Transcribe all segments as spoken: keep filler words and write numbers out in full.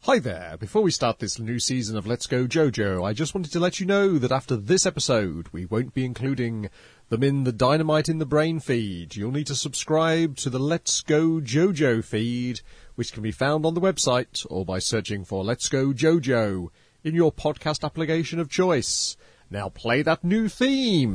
Hi there. Before we start this new season of Let's Go JoJo, I just wanted to let you know that after this episode, we won't be including them in the Dynamite in the Brain feed. You'll need to subscribe to the Let's Go JoJo feed, which can be found on the website or by searching for Let's Go JoJo in your podcast application of choice. Now play that new theme.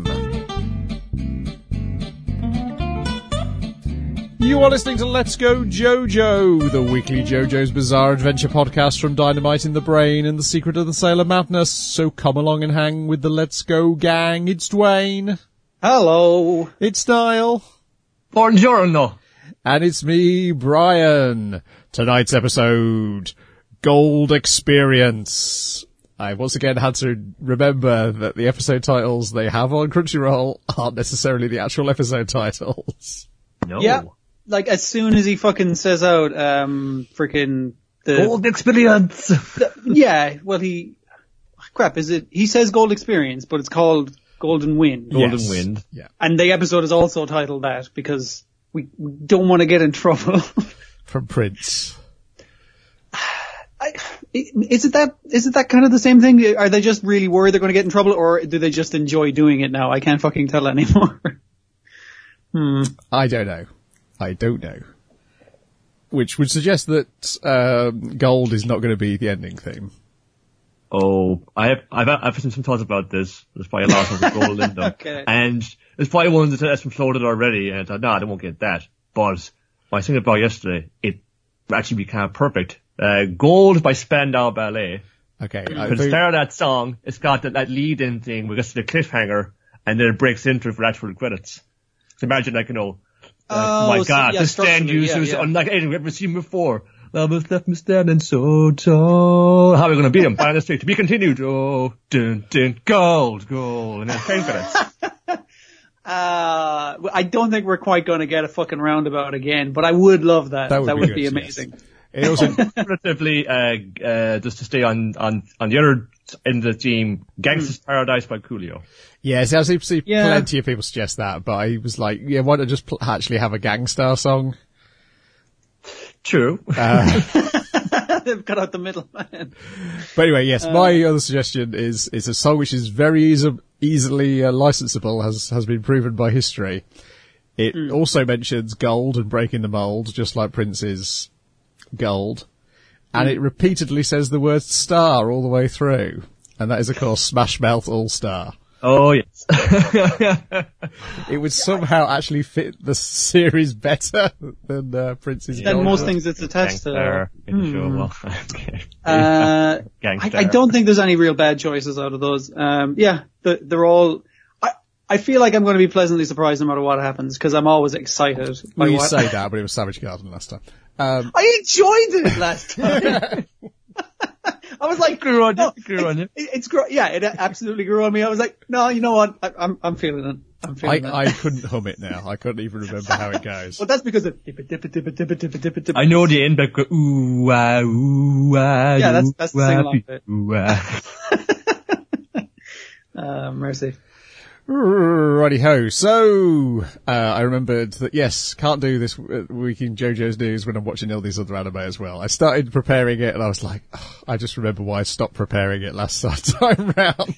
You are listening to Let's Go JoJo, the weekly JoJo's Bizarre Adventure podcast from Dynamite in the Brain and the Secret of the Sailor Madness. So come along and hang with the Let's Go gang. It's Dwayne. Hello. It's Niall. Buongiorno. And it's me, Brian. Tonight's episode, Gold Experience. I once again had to remember that the episode titles they have on Crunchyroll aren't necessarily the actual episode titles. No. Yeah. Like, as soon as he fucking says out, um, freaking the... Gold Experience! The, yeah, well, he... Crap, is it... He says Gold Experience, but it's called Golden Wind. Golden Yes. Wind. Yeah. And the episode is also titled that, because we, we don't want to get in trouble. From Prince. I, is it that, is it that kind of the same thing? Are they just really worried they're going to get in trouble, or do they just enjoy doing it now? I can't fucking tell anymore. hmm. I don't know. I don't know. Which would suggest that um, Gold is not going to be the ending theme. Oh, I have, I've, I've had some thoughts about this. There's probably a lot of gold in them. Okay. And there's probably ones that have been floated already, and I thought, no, I won't get that. But when I was thinking about yesterday, it would actually be kind of perfect. Uh, Gold by Spandau Ballet. Okay. For the start of that song, it's got that, that lead-in thing where it gets to the cliffhanger, and then it breaks into it for actual credits. So imagine, like, you know, Uh, Oh, my so, God, yeah, the stand structurally, users, yeah, yeah. unlike anything we've ever seen before. Love has left me standing so tall. How are we going to beat him? By the street. To be continued. Oh, dun, dun, gold, gold. And then ten minutes. Uh, I don't think we're quite going to get a fucking roundabout again, but I would love that. That would that be would good, be yes. amazing. It also, Relatively, uh, uh, just to stay on, on, on the other end of the team, Gangsta's Paradise by Coolio. yes, I see see Yeah. plenty of people suggest that, but I was like, yeah, why not just pl- actually have a Gangstar song? True. Uh, They've cut out the middle, man. but anyway, yes, my other suggestion is is a song which is very easy, easily uh, licensable, has has been proven by history. It Mm. also mentions gold and breaking the mold, just like Prince's Gold. And Mm. it repeatedly says the word star all the way through. And that is, of course, Smash Mouth All-Star. Oh, yes. It would somehow actually fit the series better than uh, Prince's Then Gold. most things it's attached to. Gangstar in the show. Hmm. Well, okay. Uh, I, Gangstar. I don't think there's any real bad choices out of those. Um, yeah, the, they're all. I I feel like I'm going to be pleasantly surprised no matter what happens because I'm always excited. by Well, you what- say that, but it was Savage Garden last time. Um, I enjoyed it last time. I was like, Grew on you, no, grew it- on you. It, it's gr- yeah, it absolutely grew on me. I was like, no, you know what? I, I'm I'm feeling it. I'm I, feeling it. I couldn't hum it now. I couldn't even remember how it goes. Well, that's because of dip it, dip it, dip it, dip it, dip it, dip it, dip it. I know the end, but go, ooh, ah, ooh, ah, Yeah, that's- that's the ooh, sing-along ah, bit. ooh, ah. Uh, mercy. Righty ho. So, uh, I remembered that, yes, can't do this uh, week in JoJo's News when I'm watching all these other anime as well. I started preparing it and I was like, oh, I just remember why I stopped preparing it last time round.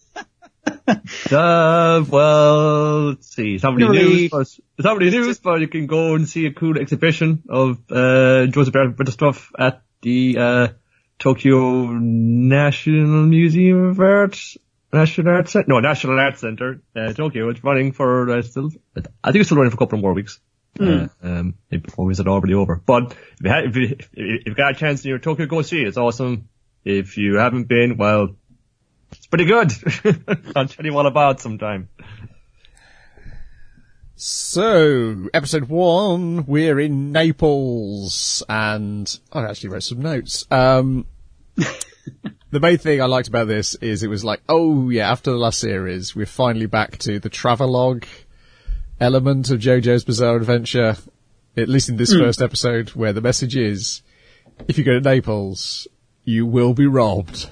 Uh, well, let's see. It's not really Really? news, but it's not really news, but you can go and see a cool exhibition of, uh, Joseph Bit of stuff at the, uh, Tokyo National Museum of Art. National Arts Center? No, National Arts Center, uh, Tokyo. It's running for, uh, still, I think it's still running for a couple of more weeks. Mm. Uh, um, maybe before it's already over. But if you, ha- if, you, if you've got a chance in your Tokyo, go see it. It's awesome. If you haven't been, well, it's pretty good. I'll tell you all about it sometime. So, episode one, we're in Naples, and I actually wrote some notes. Um, the main thing I liked about this is it was like, oh yeah, after the last series, we're finally back to the travelogue element of JoJo's Bizarre Adventure, at least in this Mm. first episode, where the message is, if you go to Naples, you will be robbed.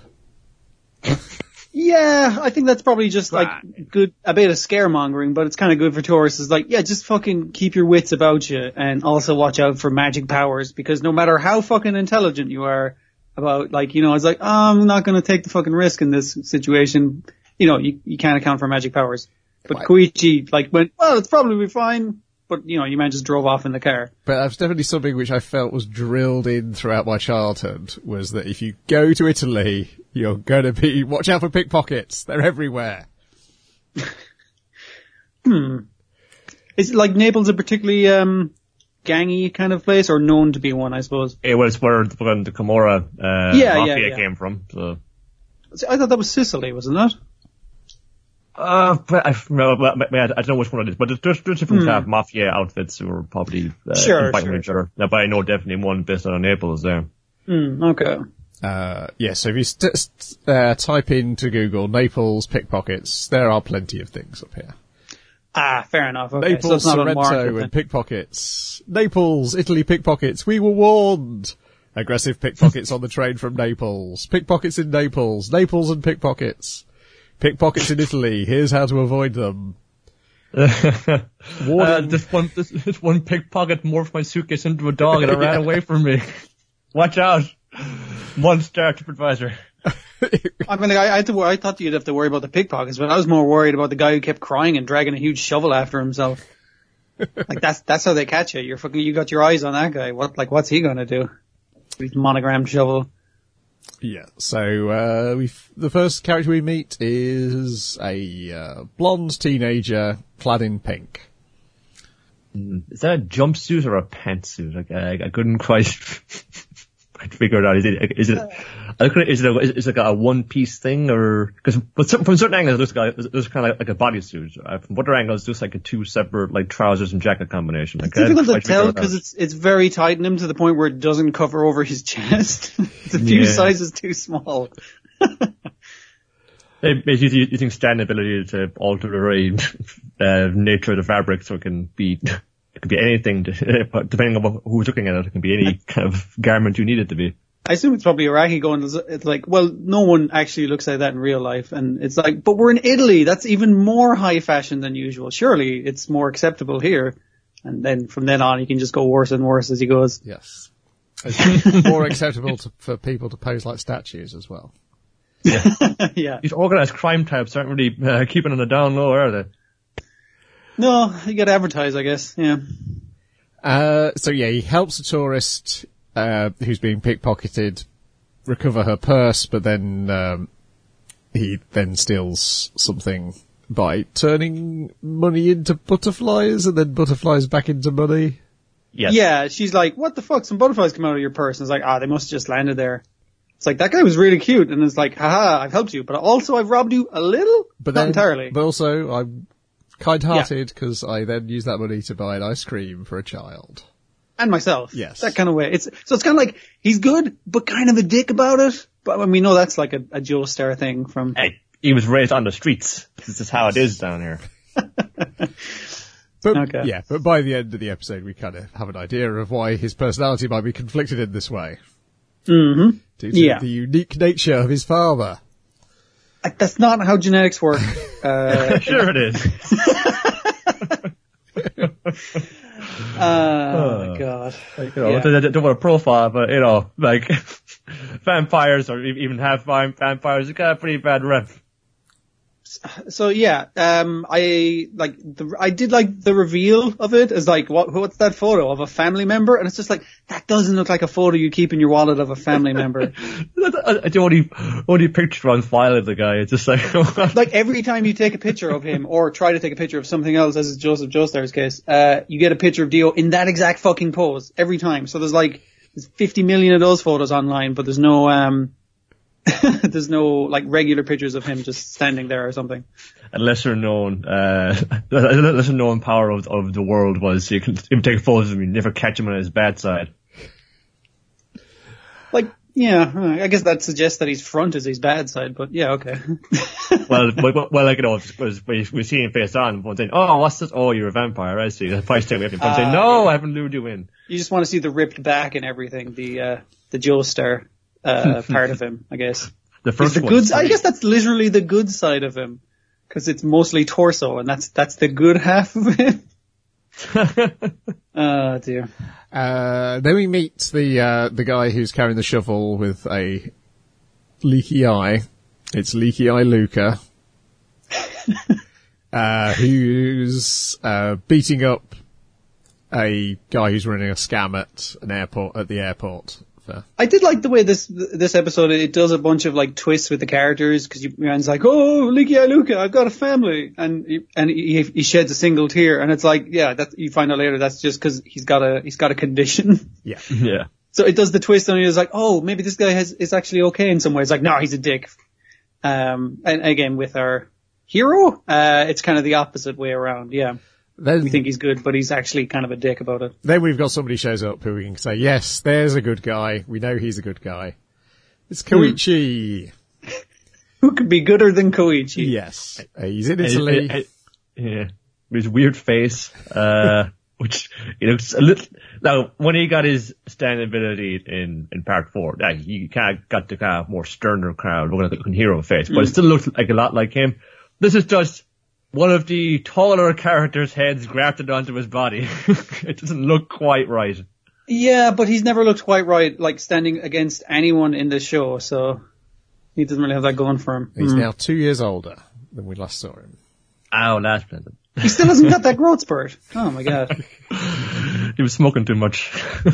Yeah, I think that's probably just like good, a bit of scaremongering, but it's kind of good for tourists. It's like, yeah, just fucking keep your wits about you and also watch out for magic powers because no matter how fucking intelligent you are, about, like, you know, it's like, oh, I'm not going to take the fucking risk in this situation. You know, you, you can't account for magic powers. But right. Koichi, like, went, well, it's probably fine. But, you know, your man just drove off in the car. But that's definitely something which I felt was drilled in throughout my childhood, was that if you go to Italy, you're going to be, watch out for pickpockets. They're everywhere. hmm. Is it like Naples a particularly, um, gangy kind of place, or known to be one, I suppose? It was where the Camorra, uh, yeah, mafia yeah, yeah. came from, so. I thought that was Sicily, wasn't it? Uh, but I, I don't know which one it is, but there's, there's different Hmm. kind of mafia outfits who are probably uh, Sure, fighting sure, each other. Now, but I know definitely one based on Naples there. Hmm, okay. Uh, yeah, so if you st- st- uh, type into Google Naples pickpockets, there are plenty of things up here. Ah, fair enough. Okay. Naples, so it's not a Sorrento, market and pickpockets. Naples, Italy pickpockets. We were warned. Aggressive pickpockets on the train from Naples. Pickpockets in Naples. Naples and pickpockets. Pickpockets in Italy. Here's how to avoid them. uh, this one, this, this one pickpocket morphed my suitcase into a dog and it ran away from me. Watch out. One star TripAdvisor. I mean, I, I, had to, I thought you'd have to worry about the pickpockets, but I was more worried about the guy who kept crying and dragging a huge shovel after himself. Like, that's, that's how they catch you. You're fucking, you got your eyes on that guy. What, like, what's he gonna do? His monogrammed shovel. Yeah, so, uh, we the first character we meet is a, uh, blonde teenager clad in pink. Is that a jumpsuit or a pantsuit? Like, I, I couldn't quite figure it out. Is it, is it, I couldn't, is it, a, is it like a one piece thing or, cause from certain angles it looks like, it looks kind of like, like a bodysuit. Uh, from other angles it looks like a two separate, like, trousers and jacket combination. Like, It's difficult to tell because it's, it's very tight in him to the point where it doesn't cover over his chest. It's a few Yeah. sizes too small. Maybe you, you think stand ability to alter the very, uh, nature of the fabric so it can be, it could be anything, to, depending on who's looking at it, it can be any kind of garment you need it to be. I assume it's probably Iraqi going, it's like, well, no one actually looks like that in real life. And it's like, but we're in Italy. That's even more high fashion than usual. Surely it's more acceptable here. And then from then on, he can just go worse and worse as he goes. Yes. It's more acceptable to, for people to pose like statues as well. Yeah. Yeah. These organised crime types aren't really uh, keeping on the down low, are they? No, you gotta advertise, I guess. Yeah. Uh, so yeah, he helps a tourist, uh, who's being pickpocketed recover her purse, but then, um, he then steals something by turning money into butterflies and then butterflies back into money. Yes. Yeah, she's like, what the fuck? Some butterflies come out of your purse. And it's like, ah, they must have just landed there. It's like, that guy was really cute. And it's like, haha, I've helped you. But also I've robbed you a little? But Not then, entirely. But also, I'm kind-hearted because I then use that money to buy an ice cream for a child. And myself. Yes. That kind of way. It's, so it's kind of like, he's good, but kind of a dick about it. But I mean, we know that's like a, a Joe Star thing from... Hey, he was raised on the streets. This is how it is down here. But, Okay. yeah, but by the end of the episode, we kind of have an idea of why his personality might be conflicted in this way. Mm-hmm. Due to Yeah. the unique nature of his father. Uh, That's not how genetics work. Uh, Sure it is. oh, my God. Like, you know, Yeah. they, they don't want a profile, but, you know, like, vampires or e- even half vampires, they got a pretty bad rep. So yeah, um, I like the, I did like the reveal of it as like, what, what's that photo of a family member? And it's just like, that doesn't look like a photo you keep in your wallet of a family member. The only, only picture on file of the guy, it's just like, Like every time you take a picture of him or try to take a picture of something else, as is Joseph Joestar's case, uh, you get a picture of Dio in that exact fucking pose every time. So there's like, there's fifty million of those photos online, but there's no, um, there's no like regular pictures of him just standing there or something. a lesser known, uh, a lesser known power of, of the world was you can even take photos of him, you never catch him on his bad side. Like, yeah, I guess that suggests that his front is his bad side, but yeah, okay. well, well, well, like, you know, was we, we see him face on, one saying, oh, what's this? Oh, you're a vampire, I see. The price tag, everything. One saying, no, I haven't lured you in. You just want to see the ripped back and everything, the, uh, the Joestar, uh, part of him, I guess. The first the one. good, I guess that's literally the good side of him. Cause it's mostly torso and that's, that's the good half of him. Oh dear. Uh, then we meet the, uh, the guy who's carrying the shovel with a leaky eye. It's Leaky Eye Luca. uh, who's, uh, beating up a guy who's running a scam at an airport, at the airport. So. I did like the way this this episode, it does a bunch of like twists with the characters, because man's like, oh, Leaky Eye Luca, I've got a family, and he, and he, he sheds a single tear, and it's like, yeah, that you find out later that's just because he's got a he's got a condition. Yeah, yeah. So it does the twist, and he's like, oh, maybe this guy has is actually okay in some ways. Like, no, he's a dick. Um, and again with our hero, uh, it's kind of the opposite way around. Yeah. Then, we think he's good, but he's actually kind of a dick about it. Then we've got somebody shows up who we can say, yes, there's a good guy. We know he's a good guy. It's Koichi. Who could be gooder than Koichi? Yes. Uh, he's in Italy. I, I, I, yeah. With his weird face, uh, which, you know, a little, now, when he got his stand ability in, in part four, uh, he kind of got the kind of more sterner crowd, looking at the hero face, but mm. it still looks like a lot like him. This is just one of the taller characters' heads grafted onto his body. It doesn't look quite right. Yeah, but he's never looked quite right, like standing against anyone in the show, so he doesn't really have that going for him. He's mm. now two years older than we last saw him. Ow, last present. He still hasn't got that growth spurt. Oh my god. He was smoking too much.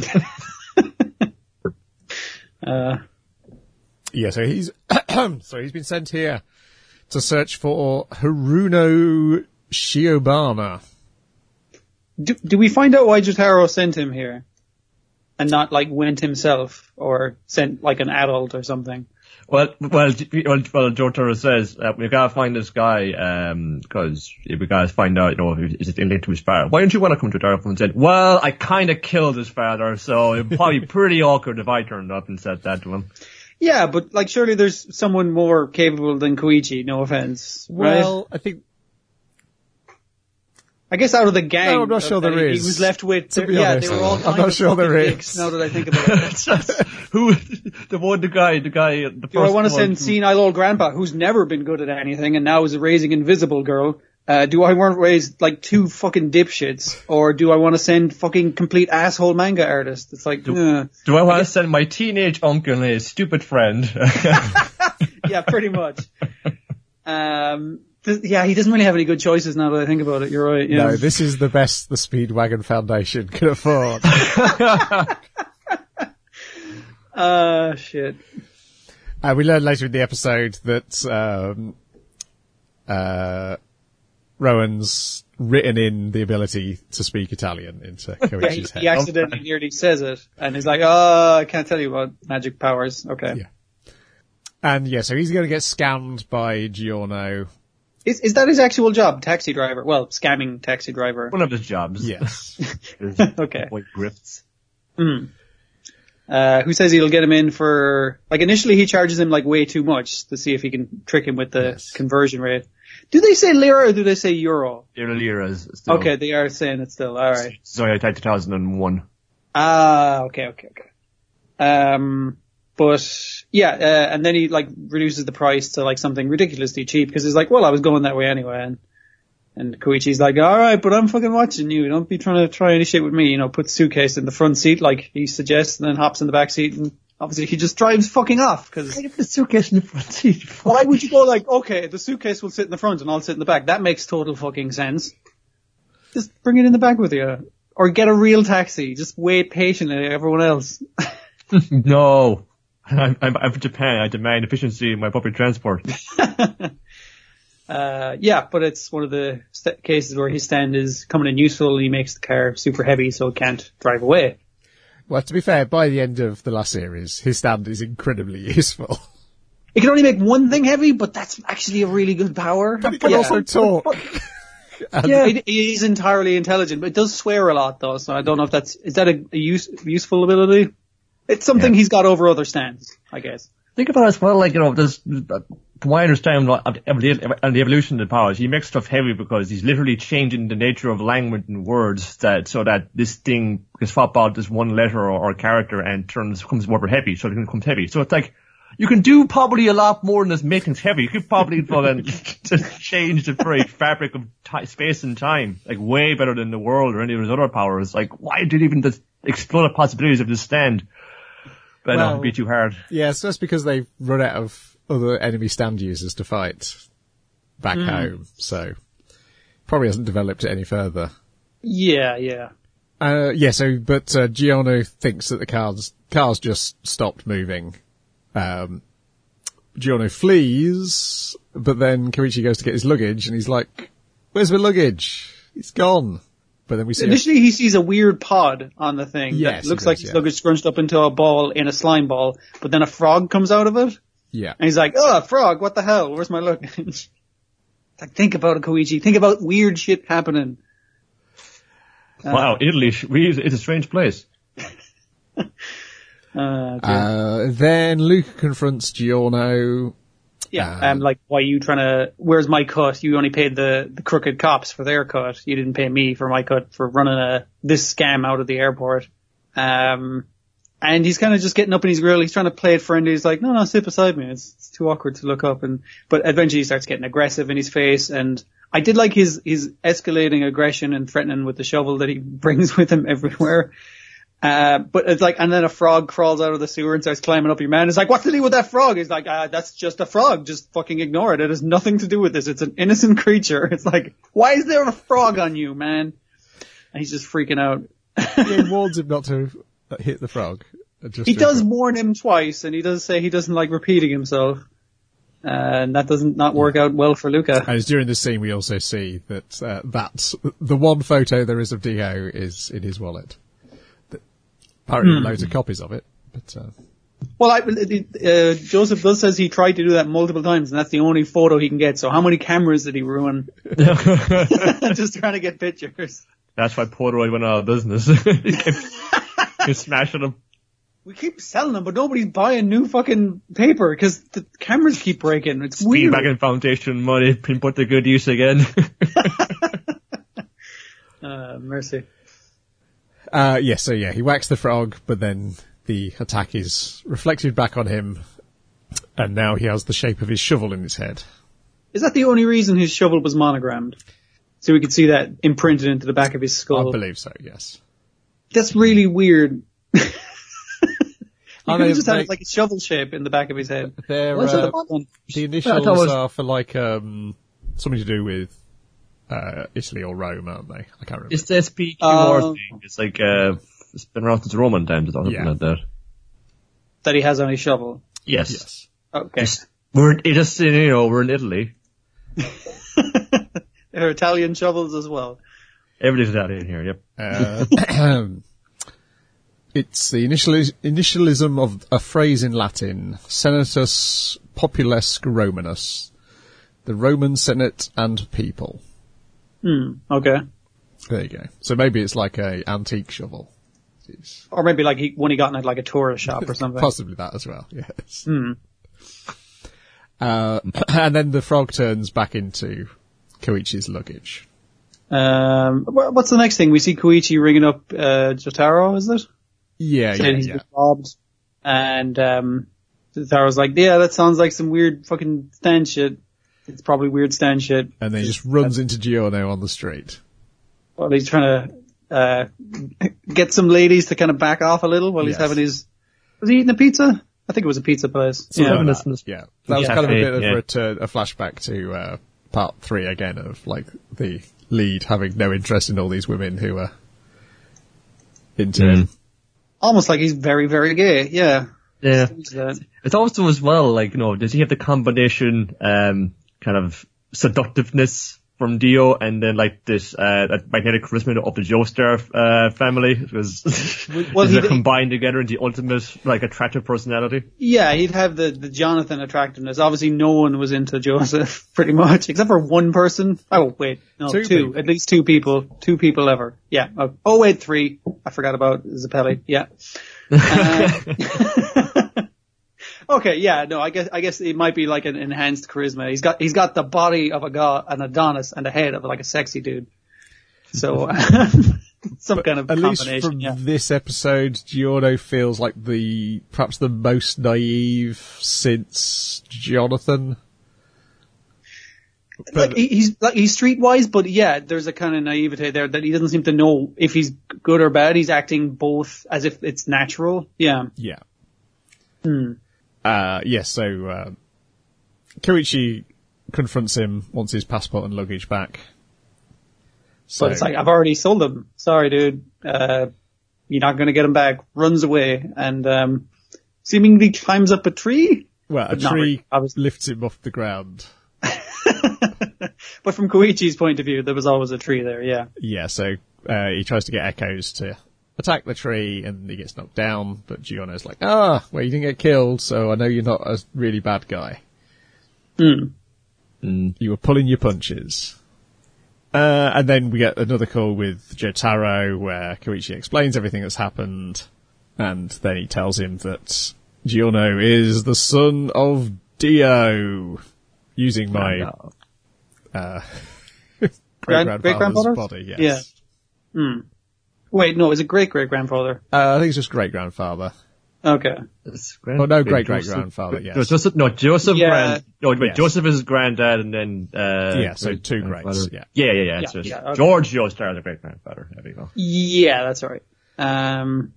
uh, yeah, so he's, so he's been sent here to search for Haruno Shiobama. Do, do we find out why Jotaro sent him here? And not, like, went himself, or sent, like, an adult or something? Well, well, well, well Jotaro says, uh, we've got to find this guy, um, cause we've got to find out, you know, is it linked to his father? Why don't you want to come to Jotaro and said, well, I kind of killed his father, so it'd probably be pretty awkward if I turned up and said that to him. Yeah, but, like, surely there's someone more capable than Koichi, no offense, right? Well, I think... I guess out of the gang... No, I'm not sure uh, there he, is. He was left with... To be yeah, honest, they were all I'm kind not of sure there is. dicks, now that I think about it. Who, the one, the guy, the guy, the first Do I want to send who, senile old grandpa, who's never been good at anything and now is raising Invisible Girl? Uh, do I want to raise, like, two fucking dipshits? Or do I want to send fucking complete asshole manga artists? It's like, do, uh, do I want to send my teenage uncle and his stupid friend? Yeah, pretty much. Um, th- yeah, he doesn't really have any good choices now that I think about it. You're right, yeah. No, this is the best the Speedwagon Foundation can afford. Uh, shit. Uh, we learn later in the episode that, um, uh, Rowan's written in the ability to speak Italian into Koichi's Yeah, he, head. he accidentally nearly says it, and he's like, oh, I can't tell you about magic powers. Okay. Yeah. And yeah, so he's going to get scammed by Giorno. Is, is that his actual job? Taxi driver? Well, scamming taxi driver. One of his jobs. Yes. Okay. White grifts. Mm. Uh, who says he'll get him in for, like, initially he charges him, like, way too much to see if he can trick him with the Yes. conversion rate. Do they say lira or do they say euro? They're liras still. Okay, they are saying it still. Alright. Sorry, I typed two thousand one. Ah, okay, okay, okay. Um, but, yeah, uh, and then he, like, reduces the price to, like, something ridiculously cheap because he's like, well, I was going that way anyway, and And Koichi's like, alright, but I'm fucking watching you. Don't be trying to try any shit with me. You know, put the suitcase in the front seat like he suggests and then hops in the back seat and obviously he just drives fucking off cause Why put the suitcase in the front seat? why would you go like, okay, the suitcase will sit in the front and I'll sit in the back. That makes total fucking sense. Just bring it in the back with you. Or get a real taxi. Just wait patiently like everyone else. No. I'm, I'm, I'm from Japan. I demand efficiency in my public transport. Uh, yeah, but it's one of the st- cases where his stand is coming in useful and he makes the car super heavy so it can't drive away. Well, to be fair, by the end of the last series, his stand is incredibly useful. It can only make one thing heavy, but that's actually a really good power. But it can yeah. also talk. Yeah, it, it is entirely intelligent, but it does swear a lot though, so I don't know if that's, is that a, a use, useful ability? It's something Yeah. he's got over other stands, I guess. Think about it as well, like, you know, there's, from what I understand of the, of the evolution of the powers, he makes stuff heavy because he's literally changing the nature of language and words that, so that this thing can swap out this one letter or, or character and turns, becomes more heavy, so it becomes heavy. So it's like, you can do probably a lot more than just make things heavy. You could probably fucking just change the very fabric of t- space and time, like way better than the world or any of his other powers. Like, why did he even just explore the possibilities of this stand? But well, no, it'd be too hard. Yeah, so that's because they've run out of other enemy stand users to fight back mm. home, so probably hasn't developed it any further. Yeah, yeah. Uh, yeah, so, but, uh, Giorno thinks that the cars, cars just stopped moving. Um, Giorno flees, but then Koichi goes to get his luggage and he's like, where's my luggage? It's gone. But then we see Initially a- he sees a weird pod on the thing yes, that looks does, like his yeah. luggage scrunched up into a ball in a slime ball, but then a frog comes out of it. Yeah. And he's like, oh, a frog, what the hell? Where's my luggage? Like, think about it, Koichi. Think about weird shit happening. Wow, Uh, Italy, it's a strange place. uh, uh, then Luca confronts Giorno. yeah, um, um, like, why are you trying to, where's my cut? You only paid the, the crooked cops for their cut. You didn't pay me for my cut for running a, this scam out of the airport. Um, and he's kind of just getting up in his grill. He's trying to play it friendly. He's like, no, no, sit beside me. It's, it's too awkward to look up. And, but eventually he starts getting aggressive in his face. And I did like his, his escalating aggression and threatening with the shovel that he brings with him everywhere. Uh, but it's like, and then a frog crawls out of the sewer and starts climbing up your man. It's like, what's the deal with that frog? He's like, uh, that's just a frog. Just fucking ignore it. It has nothing to do with this. It's an innocent creature. It's like, why is there a frog on you, man? And he's just freaking out. He warns him not to hit the frog. Just he does warn him twice, and he does say he doesn't like repeating himself. Uh, and that doesn't not work out well for Luca. And during this scene we also see that, uh, that's, the one photo there is of Dio is in his wallet. Apparently Hmm. loads of copies of it, but, uh. Well, I, uh, Joseph does says he tried to do that multiple times, and that's the only photo he can get. So how many cameras did he ruin? Just trying to get pictures. That's why Polaroid went out of business. He kept, kept smashing them. We keep selling them, but nobody's buying new fucking paper because the cameras keep breaking. It's weird. Back in foundation money, been put to good use again. uh, mercy. Uh, yeah, so yeah, he whacks the frog, but then the attack is reflected back on him, and now he has the shape of his shovel in his head. Is that the only reason his shovel was monogrammed? So we could see that imprinted into the back of his skull? I believe so, yes. That's really weird. You I could mean, have just had they- it like a shovel shape in the back of his head. They're, What's at uh, the bottom? the I initials thought it was- are for like, um, something to do with, uh, Italy or Rome, aren't they? I can't remember. It's the S P Q Um, R thing. It's like, uh, it's been around since Roman times or something Yeah. like that. That he has on his shovel. Yes. Yes. Okay. Just, we're, it just, you know, we're in Italy. There are Italian shovels as well. Everything's Italian here, yep. Uh, it's the initial, initialism of a phrase in Latin, Senatus Populesque Romanus, the Roman Senate and people. Hmm. Okay. There you go. So maybe it's like a antique shovel. It's Or maybe like he, when he got in at like a tourist shop or something. possibly that as well, yes. Hmm. Uh, and then the frog turns back into Koichi's luggage. Um, wha- what's the next thing? We see Koichi ringing up, uh, Jotaro, is it? Yeah, Saying yeah, he's yeah. been robbed. And, um, Jotaro's like, yeah, that sounds like some weird fucking stand shit. It's probably weird stand shit. And then he just runs into Giorno on the street. Well, he's trying to, uh, get some ladies to kind of back off a little while he's Yes. having his, was he eating a pizza? I think it was a pizza place. Something Yeah. like Yes. that. Yeah. That was Yeah. kind of a bit of Yeah. a, return, a flashback to, uh, part three again of like the lead having no interest in all these women who are into Mm. him. Almost like he's very, very gay. Yeah. Yeah. Seems that. It's also as well, like, you know, does he have the combination, um, kind of seductiveness from Dio and then like this, uh, that magnetic charisma of the Joestar, uh, family? Because Well, he they're did- combined together into the ultimate, like, attractive personality. Yeah, he'd have the, the Jonathan attractiveness. Obviously no one was into Joseph, pretty much, except for one person. Oh, wait. No, Two two. people. At least two people. Two people ever. Yeah. Oh, oh wait, three. I forgot about Zappelli. Yeah. Uh, okay, yeah, no, I guess, I guess it might be like an enhanced charisma. He's got, he's got the body of a god, an Adonis, and the head of like a sexy dude. So, Some But kind of at least combination, from yeah. this episode, Giorno feels like the perhaps the most naive since Jonathan. But Like he- he's like he's streetwise, but yeah, there's a kind of naivete there that he doesn't seem to know if he's good or bad. He's acting both as if it's natural. Yeah. yeah, Hmm. uh, yes. so uh, Koichi confronts him, wants his passport and luggage back. So But it's like, I've already sold them. Sorry, dude. Uh, you're not going to get them back. Runs away and um, seemingly climbs up a tree. well, a but not tree really, obviously. lifts him off the ground. But from Koichi's point of view, there was always a tree there, yeah. Yeah, so uh, he tries to get Echoes to attack the tree, and he gets knocked down. But Giorno's like, ah, well, you didn't get killed, so I know you're not a really bad guy. Mm. Mm. You were pulling your punches. Uh, and then we get another call with Jotaro, where Koichi explains everything that's happened, and then he tells him that Giorno is the son of Dio, using my uh, Grand- great-grandfather's great-grandfather? body, yes. Yeah. Hmm. Wait, no, is it great-great-grandfather? Uh, I think it's just great-grandfather. Okay. It's Oh, no, grand- great-great-grandfather, Joseph- yes. Joseph, no, Joseph Yeah. grand, no, wait, Yes. Joseph is his granddad and then, uh, Yeah, so two great-grandfather. greats, yeah. Yeah, yeah, yeah, it's Yeah, just, yeah, okay. George Joestar is a great grandfather. There we go. Yeah, that's all right. Um,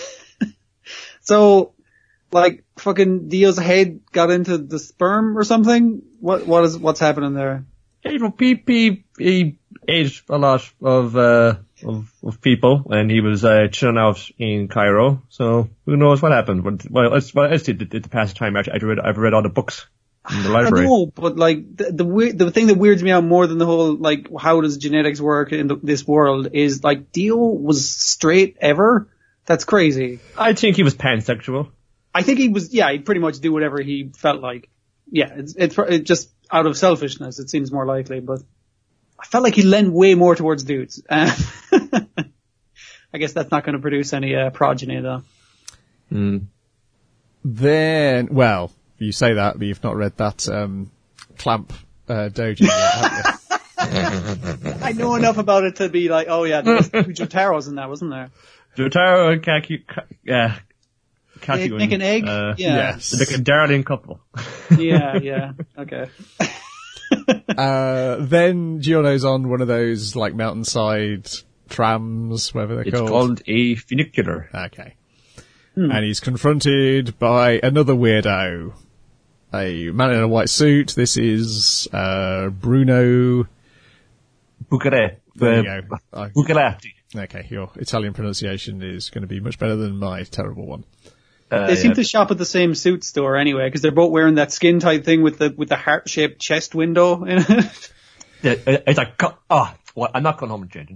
so, like, fucking Dio's head got into the sperm or something? What, what is, what's happening there? Yeah, you know, he, he, he ate a lot of, uh, of, of people, and he was, uh, chilling out in Cairo, so who knows what happened. But, well, it's, well, I just did, did the past time, actually, I read, I've read all the books in the library. I know, but like, the, the weird, the thing that weirds me out more than the whole, like, how does genetics work in the, this world is, like, Dio was straight ever? That's crazy. I think he was pansexual. I think he was, yeah, he'd pretty much do whatever he felt like. Yeah, it's, it's, it's just out of selfishness, it seems more likely, but I felt like he leaned way more towards dudes. Uh, I guess that's not going to produce any uh, progeny, though. Mm. Then, well, you say that, but you've not read that um, Clamp uh, dojo yet, have you? I know enough about it to be like, oh yeah, there was two Jotaros in that, wasn't there? Jotaro and Kaki, yeah, Kaki. They make an egg? Uh, Yeah. Yes. They're like a darling couple. Yeah, yeah, okay. Uh, then Giorno's on one of those, like, mountainside trams, whatever they're It's called. called a funicular. Okay. And he's confronted by another weirdo. A man in a white suit. This is, uh, Bruno. Bucare. There you go. I- Bucarati. Okay, your Italian pronunciation is going to be much better than my terrible one. Uh, They seem yeah. to shop at the same suit store anyway, because they're both wearing that skin tight thing with the with the heart shaped chest window in it. Yeah, it's like, co- oh, well, I'm not going home and changing.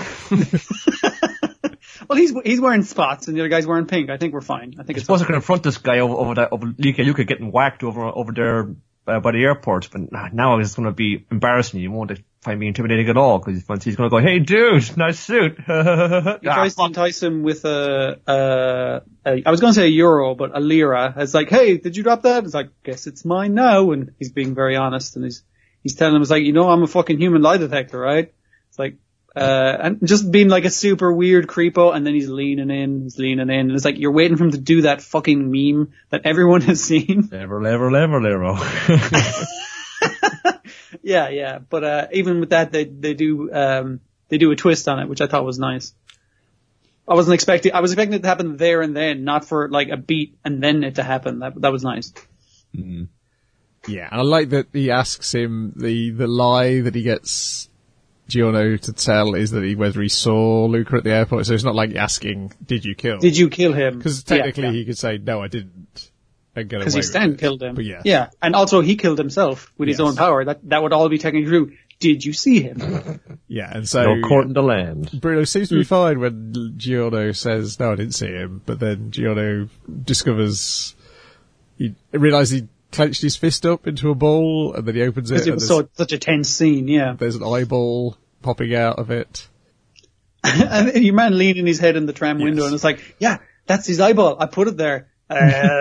Well, he's he's wearing spots and the other guy's wearing pink. I think we're fine. I think I it's suppose I could confront this guy over, over that, over Luka Luka getting whacked over, over there, uh, by the airport, but nah, now it's going to be embarrassing. You won't find me intimidating at all, because he's going to go, hey dude, nice suit. He tries to entice him with a, a, a I was going to say a euro, but a lira. It's like, hey, did you drop that? It's like, guess it's mine now. And he's being very honest, and he's he's telling him, it's like, you know, I'm a fucking human lie detector, right? It's like, uh, and just being like a super weird creepo, and then he's leaning in, he's leaning in, and it's like you're waiting for him to do that fucking meme that everyone has seen. Lever, lever, lever, lever. Yeah, yeah, but uh, even with that, they they do um they do a twist on it, which I thought was nice. I wasn't expecting. I was expecting it to happen there and then, not for like a beat and then it to happen. That that was nice. Mm. Yeah, and I like that he asks him, the, the lie that he gets Giorno to tell is that he, whether he saw Luca at the airport, so it's not like asking, did you kill? Did you kill him? Because technically Yeah, yeah. he could say, no, I didn't. Because he Stan killed him. But yeah. Yeah, and also he killed himself with his Yes. own power. That that would all be technically true. Did you see him? Yeah, and so No court in the land. Bruno seems to be fine when Giorno says, no, I didn't see him, but then Giorno discovers, he realises he clenched his fist up into a ball, and then he opens it, Because it and was there's, so such a tense scene. Yeah, there's an eyeball popping out of it. and then your man leaning his head in the tram window, Yes. and it's like, yeah, that's his eyeball. I put it there. Uh,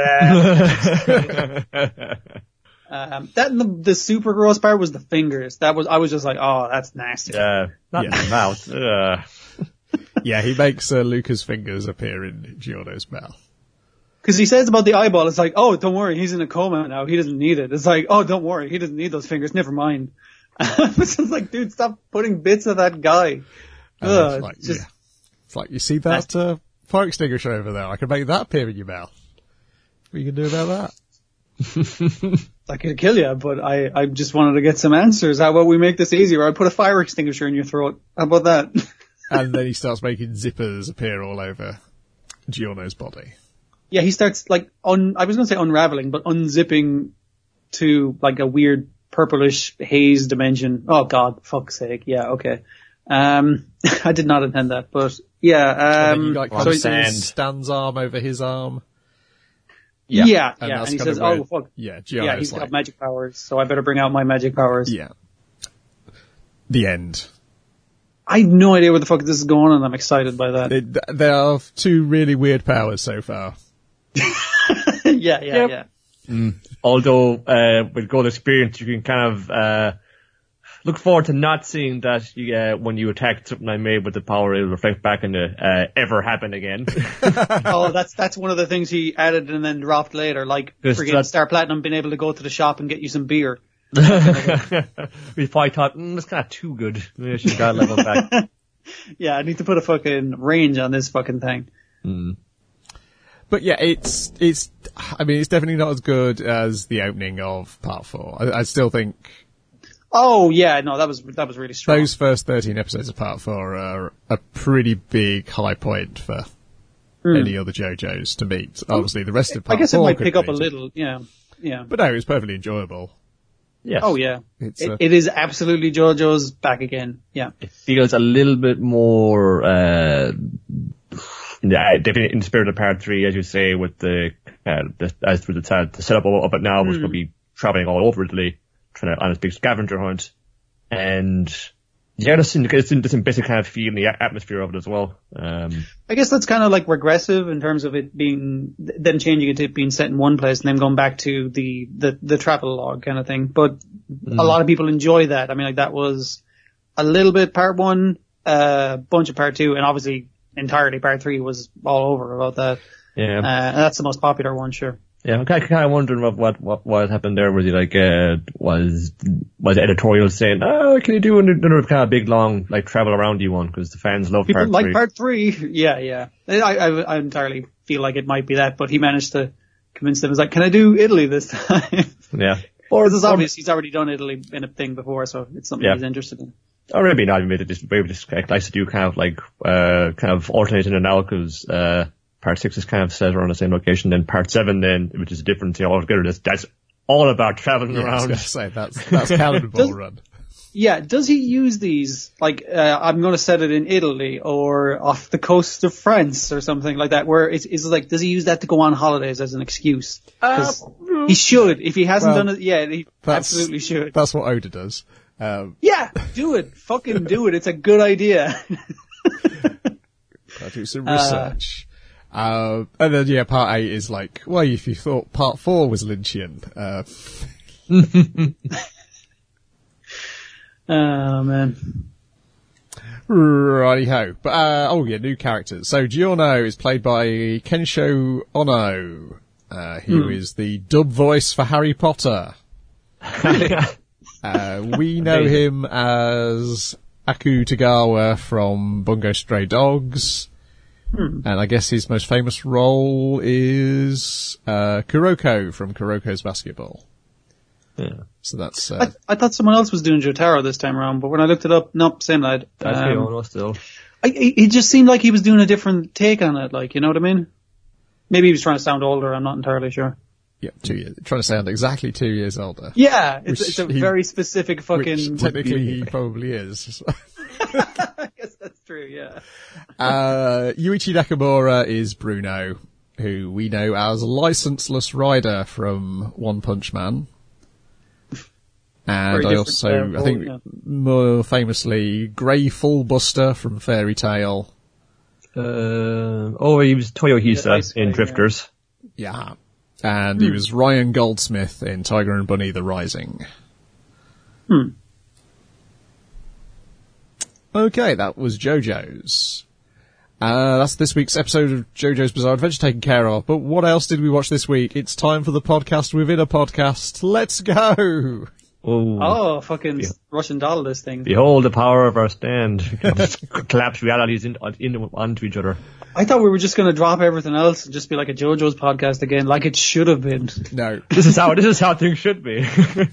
um, that and the, the super gross part was the fingers. That was I was just like, oh, that's nasty. Yeah, not Yeah. in the mouth. Uh, Yeah, he makes uh, Luca's fingers appear in Giorno's mouth. Because he says about the eyeball, it's like, oh, don't worry, he's in a coma now, he doesn't need it. It's like, oh, don't worry, he doesn't need those fingers, never mind. It's just like, dude, stop putting bits of that guy. Ugh, it's, like, just, yeah. It's like, you see that uh, fire extinguisher over there? I can make that appear in your mouth. What are you going to do about that? I could kill you, but I, I just wanted to get some answers. How about we make this easier? I put a fire extinguisher in your throat. How about that? And then he starts making zippers appear all over Giorno's body. Yeah, he starts like un, I was going to say unraveling, but unzipping to like a weird purplish haze dimension. Oh God, fuck's sake. Yeah, okay. Um, I did not intend that, but yeah, um, and then you like so sand. Stan's arm over his arm. Yeah, yeah, and, yeah. and he kind says, of where, oh fuck. Yeah, Giorno's yeah, he's like, got magic powers, so I better bring out my magic powers. Yeah. The end. I have no idea where the fuck this is going, and I'm excited by that. It, there are two really weird powers so far. yeah, yeah, Yep. yeah. Mm. Although, uh, with gold experience, you can kind of, uh, look forward to not seeing that you, uh, when you attack something I made with the power, it'll reflect back into, uh, ever happen again. Oh, that's, that's one of the things he added and then dropped later, like, Just friggin' that- Star Platinum being able to go to the shop and get you some beer. We probably thought, mm, that's kind of too good. Maybe I should have got a level back. Yeah, I need to put a fucking range on this fucking thing. Mm. But yeah, it's, it's, I mean, it's definitely not as good as the opening of part four. I, I still think Oh yeah, no, that was, that was really strong. those first thirteen episodes of part four are a pretty big high point for Mm. any other JoJo's to meet. Obviously, the rest of I part guess it four might could pick up a beat it. little, yeah, yeah. But no, it was perfectly enjoyable. Yes. Oh yeah, It's, it, uh, it is absolutely JoJo's back again. Yeah, It feels a little bit more, uh, yeah, definitely in the spirit of part three, as you say, with the, uh, the as with the, the setup of it now, was going to be traveling all over Italy, trying to, on a big scavenger hunt. And, yeah, there's some, there's some, there's some basic kind of feel in the atmosphere of it as well. Um, I guess that's kind of like regressive in terms of it being, then changing it to being set in one place and then going back to the, the, the travel log kind of thing. But mm. a lot of people enjoy that. I mean, like that was a little bit part one, a uh, bunch of part two, and obviously entirely part three was all over about that. yeah. Uh, and that's the most popular one, sure. Yeah, I'm kind of, kind of wondering what, what, what, what happened there. Was he like, uh, was, was the editorial saying, oh, can you do another kind of big, long, like, travel around you one? Because the fans love People part like three. part three. Yeah, yeah. I, I, I entirely feel like it might be that, but he managed to convince them. He's like, can I do Italy this time? Yeah. Or this is obvious. He's already done Italy in a thing before, so it's something Yeah. he's interested in. Or maybe not, maybe just, maybe just like, likes to do kind of like, uh, kind of alternating it now, because, uh, part six is kind of set around the same location, then part seven then, which is different altogether, that's, that's all about traveling Yeah, I was around. going to say, that's, that's Cannonball Run. Yeah, does he use these, like, uh, I'm gonna set it in Italy or off the coast of France or something like that, where it's, it's like, does he use that to go on holidays as an excuse? 'Cause Uh, he should. If he hasn't well, done it yet, he That's- absolutely should. That's what Oda does. Um, Yeah, do it. Fucking do it. It's a good idea. I'll do some research. Uh, and then, yeah, part eight is like, well, if you thought part four was Lynchian, uh, Oh man. righty-ho. But, uh, oh yeah, new characters. So, Giorno is played by Kensho Ono, uh, who is the dub voice for Harry Potter. Uh, we know Amazing. him as Aku Tagawa from Bungo Stray Dogs. And I guess his most famous role is, uh, Kuroko from Kuroko's Basketball. yeah. So that's, uh, I, I thought someone else was doing Jotaro this time around, but when I looked it up, nope, same lad. That's Um, the honor still. I, it it just seemed like he was doing a different take on it, like, you know what I mean? Maybe he was trying to sound older, I'm not entirely sure. yeah, two years, trying to sound exactly two years older. Yeah, it's, Which it's a he- very specific fucking... Which technically he probably is. I guess that's true, yeah. uh, Yuichi Nakamura is Bruno, who we know as Licenseless Rider from One Punch Man. And Very I different, also, uh, I think, role, more famously, Grey Fullbuster from Fairy Tail. Uh, oh, he was Toyohisa Yeah, Ice in Queen, Drifters. Yeah. And he was Ryan Goldsmith in Tiger and Bunny The Rising. Hmm. Okay, that was JoJo's. Uh, that's this week's episode of JoJo's Bizarre Adventure taken care of. But what else did we watch this week? It's time for the podcast within a podcast. Let's go! Oh, Oh, fucking Russian doll this thing. behold the power of our stand. We can just collapse realities in, in, onto each other. I thought we were just going to drop everything else and just be like a JoJo's podcast again, like it should have been. No. This is how this is how things should be.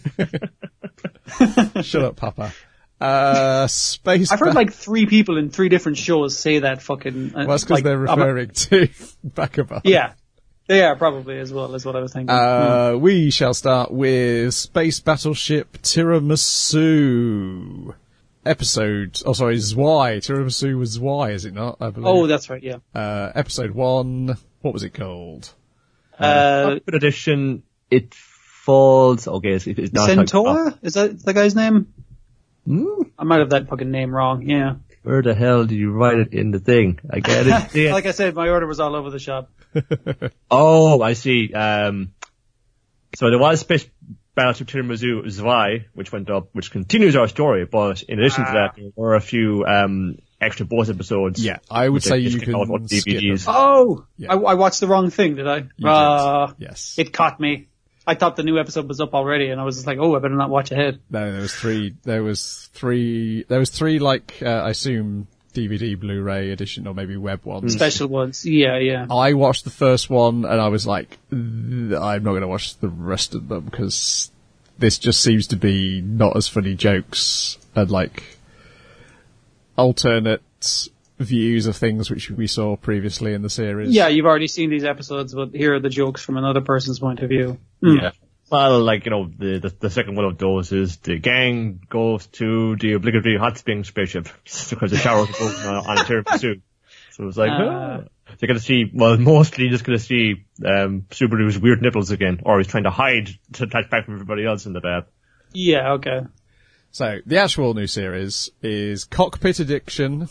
Shut up, Papa. Uh, Space... I've heard Ba- like three people in three different shows say that fucking... Uh, Well, that's because like, they're referring to Bakuba. Yeah. They are probably as well, is what I was thinking. Uh, we shall start with Space Battleship Tiramisu. Episode, oh sorry, Zwei. Tiramisu was Zwei, is it not? I believe. oh, that's right, yeah. Uh, episode one, what was it called? Uh, Good edition. It falls. Okay, it's, it's not. Centaur? Is that the guy's name? Hmm? I might have that fucking name wrong, yeah. Where the hell did you write it in the thing? I get it. Yeah. Like I said, my order was all over the shop. Oh, I see. Um, so there was Space Battleship Tiramisu Zwei, which went up, which continues our story, but in addition to that, there were a few um, extra bonus episodes. Yeah, I would which say just you came out can on skip D V Ds. them. Oh! Yeah. I, I watched the wrong thing, did I? You Uh, did. Yes. It caught me. I thought the new episode was up already, and I was just like, oh, I better not watch ahead. No, there was three, there was three, there was three like, uh, I assume D V D, Blu-ray edition, or maybe web ones. Special ones. Yeah, yeah. I watched the first one and I was like, I'm not going to watch the rest of them because this just seems to be not as funny jokes and like alternate views of things which we saw previously in the series. Yeah, you've already seen these episodes, but here are the jokes from another person's point of view. Mm. Yeah. Well, like, you know, the, the the second one of those is the gang goes to the obligatory hot spring spaceship because the shower was open on, on a tiramisu. So it was like, Uh. ah. They're going to see, well, mostly just going to see um Subaru's weird nipples again, or he's trying to hide to attach back from everybody else in the bath. Yeah, okay. So the actual new series is Cockpit Addiction,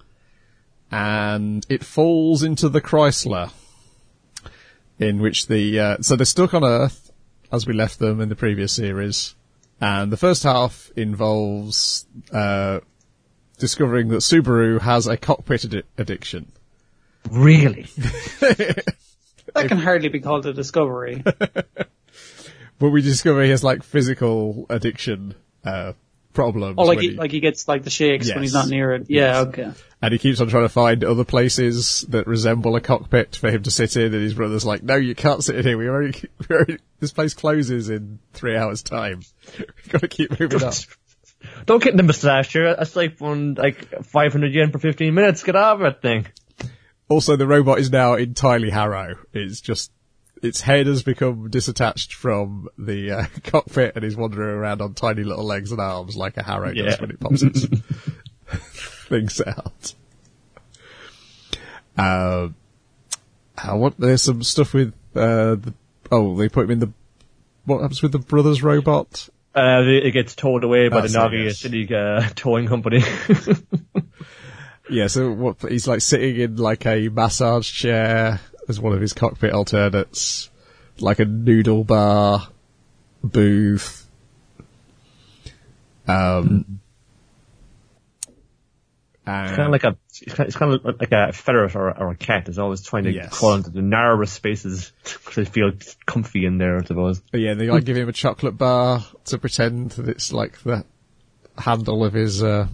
and it falls into the Chrysler, in which the uh, so they're stuck on Earth as we left them in the previous series, and the first half involves uh discovering that Subaru has a cockpit addi- addiction. Really? That can hardly be called a discovery. But we discover he has like physical addiction uh problems. Oh, like when he, like he gets like the shakes when he's not Yes. near it. Yeah, okay. And he keeps on trying to find other places that resemble a cockpit for him to sit in, and his brother's like, no, you can't sit in here, we already, we already this place closes in three hours time. We've got to keep moving up. Don't get in the moustache here. That's like one, like five hundred yen per fifteen minutes. Get out of that thing. Also, the robot is now entirely Harrow. It's just, its head has become disattached from the uh, cockpit and is wandering around on tiny little legs and arms like a Harrow Yeah. does when it pops its things out. Uh, I want, there's some stuff with, uh, the, oh, they put him in the, what happens with the brothers robot? Uh, it gets towed away by Oh, the so Nagi yes. City uh, towing company. Yeah, so what, he's like sitting in like a massage chair as one of his cockpit alternates, like a noodle bar booth. Um, and It's kind of like a, it's kind of like a ferret or, or a cat is always trying to Yes. crawl into the narrowest spaces because they feel comfy in there, I suppose. But yeah, they like give him a chocolate bar to pretend that it's like the handle of his uh,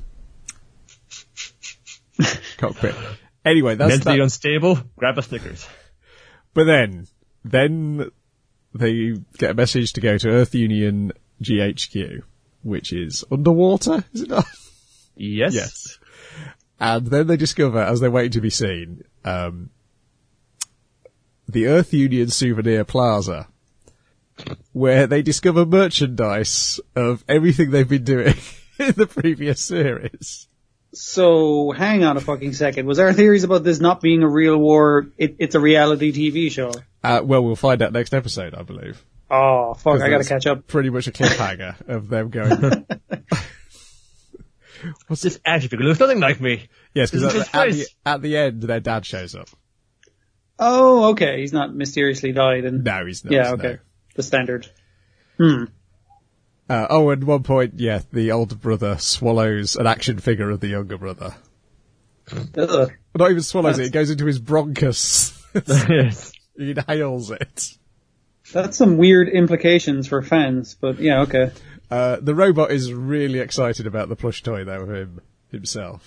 cockpit. Anyway, that's Mentally that. unstable, grab a Snickers. But then, then they get a message to go to Earth Union G H Q, which is underwater, is it not? Yes. Yes. And then they discover, as they're waiting to be seen, um, the Earth Union Souvenir Plaza, where they discover merchandise of everything they've been doing in the previous series. So, hang on a fucking second. Was our theories about this not being a real war, it, it's a reality T V show? Uh, well, we'll find out next episode, I believe. Oh, fuck, I gotta That's catch up. Pretty much a cliffhanger of them going, What's this action figure? Looks nothing like me. yes, because This is at, the- at, his the, face. at the end, their dad shows up. Oh, okay, he's not mysteriously died and... No, he's not. Yeah, no. okay. The standard. Hmm. Uh, oh, and one point, yeah, the older brother swallows an action figure of the younger brother. Ugh. Not even swallows That's... it, it goes into his bronchus. Yes. He inhales it. That's some weird implications for fans, but yeah, okay. Uh, the robot is really excited about the plush toy, though, of him himself.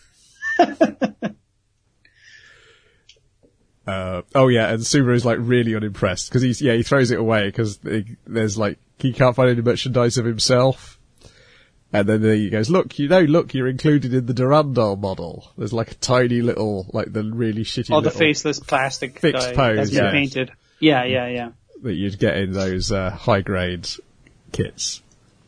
uh, oh yeah, and Subaru's like really unimpressed because he's yeah he throws it away because there's like he can't find any merchandise of himself. And then he goes, look, you know, look, you're included in the Durandal model. There's like a tiny little, like the really shitty Oh, the faceless plastic fixed guy pose, that's yeah. painted. Yeah, yeah, yeah. That you'd get in those uh, high-grade kits.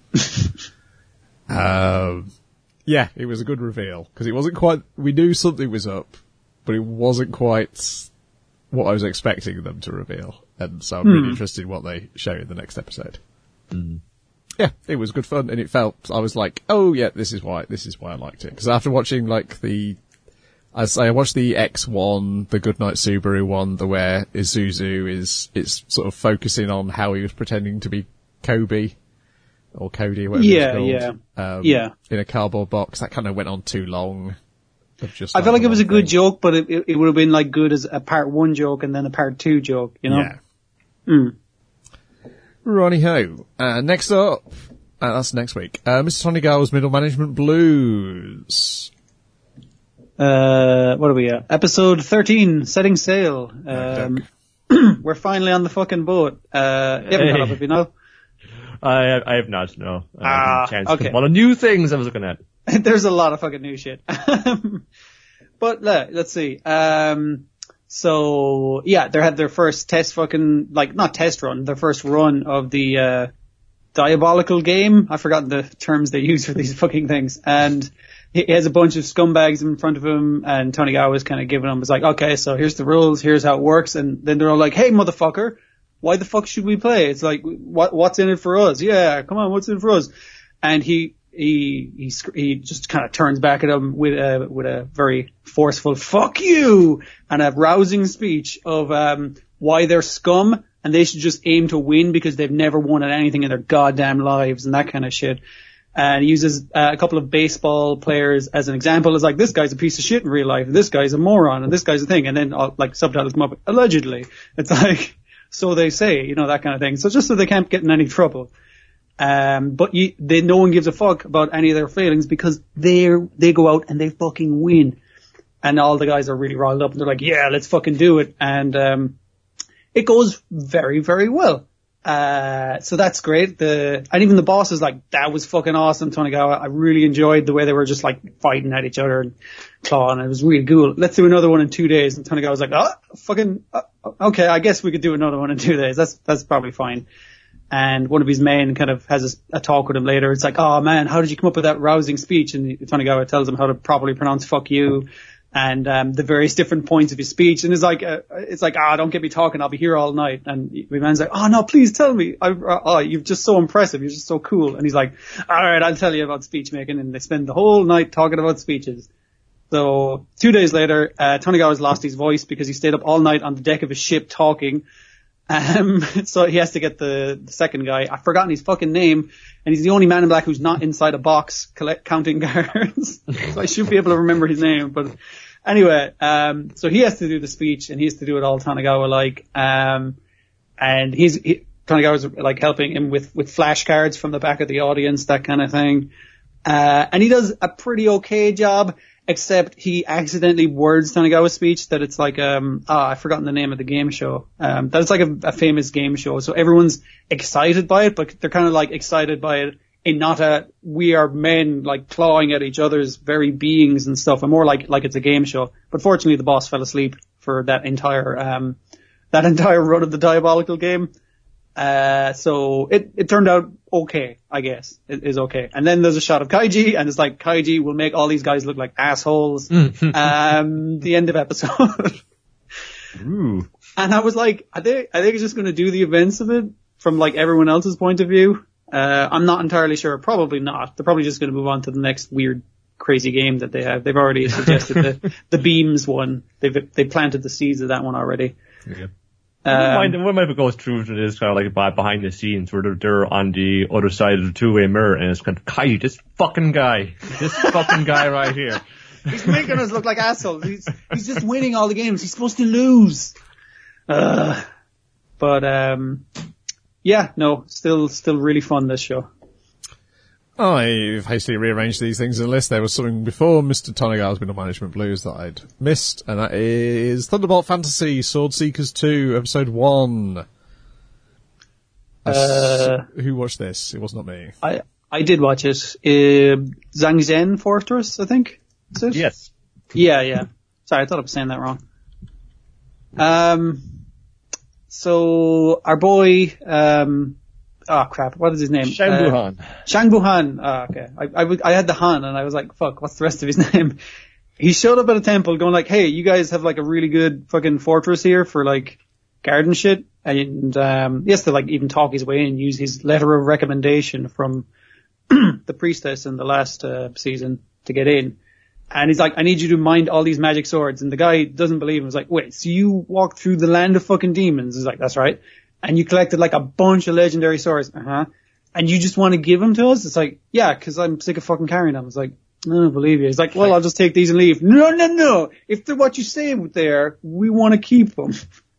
um, yeah, it was a good reveal. Because it wasn't quite, we knew something was up, but it wasn't quite what I was expecting them to reveal. And so I'm really Hmm. interested in what they show in the next episode. Mm. Yeah, it was good fun, and it felt, I was like, oh yeah, this is why, this is why I liked it. Because after watching, like, the, as I watched the X one, the Goodnight Subaru one, the where Isuzu is, it's sort of focusing on how he was pretending to be Kobe, or Cody, whatever Yeah, it's called. yeah. Um, Yeah. in a cardboard box. That kind of went on too long. Of just I felt like it was a one good thing. joke, but it, it, it would have been like good as a part one joke and then a part two joke, you know? Yeah. Mm. Ronnie-ho. Uh, next up, uh, that's next week, uh, Mister Tonigawa's Middle Management Blues. Uh, what are we at? Episode thirteen, Setting Sail. Um, we're finally on the fucking boat. Uh, you haven't Hey. caught up with me now? I I have not, no. I Ah, haven't had a chance to- okay. One of the new things I was looking at. There's a lot of fucking new shit. But uh, let's see. Um, so yeah, they had their first test fucking, like, not test run, their first run of the, uh, diabolical game. I've forgotten the terms they use for these fucking things. And he has a bunch of scumbags in front of him, and Tonigawa was kind of giving them, was like, okay, so here's the rules, here's how it works. And then they're all like, hey, motherfucker, why the fuck should we play? It's like, what, what's in it for us? Yeah, come on, what's in it for us? And he, he, he, sc- he just kind of turns back at him with a, with a very forceful fuck you and a rousing speech of, um, why they're scum and they should just aim to win because they've never won at anything in their goddamn lives and that kind of shit. And he uses uh, a couple of baseball players as an example. It's like, this guy's a piece of shit in real life, and this guy's a moron, and this guy's a thing. And then, uh, like, subtitles come up, allegedly. It's like, so they say, you know, that kind of thing. So just so they can't get in any trouble. Um, but you, they, no one gives a fuck about any of their failings because they're, they go out and they fucking win. And all the guys are really riled up and they're like, yeah, let's fucking do it. And, um, it goes very, very well. Uh, so that's great. The, and even the boss is like, that was fucking awesome, Tonigawa. I really enjoyed the way they were just like fighting at each other and clawing. It was really cool. Let's do another one in two days. And Tonigawa was like, oh, fucking, uh, okay, I guess we could do another one in two days. That's, that's probably fine. And one of his men kind of has a, a talk with him later. It's like, oh man, how did you come up with that rousing speech? And Tonigawa tells him how to properly pronounce fuck you and, um, the various different points of his speech. And it's like, uh, it's like, ah, don't get me talking. I'll be here all night. And my man's like, oh no, please tell me. I, uh, oh, you're just so impressive. You're just so cool. And he's like, all right, I'll tell you about speech making. And they spend the whole night talking about speeches. So two days later, uh, Tonigawa's lost his voice because he stayed up all night on the deck of his ship talking. Um, so he has to get the, the second guy. I've forgotten his fucking name, and he's the only man in black who's not inside a box collect, counting guards. So I should be able to remember his name, but anyway, um, so he has to do the speech, and he has to do it all Tonigawa-like, um, and he's, he, Tonigawa's like helping him with, with flashcards from the back of the audience, that kind of thing. Uh, and he does a pretty okay job, except he accidentally words Tonigawa's speech that it's like, um, ah, I've forgotten the name of the game show. Um, that it's like a, a famous game show. So everyone's excited by it, but they're kind of like excited by it in not a, we are men like clawing at each other's very beings and stuff, and more like, like it's a game show. But fortunately the boss fell asleep for that entire, um, that entire run of the diabolical game. Uh, so it, it turned out okay, I guess. It is okay. And then there's a shot of Kaiji, and it's like, Kaiji will make all these guys look like assholes. um, the end of episode. Ooh. And I was like, are they, are they just gonna do the events of it from like everyone else's point of view? Uh, I'm not entirely sure. Probably not. They're probably just gonna move on to the next weird, crazy game that they have. They've already suggested the, the Beams one. They've, they planted the seeds of that one already. Yeah. Um, I wouldn't mind, wouldn't mind if it goes through to this kind of like by behind the scenes where they're, they're on the other side of the two-way mirror and it's kind of, Kai, this fucking guy, this fucking guy right here. He's making us look like assholes. He's, he's just winning all the games. He's supposed to lose. Uh, but, um, yeah, no, still, still really fun, this show. I've hastily rearranged these things in the list. There was something before Mister Tonigar's Middle Management Blues that I'd missed, and that is Thunderbolt Fantasy Sword Seekers two, Episode one. Uh, who watched this? It was not me. I, I did watch it. Uh, Zhang Zhen Fortress, I think. Is it? Yes. Yeah, yeah. Sorry, I thought I was saying that wrong. Um, so our boy, um, oh crap, what is his name? Shang uh, Buhan. Shang Buhan. Oh, okay. I, I, w- I had the Han and I was like, fuck, what's the rest of his name? He showed up at a temple going like, hey, you guys have like a really good fucking fortress here for like garden shit. And, um, he has to like even talk his way and use his letter of recommendation from the priestess in the last, uh, season to get in. And he's like, I need you to mind all these magic swords. And the guy doesn't believe him. He's like, wait, so you walked through the land of fucking demons? He's like, that's right. And you collected like a bunch of legendary swords. Uh-huh. And you just want to give them to us? It's like, yeah, cause I'm sick of fucking carrying them. It's like, I don't believe you. He's like, well, I'll just take these and leave. No, no, no. If they're what you say there, we want to keep them.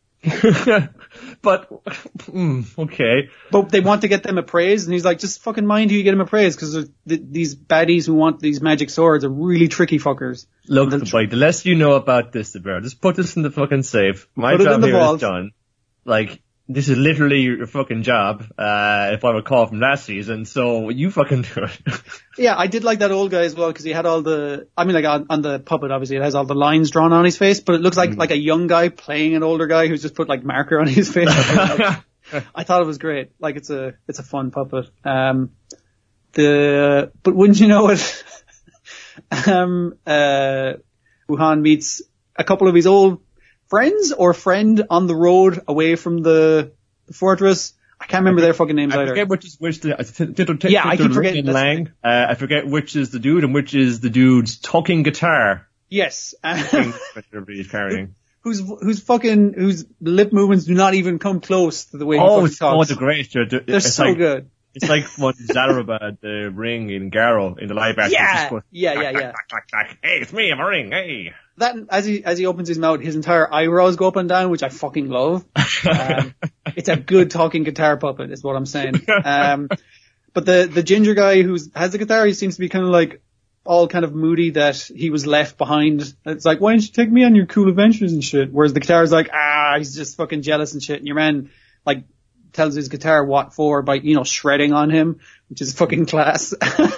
But, mm, okay. But they want to get them appraised, and he's like, just fucking mind who you get them appraised, because th- these baddies who want these magic swords are really tricky fuckers. Look, tr- like, the less you know about this, the better. Just put this in the fucking safe. My job here vault. is done. Like, this is literally your fucking job, uh, if I recall from last season, so you fucking do it. Yeah, I did like that old guy as well, because he had all the, I mean, like, on, on the puppet, obviously, it has all the lines drawn on his face, but it looks like, mm. like a young guy playing an older guy who's just put, like, marker on his face. I thought it was great. Like, it's a, it's a fun puppet. Um, the, but wouldn't you know it, um, uh, Wuhan meets a couple of his old friends or friend on the road away from the, the fortress. I can't remember I their fucking names I either. I forget which is which. The, t- t- t- yeah, I keep forgetting. Lang. Uh, I forget which is the dude and which is the dude's talking guitar. Yes. Everybody's carrying. Whose whose fucking whose lip movements do not even come close to the way oh, he it's, talks. Oh, they're great. They're, they're, they're so like, good. It's like when Zarabad, the ring in Garo in the live action. Yeah, put, yeah, yeah, yeah. Clack, clack, clack. Hey, it's me, I'm a ring, hey. That, as he, as he opens his mouth, his entire eyebrows go up and down, which I fucking love. Um, it's a good talking guitar puppet, is what I'm saying. Um, but the, the ginger guy who has the guitar, he seems to be kind of like, all kind of moody that he was left behind. It's like, why didn't you take me on your cool adventures and shit? Whereas the guitar's like, ah, he's just fucking jealous and shit. And your man, like, tells his guitar what for by, you know, shredding on him, which is fucking class.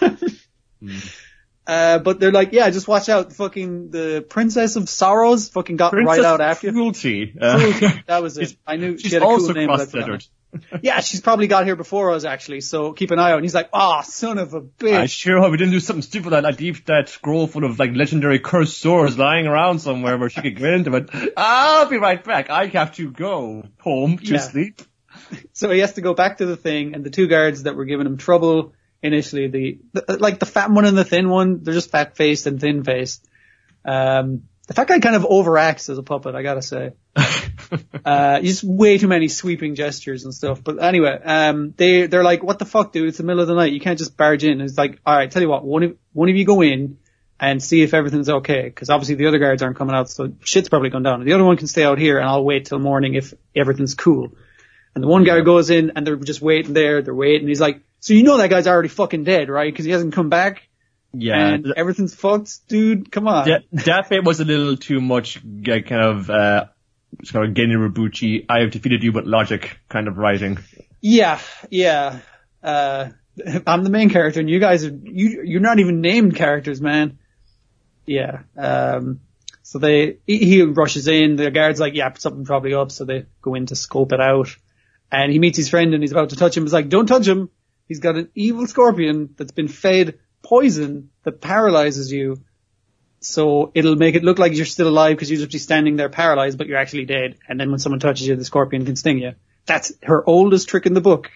mm. Uh, but they're like, yeah, just watch out. Fucking the Princess of Sorrows fucking got Princess right out after you. Cruelty. Uh, Cruelty. That was it. I knew she had a cool name. But yeah, she's probably got here before us actually, so keep an eye out. And he's like, oh, son of a bitch. I sure hope we didn't do something stupid like that, deep that scroll full of like legendary cursed swords lying around somewhere where she could get into it. I'll be right back. I have to go home to yeah. sleep. So he has to go back to the thing, and the two guards that were giving him trouble initially, the, the like the fat one and the thin one, they're just fat faced and thin faced. Um, the fat guy kind of overacts as a puppet, I gotta say. uh, just way too many sweeping gestures and stuff. But anyway, um, they, they're like, what the fuck, dude? It's the middle of the night. You can't just barge in. And it's like, alright, tell you what, one of, one of you go in and see if everything's okay. Cause obviously the other guards aren't coming out, so shit's probably gone down. And the other one can stay out here and I'll wait till morning if everything's cool. And the one guy goes in and they're just waiting there, they're waiting. He's like, so you know that guy's already fucking dead, right? Cause he hasn't come back. Yeah. And everything's fucked, dude. Come on. That, that bit was a little too much, uh, kind of, uh, sort of Geni Rabucci, I have defeated you but logic kind of writing. Yeah, yeah. Uh, I'm the main character and you guys are, you, you're not even named characters, man. Yeah. Um, so they, he, he rushes in, the guard's like, yeah, something probably up, so they go in to scope it out. And he meets his friend and he's about to touch him. He's like, don't touch him. He's got an evil scorpion that's been fed poison that paralyzes you. So it'll make it look like you're still alive because you'll just be standing there paralyzed, but you're actually dead. And then when someone touches you, the scorpion can sting you. That's her oldest trick in the book.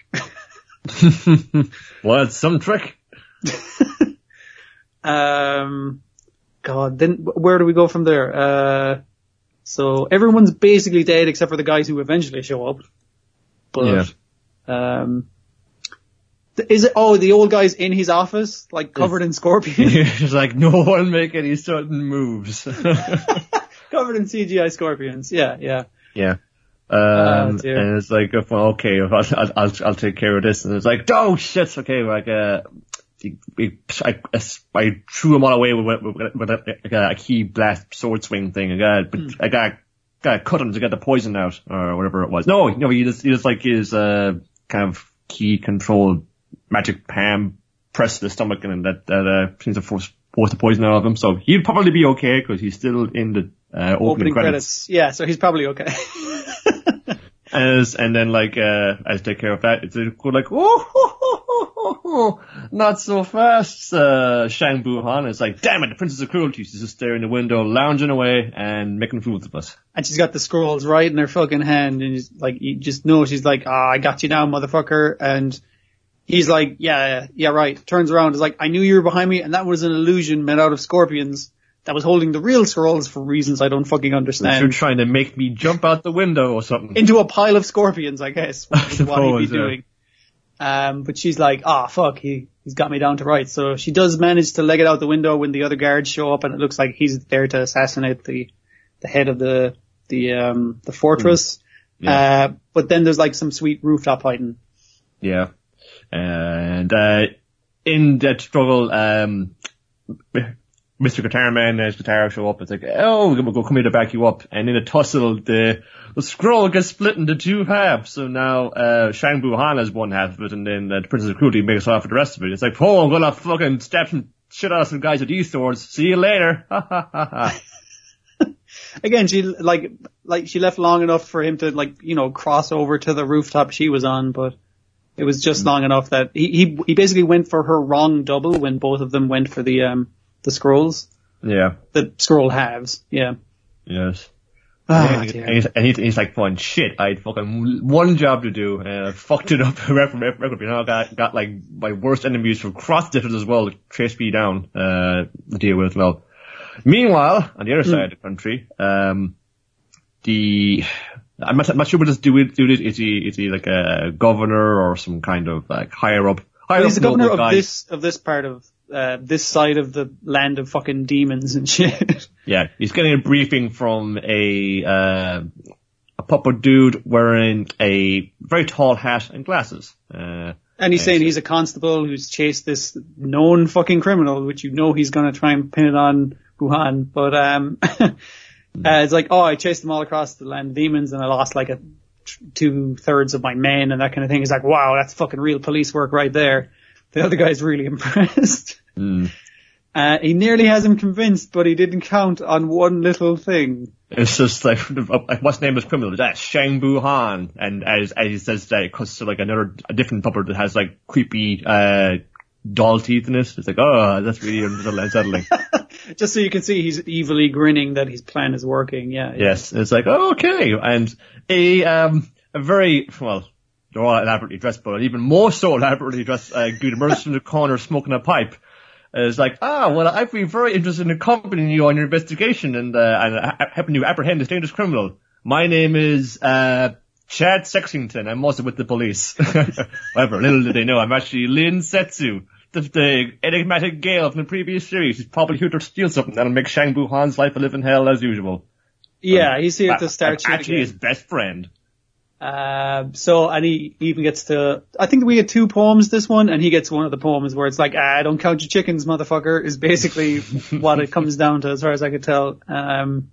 Well, it's some trick. um, God, then where do we go from there? Uh, so everyone's basically dead except for the guys who eventually show up. But, yeah. um, Is it? Oh, the old guy's in his office, like covered in scorpions. It's like no one make any sudden moves. Covered in C G I scorpions. Yeah, yeah. Yeah. Um, Oh, and dear. it's like, well, okay, I'll, I'll, I'll, I'll take care of this. And it's like, oh shit, okay, like, uh, we, I, I threw him all away with, with, with a, a, a key blast sword swing thing. I got, but I got, got cut him to get the poison out, or whatever it was. No, no, he just, he just like his, uh, kind of key control magic palm press to the stomach, and that, that, uh, seems to force, force the poison out of him. So he'd probably be okay, cause he's still in the, uh, opening, Opening credits. credits. Yeah, so he's probably okay. As, and then like, uh, I take care of that. It's like, oh, ho, ho, ho, ho, ho. Not so fast, uh, Shang Bu-han. It's like, damn it, the Princess of Cruelty. She's just there in the window, lounging away and making fools of us. And she's got the scrolls right in her fucking hand, and he's like, you just know she's like, ah, I got you now, motherfucker. And he's like, yeah, yeah, right. Turns around, is like, I knew you were behind me, and that was an illusion made out of scorpions that was holding the real scrolls for reasons I don't fucking understand. You're trying to make me jump out the window or something. Into a pile of scorpions, I guess, I is what he'd be suppose, yeah. doing. Um, but she's like, ah, fuck, he, he's got me down to rights. So she does manage to leg it out the window when the other guards show up, and it looks like he's there to assassinate the, the head of the, the, um, the fortress. Mm. Yeah. Uh, but then there's like some sweet rooftop fighting. Yeah. And, uh, in that struggle, um, Mister Guitar Man and his guitar show up. It's like, oh, we'll go come here to back you up. And in a tussle, the, the scroll gets split into two halves. So now, uh, Shang Bu-han has one half of it, and then uh, the Princess of Cruelty makes off with the rest of it. It's like, oh, I'm gonna fucking stab some shit out of some guys with these swords. See you later. Ha ha ha ha. Again, she like, like she left long enough for him to like, you know, cross over to the rooftop she was on, but it was just long enough that he, he, he basically went for her wrong double when both of them went for the, um, the scrolls. Yeah. The scroll halves. Yeah. Yes. Ah, and, dear. and, he's, and he's, he's like, fun shit, I had fucking one job to do, and I fucked it up. You know, got, got like my worst enemies from cross-stitches as well to chase me down, uh, to deal with as well. Meanwhile, on the other Mm. side of the country, um, the, I'm not, I'm not sure what this dude, dude is. Is he, is he like a governor or some kind of like higher up, higher Well, he's up the governor noble of guy? this, of this part of, uh, this side of the land of fucking demons and shit. Yeah, he's getting a briefing from a, uh, a puppet dude wearing a very tall hat and glasses. Uh, And he's Yes. saying he's a constable who's chased this known fucking criminal, which you know he's gonna try and pin it on Bu-han. But, um, uh, it's like, oh, I chased them all across the land of demons and I lost like a t- two thirds of my men and that kind of thing. He's like, wow, that's fucking real police work right there. The other guy's really impressed. mm. Uh, he nearly has him convinced, but he didn't count on one little thing. It's just like, like what's the name of this criminal? That's Shang Bu-han. And as, as he says that, it cuts to like another, a different puppet that has like creepy, uh, doll teeth in it. It's like, oh, that's really unsettling. Just so you can see he's evilly grinning that his plan is working, yeah. yeah. Yes. It's like, oh, okay. And a, um, a very, well, they're all elaborately dressed, but even more so elaborately dressed, uh, dude emerges from the corner smoking a pipe. Uh, it's like, ah, well, I'd be very interested in accompanying you on your investigation and, uh, and uh, helping you apprehend this dangerous criminal. My name is, uh, Chad Sexington. I'm also with the police. However, little did they know, I'm actually Lin Setsu, the, the enigmatic Gale from the previous series. He's probably here to steal something that'll make Shang Bu-han's life a living hell as usual. Yeah, he's here to I'm start shit actually again. his best friend. Uh, so, and he even gets to, I think we get two poems this one, and he gets one of the poems where it's like, ah, don't count your chickens, motherfucker, is basically what it comes down to as far as I could tell. Um,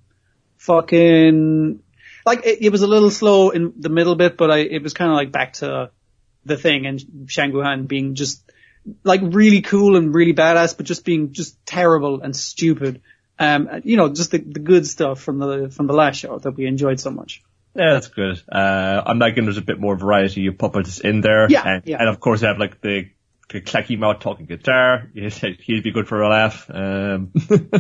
fucking, like, it, it was a little slow in the middle bit, but I, it was kind of like back to the thing, and Shang Bu-han being just, like, really cool and really badass, but just being just terrible and stupid. Um, you know, just the, the good stuff from the, from the last show that we enjoyed so much. Yeah, that's good. Uh, I'm liking there's a bit more variety of puppets in there. Yeah, and, yeah. and of course they have like the, the clacky mouth talking guitar. He'd be good for a laugh. Um,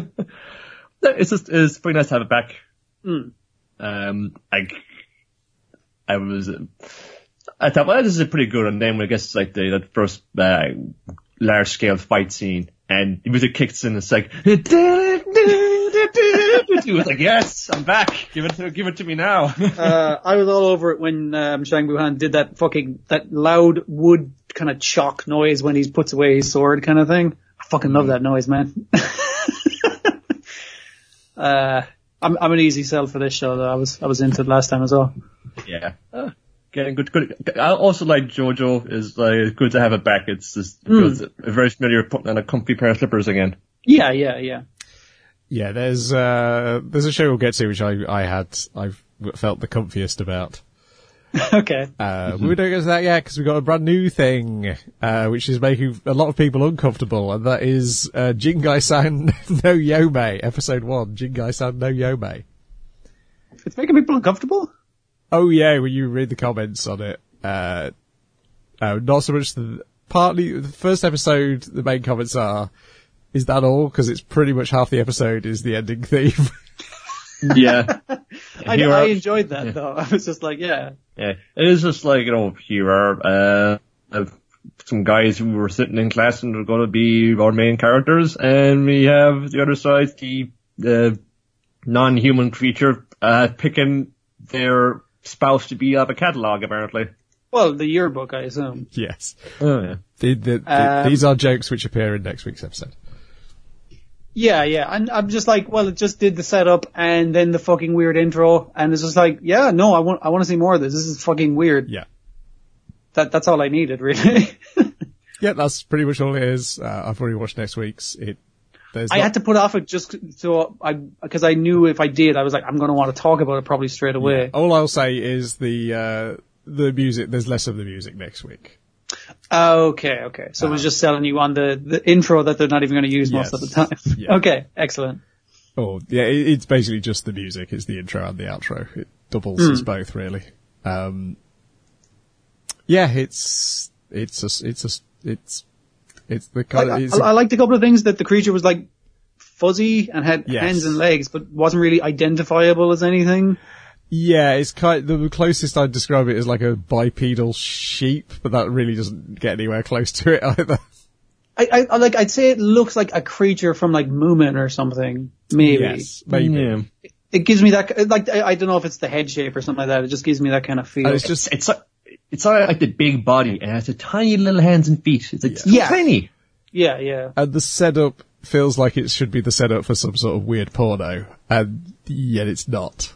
it's just, it's pretty nice to have it back. Mm. Um, I, I was, I thought, well, this is a pretty good one. Then when I guess it's like the, that first, uh, large scale fight scene and the music kicks in, it's like, it was like, yes, I'm back. Give it to, give it to me now. uh, I was all over it when um, Shang Bu-han did that fucking that loud wood kind of chalk noise when he puts away his sword kind of thing. I fucking love that noise, man. uh, I'm, I'm an easy sell for this show though. I was, I was into it last time as well. Yeah. Uh, getting good, good. I also like JoJo. Is like good to have it back. It's just Mm. it's very familiar putting on a comfy pair of slippers again. Yeah, yeah, yeah. Yeah, there's uh, there's a show we'll get to which I I had I've felt the comfiest about. Okay. Uh, we don't get to that yet because we've got a brand new thing, uh, which is making a lot of people uncomfortable, and that is uh, Jingai-san no Yome, episode one, Jingai-san no Yome. It's making people uncomfortable? Oh yeah, when you read the comments on it, uh, uh not so much the, partly, the first episode, the main comments are, is that all? Because it's pretty much half the episode is the ending theme. Yeah. I, Here I are- enjoyed that yeah. though. I was just like, yeah. Yeah, it is just like, you know, here are, uh, uh, some guys who were sitting in class and are going to be our main characters, and we have the other side, the, the non-human creature, uh, picking their spouse to be out of a catalogue, apparently. Well, the yearbook, I assume. Yes. Oh, yeah. The, the, the, Um, these are jokes which appear in next week's episode. Yeah, yeah. And I'm just like, well, it just did the setup and then the fucking weird intro, and it's just like, yeah, no, I want, I want to see more of this. This is fucking weird. Yeah. That, that's all I needed, really. Yeah, that's pretty much all it is. Uh, I've already watched next week's. It, there's I not- had to put off it just so I, because I knew if I did, I was like, I'm going to want to talk about it probably straight away. All I'll say is the, uh, the music, there's less of the music next week. Okay, okay. So it was just selling you on the, the intro that they're not even going to use most Yes. of the time. Yeah. Okay, excellent. Oh, yeah, it, it's basically just the music. It's the intro and the outro. It doubles as both, really. Um, yeah, it's, it's a, it's a, it's, it's the kind Like, of, I, it's, I liked a couple of things that the creature was like fuzzy and had Yes. hands and legs, but wasn't really identifiable as anything. yeah, it's kind, the closest I'd describe it is like a bipedal sheep, but that really doesn't get anywhere close to it either. I, I, I like, I'd say it looks like a creature from like Moomin or something. Maybe. Yes, maybe. Yeah. It gives me that, like, I, I don't know if it's the head shape or something like that. It just gives me that kind of feel. And it's just, It's, it's, it's all right, like the big body, and it has a tiny little hands and feet. It's like, Yeah. so tiny. yeah, yeah. and the setup feels like it should be the setup for some sort of weird porno, and yet it's not.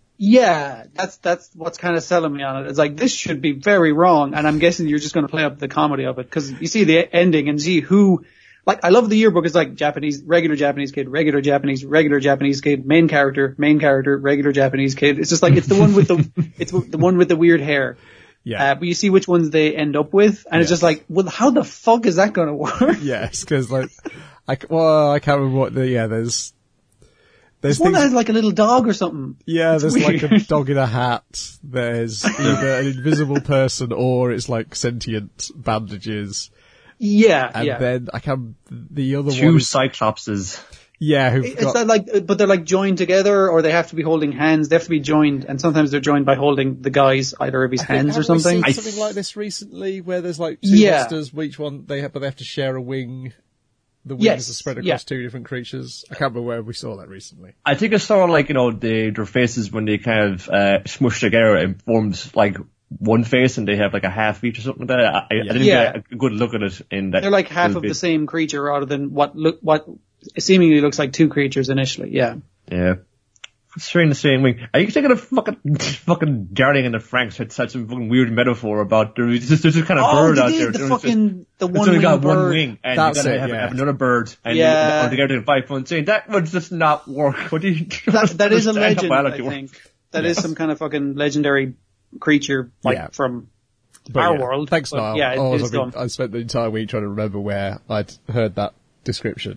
Yeah, that's, that's what's kind of selling me on it. It's like, this should be very wrong, and I'm guessing you're just going to play up the comedy of it, because you see the ending and see who, like, I love the yearbook. It's like Japanese, regular Japanese kid, regular Japanese, regular Japanese kid, main character, main character, regular Japanese kid. It's just like, it's the one with the, it's the one with the weird hair. Yeah. Uh, but you see which ones they end up with, and it's Yes. just like, well, how the fuck is that going to work? Yes, because like, I, c- well, I can't remember what the, yeah, there's, there's There's one things, that has like a little dog or something. yeah, It's there's like a weird. dog in a hat, there's either an invisible person or it's like sentient bandages, Yeah, and yeah. then I can, the other Two one is, cyclopses. yeah, who've It's got, not like, but they're like joined together, or they have to be holding hands. They have to be joined, and sometimes they're joined by holding the guy's either of his hands or haven't we something. seen something like this recently, where there's like two Yeah. monsters, each one they have, but they have to share a wing. The wings Yes, are spread across yeah. two different creatures. I can't remember where we saw that recently. I think it's sort of like, you know, they, their faces when they kind of, uh, smush together and forms like one face and they have like a half each or something like that. I, I didn't Yeah. get a good look at it in that. They're like half little of the bit. same creature, rather than what look what seemingly looks like two creatures initially. Yeah. Yeah. Sharing the same wing. Are you thinking of fucking, fucking Darling and the Franks had such a fucking weird metaphor about there's just, there's this kind of Oh, bird they out did, there. the There's fucking the It's one only wing got one bird. wing, and That's you gotta it, have, yeah. have another bird, and Yeah. you, or together in five points saying that would just not work. What do you? That, that is a understand how legend, biology I works. think. That is some kind of fucking legendary creature, like Yeah. from But our yeah, world. Thanks, but Niall. Yeah, it, Oh, it's I've been- dumb. I spent the entire week trying to remember where I'd heard that description.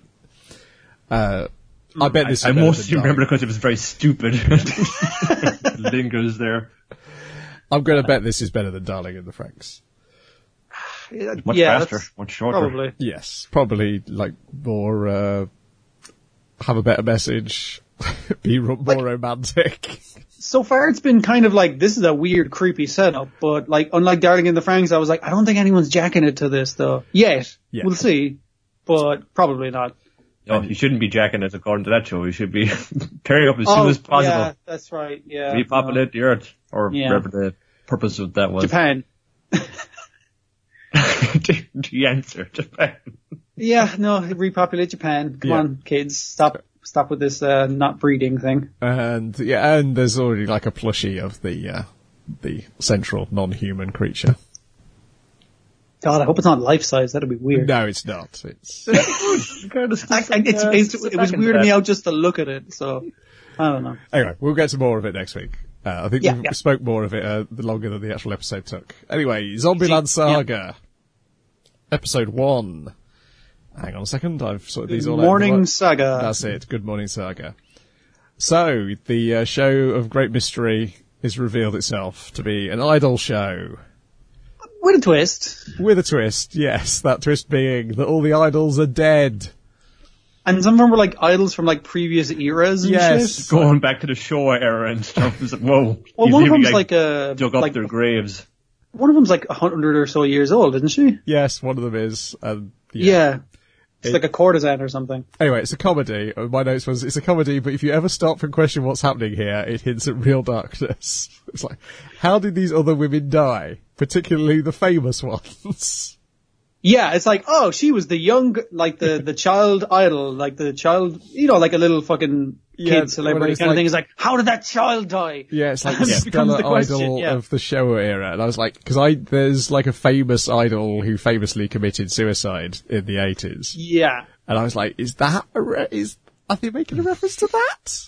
Uh, I bet this is I better mostly than remember Darling. because it was very stupid. Lingers there. I'm going to bet this is better than Darling and the Franks. Much yeah, faster, that's- much shorter. Probably. Yes, probably like more, uh, have a better message, be ro- more romantic. So far it's been kind of like, this is a weird, creepy setup, but like, unlike Darling in the Franks, I was like, I don't think anyone's jacking it to this though. Yet. Yeah. We'll see. But probably not. No, you shouldn't be jacking it according to that show. You should be tearing up as soon as possible. yeah, that's right, yeah. Repopulate the earth, or Yeah. whatever the purpose of that was. Japan. the, the answer, Japan. Yeah, no, repopulate Japan. Come Yeah. on, kids, stop, stop with this uh, not breeding thing. And yeah, and there's already like a plushie of the uh, the central non-human creature. God, I hope it's not life size. That'd be weird. No, it's not. It's I, I, it's, it's, it was weirding me out just to look at it. So I don't know. Anyway, we'll get to more of it next week. Uh, I think Yeah, we yeah. spoke more of it uh, the longer than the actual episode took. Anyway, Zombieland Saga, episode one. Hang on a second, I've sorted these all out. Morning Saga. That's it. Good Morning Saga. So, the uh, show of great mystery has revealed itself to be an idol show. With a twist. With a twist, yes. That twist being that all the idols are dead. And some of them were like idols from like previous eras and Yes. shit. Going back to the Showa era and stuff. It's like, whoa. Well, He's one of really, them's like a, dug up like, their graves. one of them's like a hundred or so years old, isn't she? Yes, one of them is. Um, Yeah. yeah. It's It- like a courtesan or something. Anyway, it's a comedy. Uh, My notes was, it's a comedy, but if you ever stop and question what's happening here, it hints at real darkness. It's like, how did these other women die? Particularly the famous ones. Yeah, it's like, oh, she was the young, like the, the child idol, like the child, you know, like a little fucking Yeah, kid when celebrity it's kind of like- thing. It's like, how did that child die? Yeah, it's like And the it becomes stellar the question, idol yeah. of the Showa era. And I was like, cause I, there's like a famous idol who famously committed suicide in the eighties. Yeah. And I was like, is that a re- is, are they making a reference to that?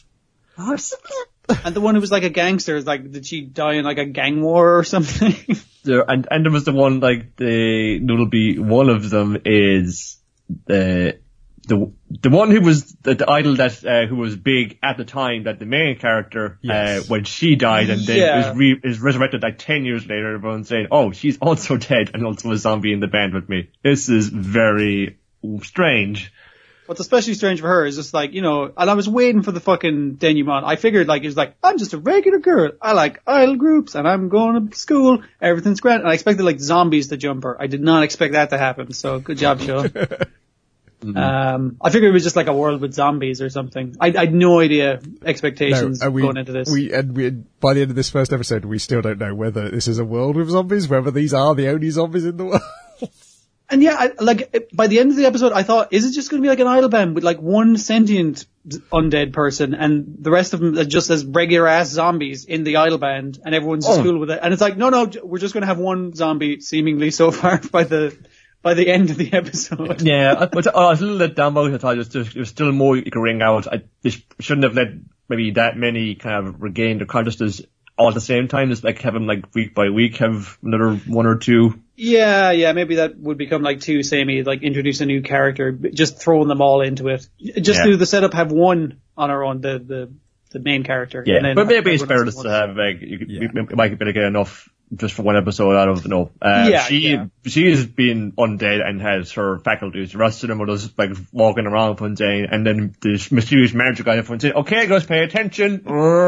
And the one who was like a gangster is like, did she die in like a gang war or something? There, and, and there was the one, like, the, there'll be, one of them is the, the, the one who was the, the idol that, uh, who was big at the time, that the main character, Yes. uh, when she died and then Yeah. is re, is resurrected like ten years later, everyone's saying, oh, she's also dead and also a zombie in the band with me. This is very strange. What's especially strange for her is just like, you know, and I was waiting for the fucking denouement. I figured like, it was like, I'm just a regular girl. I like idol groups and I'm going to school. Everything's great. And I expected like zombies to jump her. I did not expect that to happen. So good job, show. Mm-hmm. Um, I figured it was just like a world with zombies or something. I, I had no idea expectations and we, going into this. We, and we, by the end of this first episode, we still don't know whether this is a world with zombies, whether these are the only zombies in the world. And yeah, I, like it- by the end of the episode, I thought, is it just going to be like an idol band with like one sentient undead person, and the rest of them are just as regular ass zombies in the idol band, and everyone's just Oh. cool with it? And it's like, no, no, we're just going to have one zombie, seemingly so far by the by the end of the episode. Yeah, I, but I was a little let down by it. I thought there's, there's, there's still more you could wring out. I, they sh- shouldn't have let maybe that many kind of regain their consciousness all at the same time. Just like have them like week by week have another one or two. Yeah, yeah, maybe that would become like too samey, like introduce a new character, just throwing them all into it. Just Yeah. do the setup, have one on our own, the the the main character. Yeah, and then but maybe it's everyone better else just to has have like you, could, Yeah. you, you might be able to get enough just for one episode out of no. Uh, Yeah, she yeah. she has been undead and has her faculties. The rest of them are just like walking around one day, and then this mysterious magic guy everyone saying, "Okay, guys, pay attention."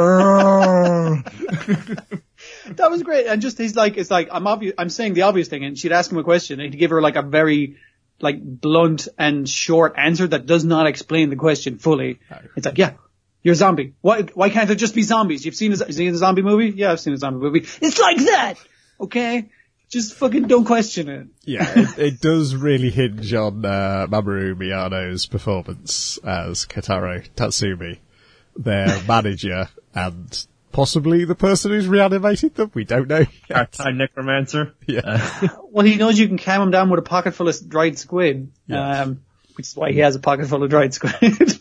That was great. And just, he's like, it's like, I'm obvious, I'm saying the obvious thing, and she'd ask him a question, and he'd give her like a very, like, blunt and short answer that does not explain the question fully. It's like, yeah, you're a zombie. Why, why can't there just be zombies? You've seen a, seen a zombie movie? Yeah, I've seen a zombie movie. It's like that! Okay? Just fucking don't question it. Yeah, it, it does really hinge on uh, Mamoru Miyano's performance as Kataro Tatsumi, their manager, and possibly the person who's reanimated them. We don't know yet. Part-time necromancer. Yeah. Well, he knows you can calm him down with a pocket full of dried squid. Yes. Um, which is why he has a pocket full of dried squid.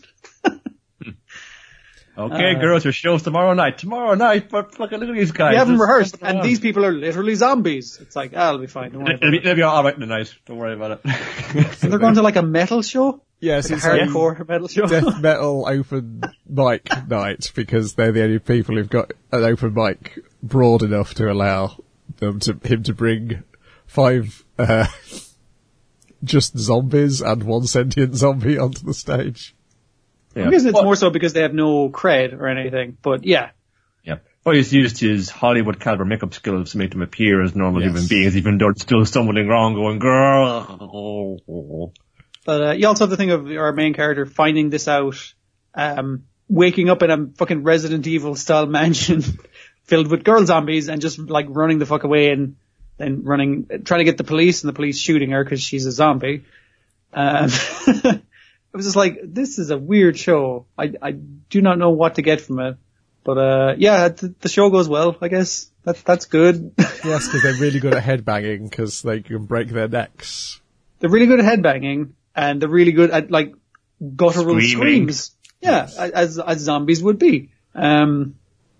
Okay, Uh, girls, your show's tomorrow night. Tomorrow night, but fucking look at these guys. We haven't Just rehearsed, jumping and around. these people are literally zombies. It's like, ah, it'll be fine. Don't worry It'll about be, it. it'll be all right in the night. Don't worry about it. And they're going to like a metal show? Yes, Like it's a like hardcore metal show? death metal open mic night because they're the only people who've got an open mic broad enough to allow them to him to bring five uh, just zombies and one sentient zombie onto the stage. Yeah. I guess it's But- more so because they have no cred or anything, but yeah. Yeah. Well, he's used his Hollywood caliber makeup skills to make them appear as normal Yes. human beings, even though they're still stumbling wrong, going, girl. But uh, you also have the thing of our main character finding this out, um, waking up in a fucking Resident Evil style mansion filled with girl zombies and just like running the fuck away and then running, trying to get the police, and the police shooting her because she's a zombie. Um, it was just like, this is a weird show. I, I do not know what to get from it. But, uh, yeah, the, the show goes well, I guess. That, that's good. Yes, because they're really good at headbanging because they can break their necks. They're really good at headbanging, and they're really good at, like, guttural Screaming. screams. Yeah, as, as zombies would be. Um,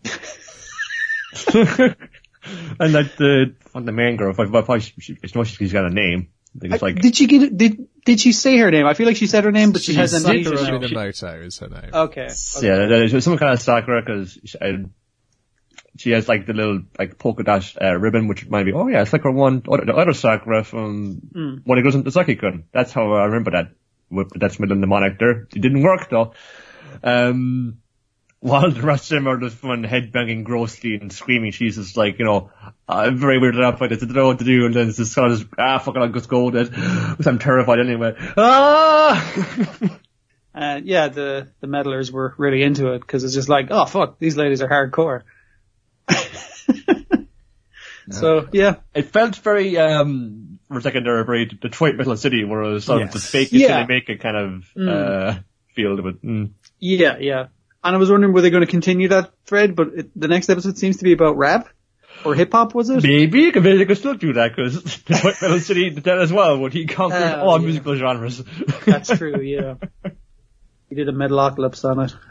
And that the on the main girl, if I, if I, she, it's not she's got a name. I think it's like, did she get it? Did did she say her name? I feel like she said her name, but she, She has amnesia Sakura now. Minamoto is her name. Okay. okay. yeah, there's some kind of Sakura because she, uh, she has like the little like polka dot uh, ribbon, which might be, oh yeah, it's like her one other, the other Sakura from Mm. when it goes into Saki-kun. That's how I remember that. That's middle mnemonic there. It didn't work though. Um, while the rest of them are just fun headbanging grossly and screaming, she's just like, you know, I'm very weirded out by this. I don't know what to do. And then it's just kind of, just, ah, fuck it, I'll just go with it. Because I'm terrified anyway. Ah! And yeah, the, the meddlers were really into it because it's just like, oh fuck, these ladies are hardcore. So, yeah. It felt very, um, for a second there, very Detroit Metal City, where it was sort of Yes. just fake it Yeah. till they make it kind of, Mm. uh, feel of it. Mm. Yeah, yeah. And I was wondering, were they going to continue that thread? But it, the next episode seems to be about rap or hip hop, was it? Maybe you could, maybe they could still do that, because Detroit Metal City did that as well, when he conquered Oh, all yeah. musical genres. That's true, yeah. He did a Metalocalypse on it.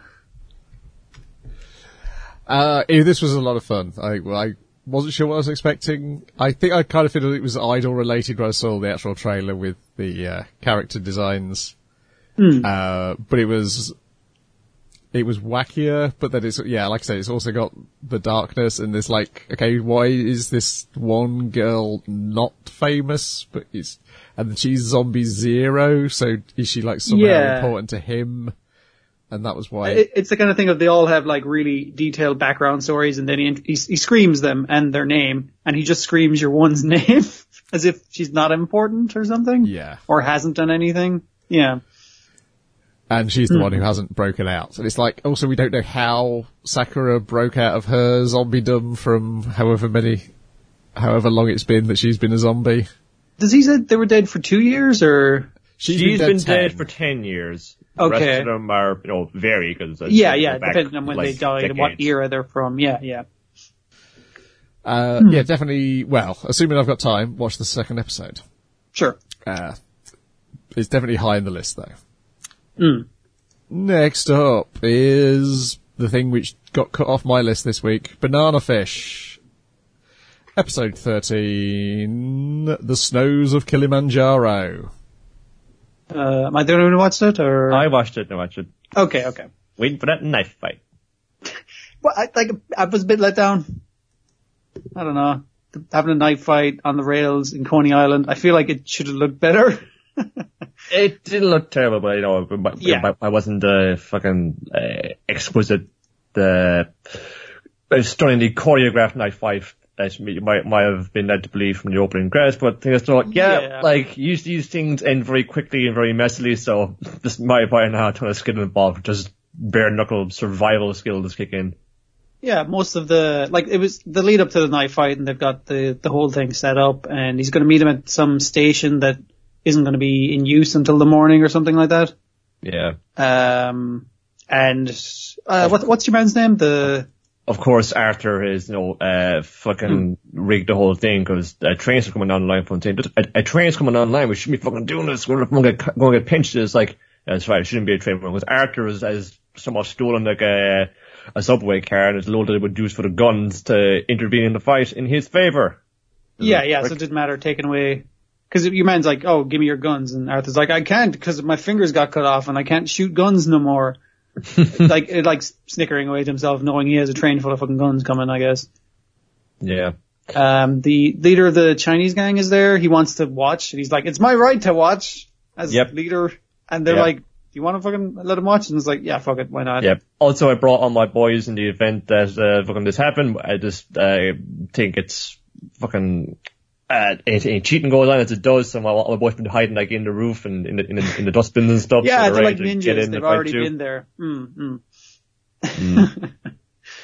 Uh, yeah, this was a lot of fun. I, well, I wasn't sure what I was expecting. I think I kind of figured it was Idol related when I saw the actual trailer with the uh, character designs. Mm. Uh, but it was, it was wackier, but then it's, yeah, like I said, it's also got the darkness and this like, okay, why is this one girl not famous, but it's, and she's zombie zero, so is she like somehow Yeah. important to him? And that was why. It, it's the kind of thing of they all have like really detailed background stories, and then he, he he screams them and their name, and he just screams your one's name as if she's not important or something. Yeah. Or hasn't done anything. Yeah. And she's the one who hasn't broken out. And it's like, also we don't know how Sakura broke out of her zombiedom from however many, however long it's been that she's been a zombie. Does he say they were dead for two years or? She's been been, dead dead, ten. for ten years. Okay. The rest of them are, you know, vary, because Yeah, yeah, depending on when they died and what era they're from. Yeah, yeah. Uh, yeah, definitely, well, assuming I've got time, watch the second episode. Sure. Uh, it's definitely high in the list though. Mm. Next up is the thing which got cut off my list this week, Banana Fish. Episode thirteen, The Snows of Kilimanjaro. Uh, am I the only one who watched it or? I watched it, I watched it. Okay, okay. Waiting for that knife fight. Well, I, like, I was a bit let down. I don't know. Having a knife fight on the rails in Coney Island, I feel like it should have looked better. It didn't look terrible, but you know, but, Yeah. but I wasn't uh, fucking uh, exquisite, uh, stunningly choreographed knife fight as you might might have been led to believe from the opening credits. But things so yeah, Yeah. like usually these things end very quickly and very messily. So this might by now a ton of skill involved, just bare knuckle survival skills kick in. Yeah, most of the, like, it was the lead up to the knife fight, and they've got the, the whole thing set up, and he's going to meet him at some station that isn't going to be in use until the morning or something like that. Yeah. Um, and, uh, what, what's your man's name? The, Of course, Arthur is, you know, uh, fucking rigged the whole thing, because uh, trains are coming online from saying, a, a train's coming online, we shouldn't be fucking doing this, we're going to get, going to get pinched. It's like, that's right, it shouldn't be a train, because Arthur has, has somewhat stolen like a, a subway car and is loaded with dues for the guns to intervene in the fight in his favour. yeah, yeah, so it didn't matter taking away, cause your man's like, oh, give me your guns, and Arthur's like, I can't, cause my fingers got cut off and I can't shoot guns no more. like, it, like snickering away to himself, knowing he has a train full of fucking guns coming, I guess. Yeah. Um, the leader of the Chinese gang is there. He wants to watch, and he's like, it's my right to watch as Yep. leader. And they're Yep. like, do you want to fucking let him watch? And it's like, yeah, fuck it, why not? Yep. Also, I brought all my boys in the event that uh, fucking this happened. I just uh, think it's fucking uh, it, it cheating goes on as it does. So my, my boys been hiding like in the roof and in the in the, in the dustbins and stuff. Yeah, so they're like ready to get ninjas. in They've and fight already too. been there. Mm, mm. Mm.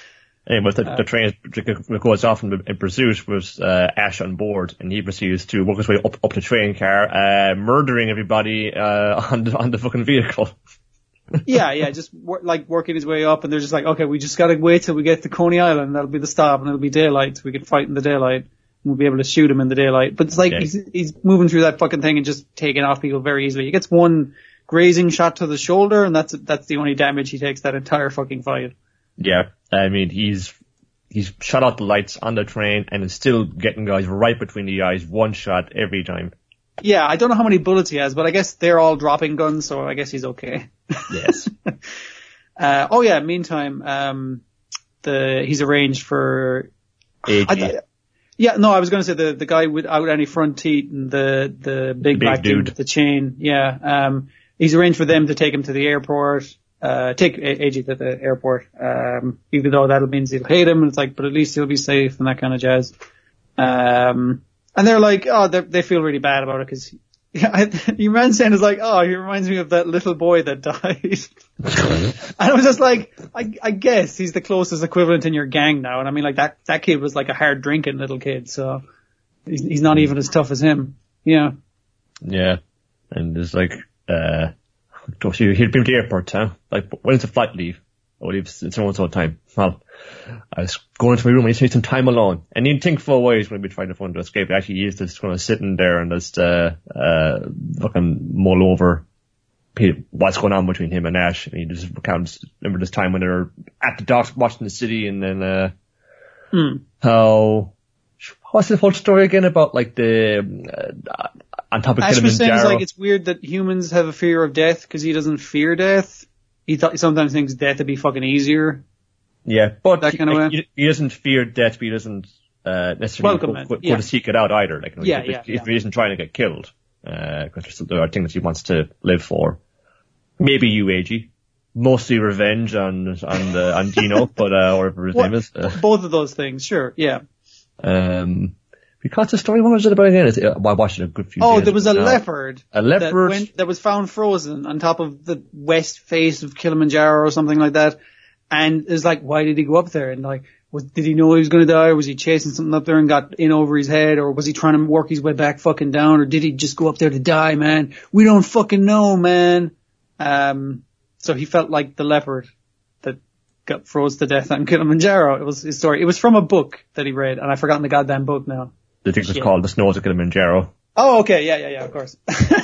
Anyway, the, Uh, the train goes off in, in pursuit with uh, Ash on board, and he proceeds to work his way up, up the train car, uh, murdering everybody uh, on the, on the fucking vehicle. yeah, yeah, just wor- like working his way up, and they're just like, okay, we just gotta wait till we get to Coney Island. That'll be the stop, and it'll be daylight, so we can fight in the daylight, and we'll be able to shoot him in the daylight. But it's like Okay. he's, he's moving through that fucking thing and just taking off people very easily. He gets one grazing shot to the shoulder, and that's that's the only damage he takes that entire fucking fight. Yeah, I mean, he's he's shot out the lights on the train and is still getting guys right between the eyes, one shot every time. Yeah, I don't know how many bullets he has, but I guess they're all dropping guns, so I guess he's okay. Yes. uh, oh yeah, meantime, um, the, he's arranged for, A G. I th- yeah, no, I was gonna say the, the guy without any front teeth and the, the big, Big black dude dude. with the chain. Yeah, um, he's arranged for them to take him to the airport, uh, take A G to the airport, um, even though that means he'll hate him, and it's like, but at least he'll be safe and that kind of jazz. Um, and they're like, oh, they they feel really bad about it because your man saying is like, oh, he reminds me of that little boy that died. And I was just like, I, I guess he's the closest equivalent in your gang now. And I mean, like that, that kid was like a hard drinking little kid, so he's, he's not even as tough as him. Yeah. Yeah. And there's like, uh, so he'd been to the airport, huh? Like, when's the flight leave? Oh, it leaves in so and so time. Well, I was going to my room, I need to take some time alone. And you'd think for ways when we trying to find to escape. Actually, he is just kind of sitting there and just, uh, uh, fucking mull over what's going on between him and Ash. And he just recounts, remember this time when they were at the docks watching the city, and then, uh, Hmm. how, what's the whole story again about, like, the, uh, on top of Ash was saying Kilimanjaro? it's like it's weird that humans have a fear of death because he doesn't fear death. He thought he sometimes thinks death would be fucking easier. Yeah, but That kind of way. he, he doesn't fear death, but he doesn't uh, necessarily Welcome go, it, go, yeah. go to seek it out either. Like, you know, Yeah, if, yeah, if, yeah. if he isn't trying to get killed, because uh, there are things he wants to live for. Maybe you, A G. Mostly revenge on on the on Dino, but uh, or whatever his What- name is. Uh, Both of those things, sure, yeah. um, because the story, what was it about again? It's, uh, I watched it a good few Oh, days there was a ago now. leopard. A leopard. That, went, that was found frozen on top of the west face of Kilimanjaro or something like that. And it's like, why did he go up there? And like, was, did he know he was going to die? Or was he chasing something up there and got in over his head? Or was he trying to work his way back fucking down? Or did he just go up there to die, man? We don't fucking know, man. Um, so he felt like the leopard that got froze to death on Kilimanjaro. It was his story. It was from a book that he read, and I've forgotten the goddamn book now. The thing was Shit. called The Snows of Kilimanjaro. Oh, okay. Yeah, yeah, yeah, of course.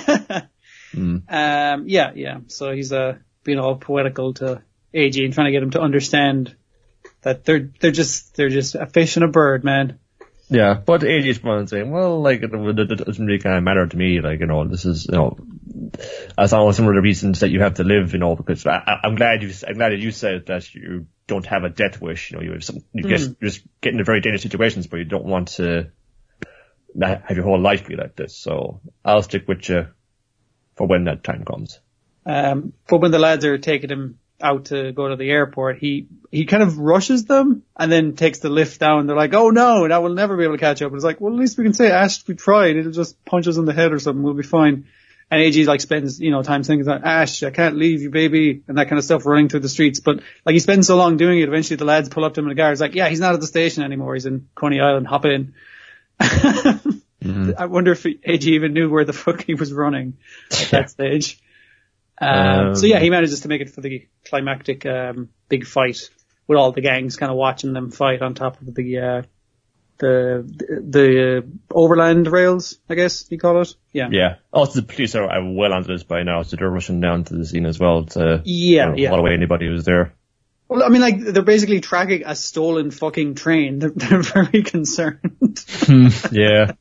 Mm. Um, yeah, yeah. So he's, uh, being all poetical to A G and trying to get him to understand that they're, they're just, they're just a fish and a bird, man. Yeah, but A G's one saying, well, like, it, it, it doesn't really kind of matter to me, like, you know, this is, you know, as always some of the reasons that you have to live, you know, because I, I- I'm glad you, I'm glad that you said that you don't have a death wish, you know, you have some, you Mm. just, just get into very dangerous situations, but you don't want to not have your whole life be like this, so I'll stick with you for when that time comes. Um, but when the lads are taking him out to go to the airport, he, he kind of rushes them and then takes the lift down. They're like, oh no, now we'll never be able to catch up. And it's like, well, at least we can say, Ash, we tried. It'll just punch us in the head or something. We'll be fine. And A G like spends, you know, time thinking like, Ash, I can't leave you, baby, and that kind of stuff running through the streets. But like he spends so long doing it, eventually the lads pull up to him in the car. It's like, yeah, he's not at the station anymore. He's in Coney Island. Hop in. Mm-hmm. I wonder if A G even knew where the fuck he was running at that stage. Um, Um, so yeah, he manages to make it for the climactic um, big fight with all the gangs kind of watching them fight on top of the uh, the the uh, overland rails, I guess you call it. Yeah. Yeah. Also, the police are, are well onto this by now, so they're rushing down to the scene as well to, Yeah, you know, yeah. haul away anybody who's there. Well, I mean, like they're basically tracking a stolen fucking train. They're, they're very concerned. Yeah.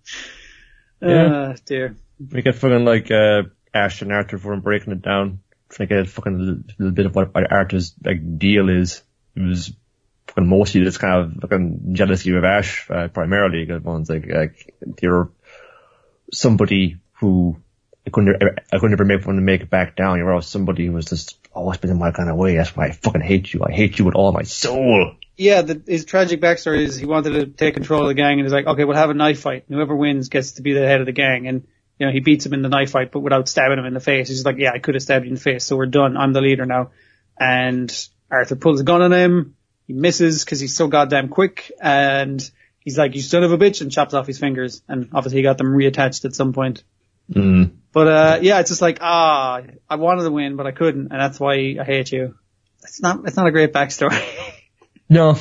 Ah, dear. We get fucking like, uh, Ash and Arthur for him breaking it down, trying to get a fucking little, little bit of what Arthur's like deal is. It was fucking mostly this kind of fucking jealousy of Ash, uh, primarily, because one's like, like, you're somebody who I couldn't ever, I couldn't ever make one to make it back down. You're always somebody who was just always been in my kind of way. That's why I fucking hate you. I hate you with all my soul. Yeah, the, his tragic backstory is he wanted to take control of the gang and he's like, okay, we'll have a knife fight. And whoever wins gets to be the head of the gang. And, you know, he beats him in the knife fight, but without stabbing him in the face. He's just like, yeah, I could have stabbed you in the face, so we're done. I'm the leader now. And Arthur pulls a gun on him. he misses because he's so goddamn quick, and he's like, you son of a bitch, and chops off his fingers, and obviously he got them reattached at some point. Mm. But, uh, yeah, it's just like, ah, I wanted to win, but I couldn't, and that's why I hate you. It's not, it's not a great backstory. No.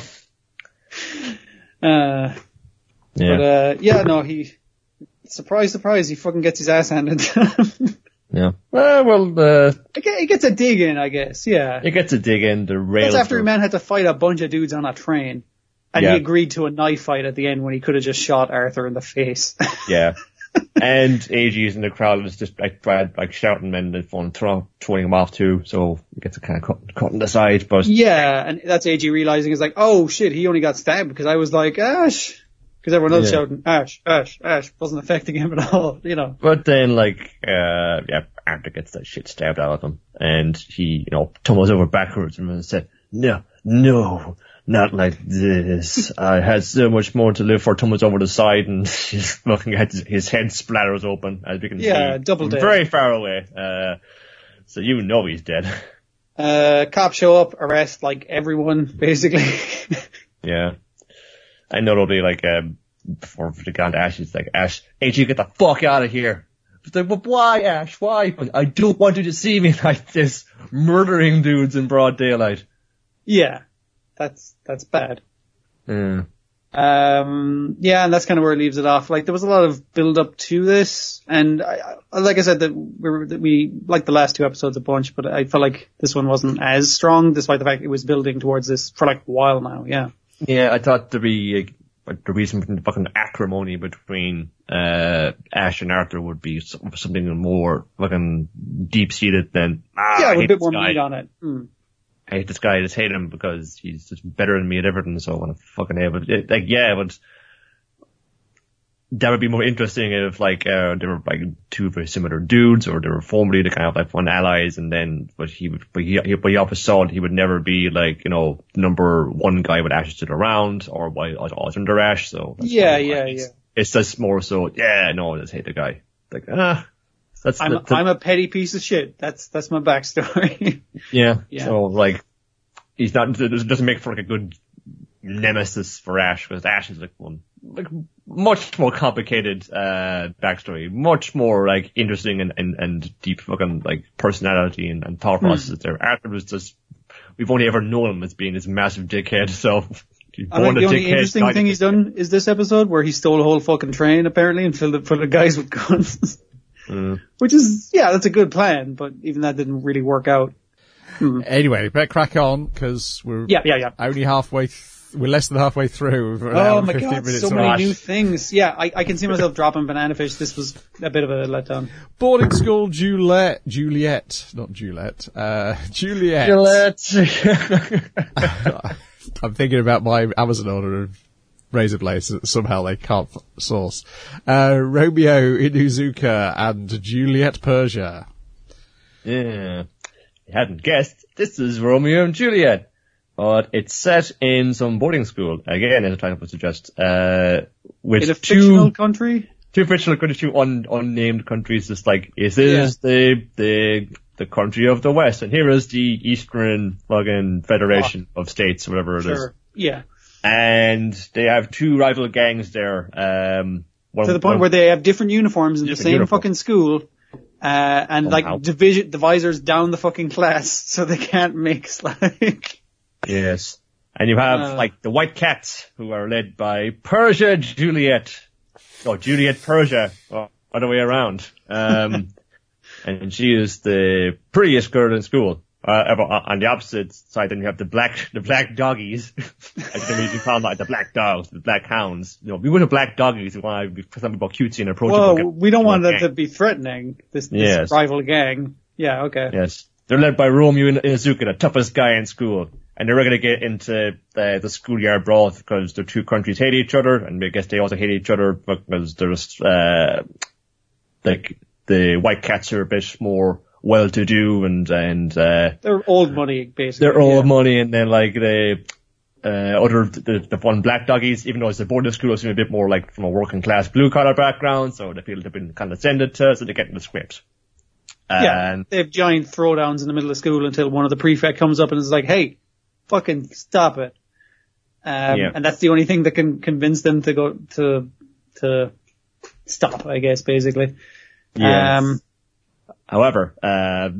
uh, Yeah. but, uh, yeah, no, he, surprise, surprise, he fucking gets his ass handed to him. Yeah. Well, well, uh, He gets a dig in, I guess, yeah. he gets a dig in the rails. That's after were- a man had to fight a bunch of dudes on a train. And Yeah. he agreed to a knife fight at the end when he could have just shot Arthur in the face. Yeah. And A G's in the crowd was just like, like shouting and the phone throw, throwing him off too, so he gets a kind of cut, cut in the side, but Yeah, and that's A G realizing it's like, oh shit, he only got stabbed because I was like, Ash. Because everyone else Yeah. shouting, Ash, Ash, Ash, wasn't affecting him at all, you know. But then, like, uh, yeah, Arthur gets that shit stabbed out of him, and he, you know, tumbles over backwards and said, no, no, not like this. I had so much more to live for, tumbles over the side, and his fucking head, his head splatters open, as we can Yeah, see. double dead. Very far away, uh, so you know he's dead. Uh, cops show up, arrest, like, everyone, basically. Yeah. And notably, like, um, before they got to Ash, it's like, Ash, A G, get the fuck out of here. It's like, but why, Ash? Why? I don't want you to see me like this, murdering dudes in broad daylight. Yeah. That's, that's bad. Yeah. Um, yeah, and that's kind of where it leaves it off. Like, there was a lot of build up to this, and I, I, like I said, that we were, that we liked the last two episodes a bunch, but I felt like this one wasn't as strong, despite the fact it was building towards this for like a while now, yeah. Yeah, I thought there'd be, uh, the reason for the fucking acrimony between, uh, Ash and Arthur would be something more fucking deep-seated than, ah, Yeah, I with a hate bit this more guy. meat on it. Mm. I hate this guy, I just hate him because he's just better than me at everything, so I want to fucking hate him. It, like, yeah, but that would be more interesting if, like, uh, they were, like, two very similar dudes, or they were formerly the kind of, like, one allies, and then, but he would, but he, he but he always saw he would never be, like, you know, number one guy with Ash stood around, or why I was always under Ash, so. That's Yeah, fine. yeah, it's, yeah. It's just more so, yeah, no, I just hate the guy. Like, ah, that's, I'm, the, a, the, I'm a petty piece of shit. That's, that's my backstory. yeah, Yeah. so, like, he's not, it doesn't make for, like, a good nemesis for Ash, because Ash is, like, one, like, much more complicated, uh, backstory, much more, like, interesting and, and, and deep fucking, like, personality and, and thought process Mm. there. Arthur was just, we've only ever known him as being this massive dickhead, so, he's I born think a the only dickhead, interesting died a thing he's dickhead. done is this episode where he stole a whole fucking train apparently and filled it full of guys with guns. Mm. Which is, yeah, that's a good plan, but even that didn't really work out. Hmm. Anyway, better crack on, because we're Yeah, yeah, yeah. only halfway, th- we're less than halfway through. We're an hour Oh and my fifteen god, minutes so of many Ash. new things. Yeah, I, I can see myself dropping Banana Fish. This was a bit of a letdown. Boarding school Juliet, Juliet, not Juliet, uh, Juliet. I'm thinking about my Amazon order of Razor Blades that somehow they can't f- source. Uh, Romeo Inuzuka and Juliet Persia. Yeah. You hadn't guessed, this is Romeo and Juliet. But it's set in some boarding school. Again, as the title would suggest, uh, with In a two, fictional country? two fictional countries, two un, unnamed countries. Just like, this is the, the, the country of the West, and here is the Eastern fucking Federation of States, whatever it is. Sure. Yeah. And they have two rival gangs there. Um, one, To the point one, where they have different uniforms in the Different same uniform. fucking school. Uh, and Somehow. like division, divisors down the fucking class so they can't mix like. Yes. And you have, Uh. like, the White Cats, who are led by Persia Juliet. Oh, Juliet Persia. Or other way around. Um, and she is the prettiest girl in school. Uh, ever, uh, on the opposite side, then you have the black, the black doggies. As they usually call them, like, the black dogs, the black hounds. You know, we want the black doggies. We want to be something about cutesy and approachable. Whoa, we don't want that Okay. to be threatening, this, this Yes. rival gang. Yeah, okay. Yes. They're led by Romeo and Inuzuka, the toughest guy in school. And they're going to get into the, the schoolyard brawl because the two countries hate each other, and I guess they also hate each other because there's, uh, like, the White Cats are a bit more well-to-do and, and, uh, They're old money, basically. they're old yeah. money, and then, like, the, uh, other, the, the one black doggies, even though it's a boarding school, it's a bit more, like, from a working-class blue-collar background, so they feel they've been condescended to, so they get in the script. Yeah, And, they have giant throwdowns in the middle of school until one of the prefect comes up and is like, hey, fucking stop it. Um, Yeah. and that's the only thing that can convince them to go, to, to stop, I guess, basically. Yes. Um, However, uh,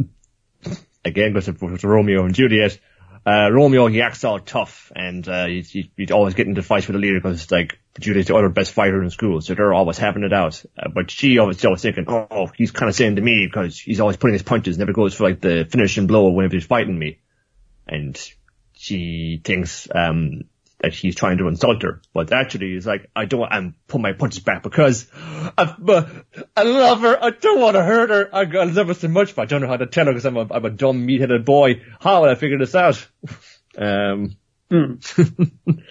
again, because of, of Romeo and Juliet, uh, Romeo, he acts all tough, and, uh, he'd, he'd, he'd always get into fights with the leader because, like, Juliet's the other best fighter in school, so they're always having it out. Uh, but she always, always thinking, oh, he's kind of saying to me because he's always putting his punches, never goes for, like, the finishing blow whenever he's fighting me. And she thinks, um, that he's trying to insult her, but actually he's like, I don't, I'm putting my punches back because I, uh, I love her, I don't want to hurt her, I, I love her so much, but I don't know how to tell her because I'm a, I'm a dumb meat-headed boy. How will I figure this out? um, mm.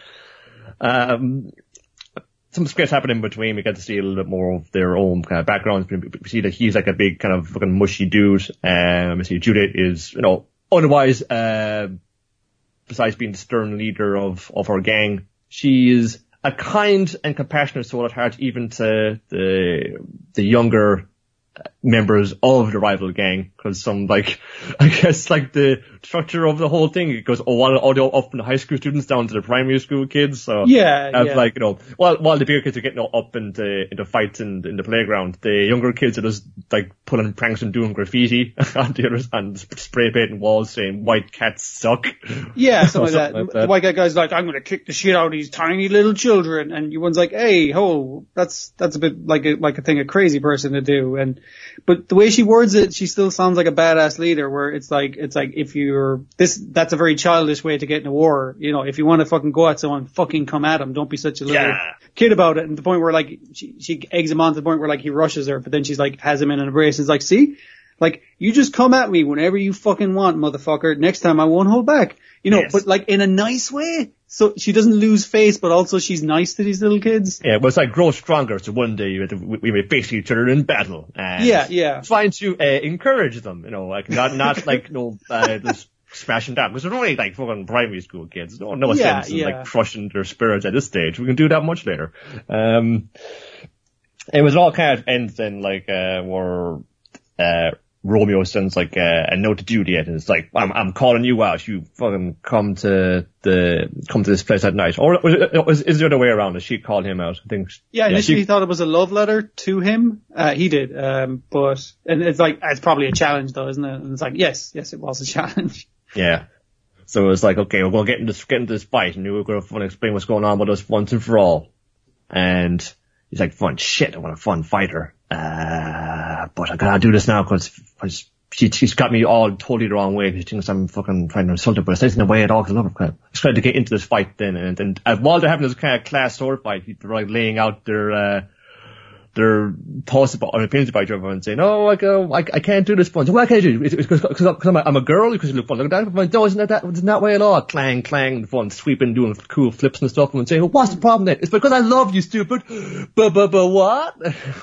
um, some scripts happen in between. We get to see a little bit more of their own kind of backgrounds. We see that he's like a big kind of fucking mushy dude. Um, we see Judith is, you know, otherwise, uh, besides being the stern leader of, of her gang, she is a kind and compassionate soul at heart, even to the, the younger members of the rival gang, because some, like, I guess, like, the structure of the whole thing, it goes all, all the up from the high school students down to the primary school kids, so, yeah, have, yeah. like, you know, while, while the bigger kids are getting up into, into fights in, in the playground, the younger kids are just, like, pulling pranks and doing graffiti on the other, and spray painting walls saying, white cats suck. Yeah, something, like, something that. like that. The white guy guy's like, I'm gonna kick the shit out of these tiny little children, and you one's like, hey, ho, that's, that's a bit like a, like a thing a crazy person to do, and, but the way she words it, she still sounds like a badass leader, where it's like, it's like, if you're, this, that's a very childish way to get in a war. You know, if you want to fucking go at someone, fucking come at him. Don't be such a little Yeah. kid about it. And the point where, like, she, she eggs him on to the point where, like, he rushes her, but then she's like, has him in an embrace. It's like, see? Like, you just come at me whenever you fucking want, motherfucker. Next time I won't hold back. You know, Yes. but like in a nice way. So she doesn't lose face, but also she's nice to these little kids. Yeah, well, it's like grow stronger, so one day we, we may face each other in battle. And Yeah, yeah. trying to uh, encourage them, you know, like not not like you know uh, just smashing down, because they're only like fucking primary school kids. No, no Yeah, sense in yeah. like crushing their spirits at this stage. We can do that much later. Um, it was all kind of ends then like uh, where uh, Romeo sends like uh, a note to Juliet, and it's like, I'm, I'm calling you out. You fucking come to the come to this place at night. Or was it, was, is the other way around? Does she call him out? I think. Yeah, initially she, he thought it was a love letter to him. Uh, he did. Um, but, and it's like, it's probably a challenge though, isn't it? And it's like, yes, yes, it was a challenge. Yeah. So it's like, okay, we're going to get into this, get into this fight, and we're going to explain what's going on with us once and for all. And he's like, fun shit, I want a fun fighter. Uh, but I gotta do this now because she, she's got me all totally the wrong way. She thinks I'm fucking trying to insult her, but it's not in the way at all because I love her. Just trying to get into this fight then, and then uh, while they're having this kind of class sword fight, they're like laying out their, uh, their thoughts about, or opinions about each other and saying, oh, like, uh, I, I can't do this fun. So what can I do? It's because I'm, I'm a girl, because you look fun. Look at that. No, isn't that, that, isn't that way at all? Clang, clang, the fun, sweeping, doing cool flips and stuff, and saying, well, what's the problem then? It's because I love you, stupid. But, but, but what?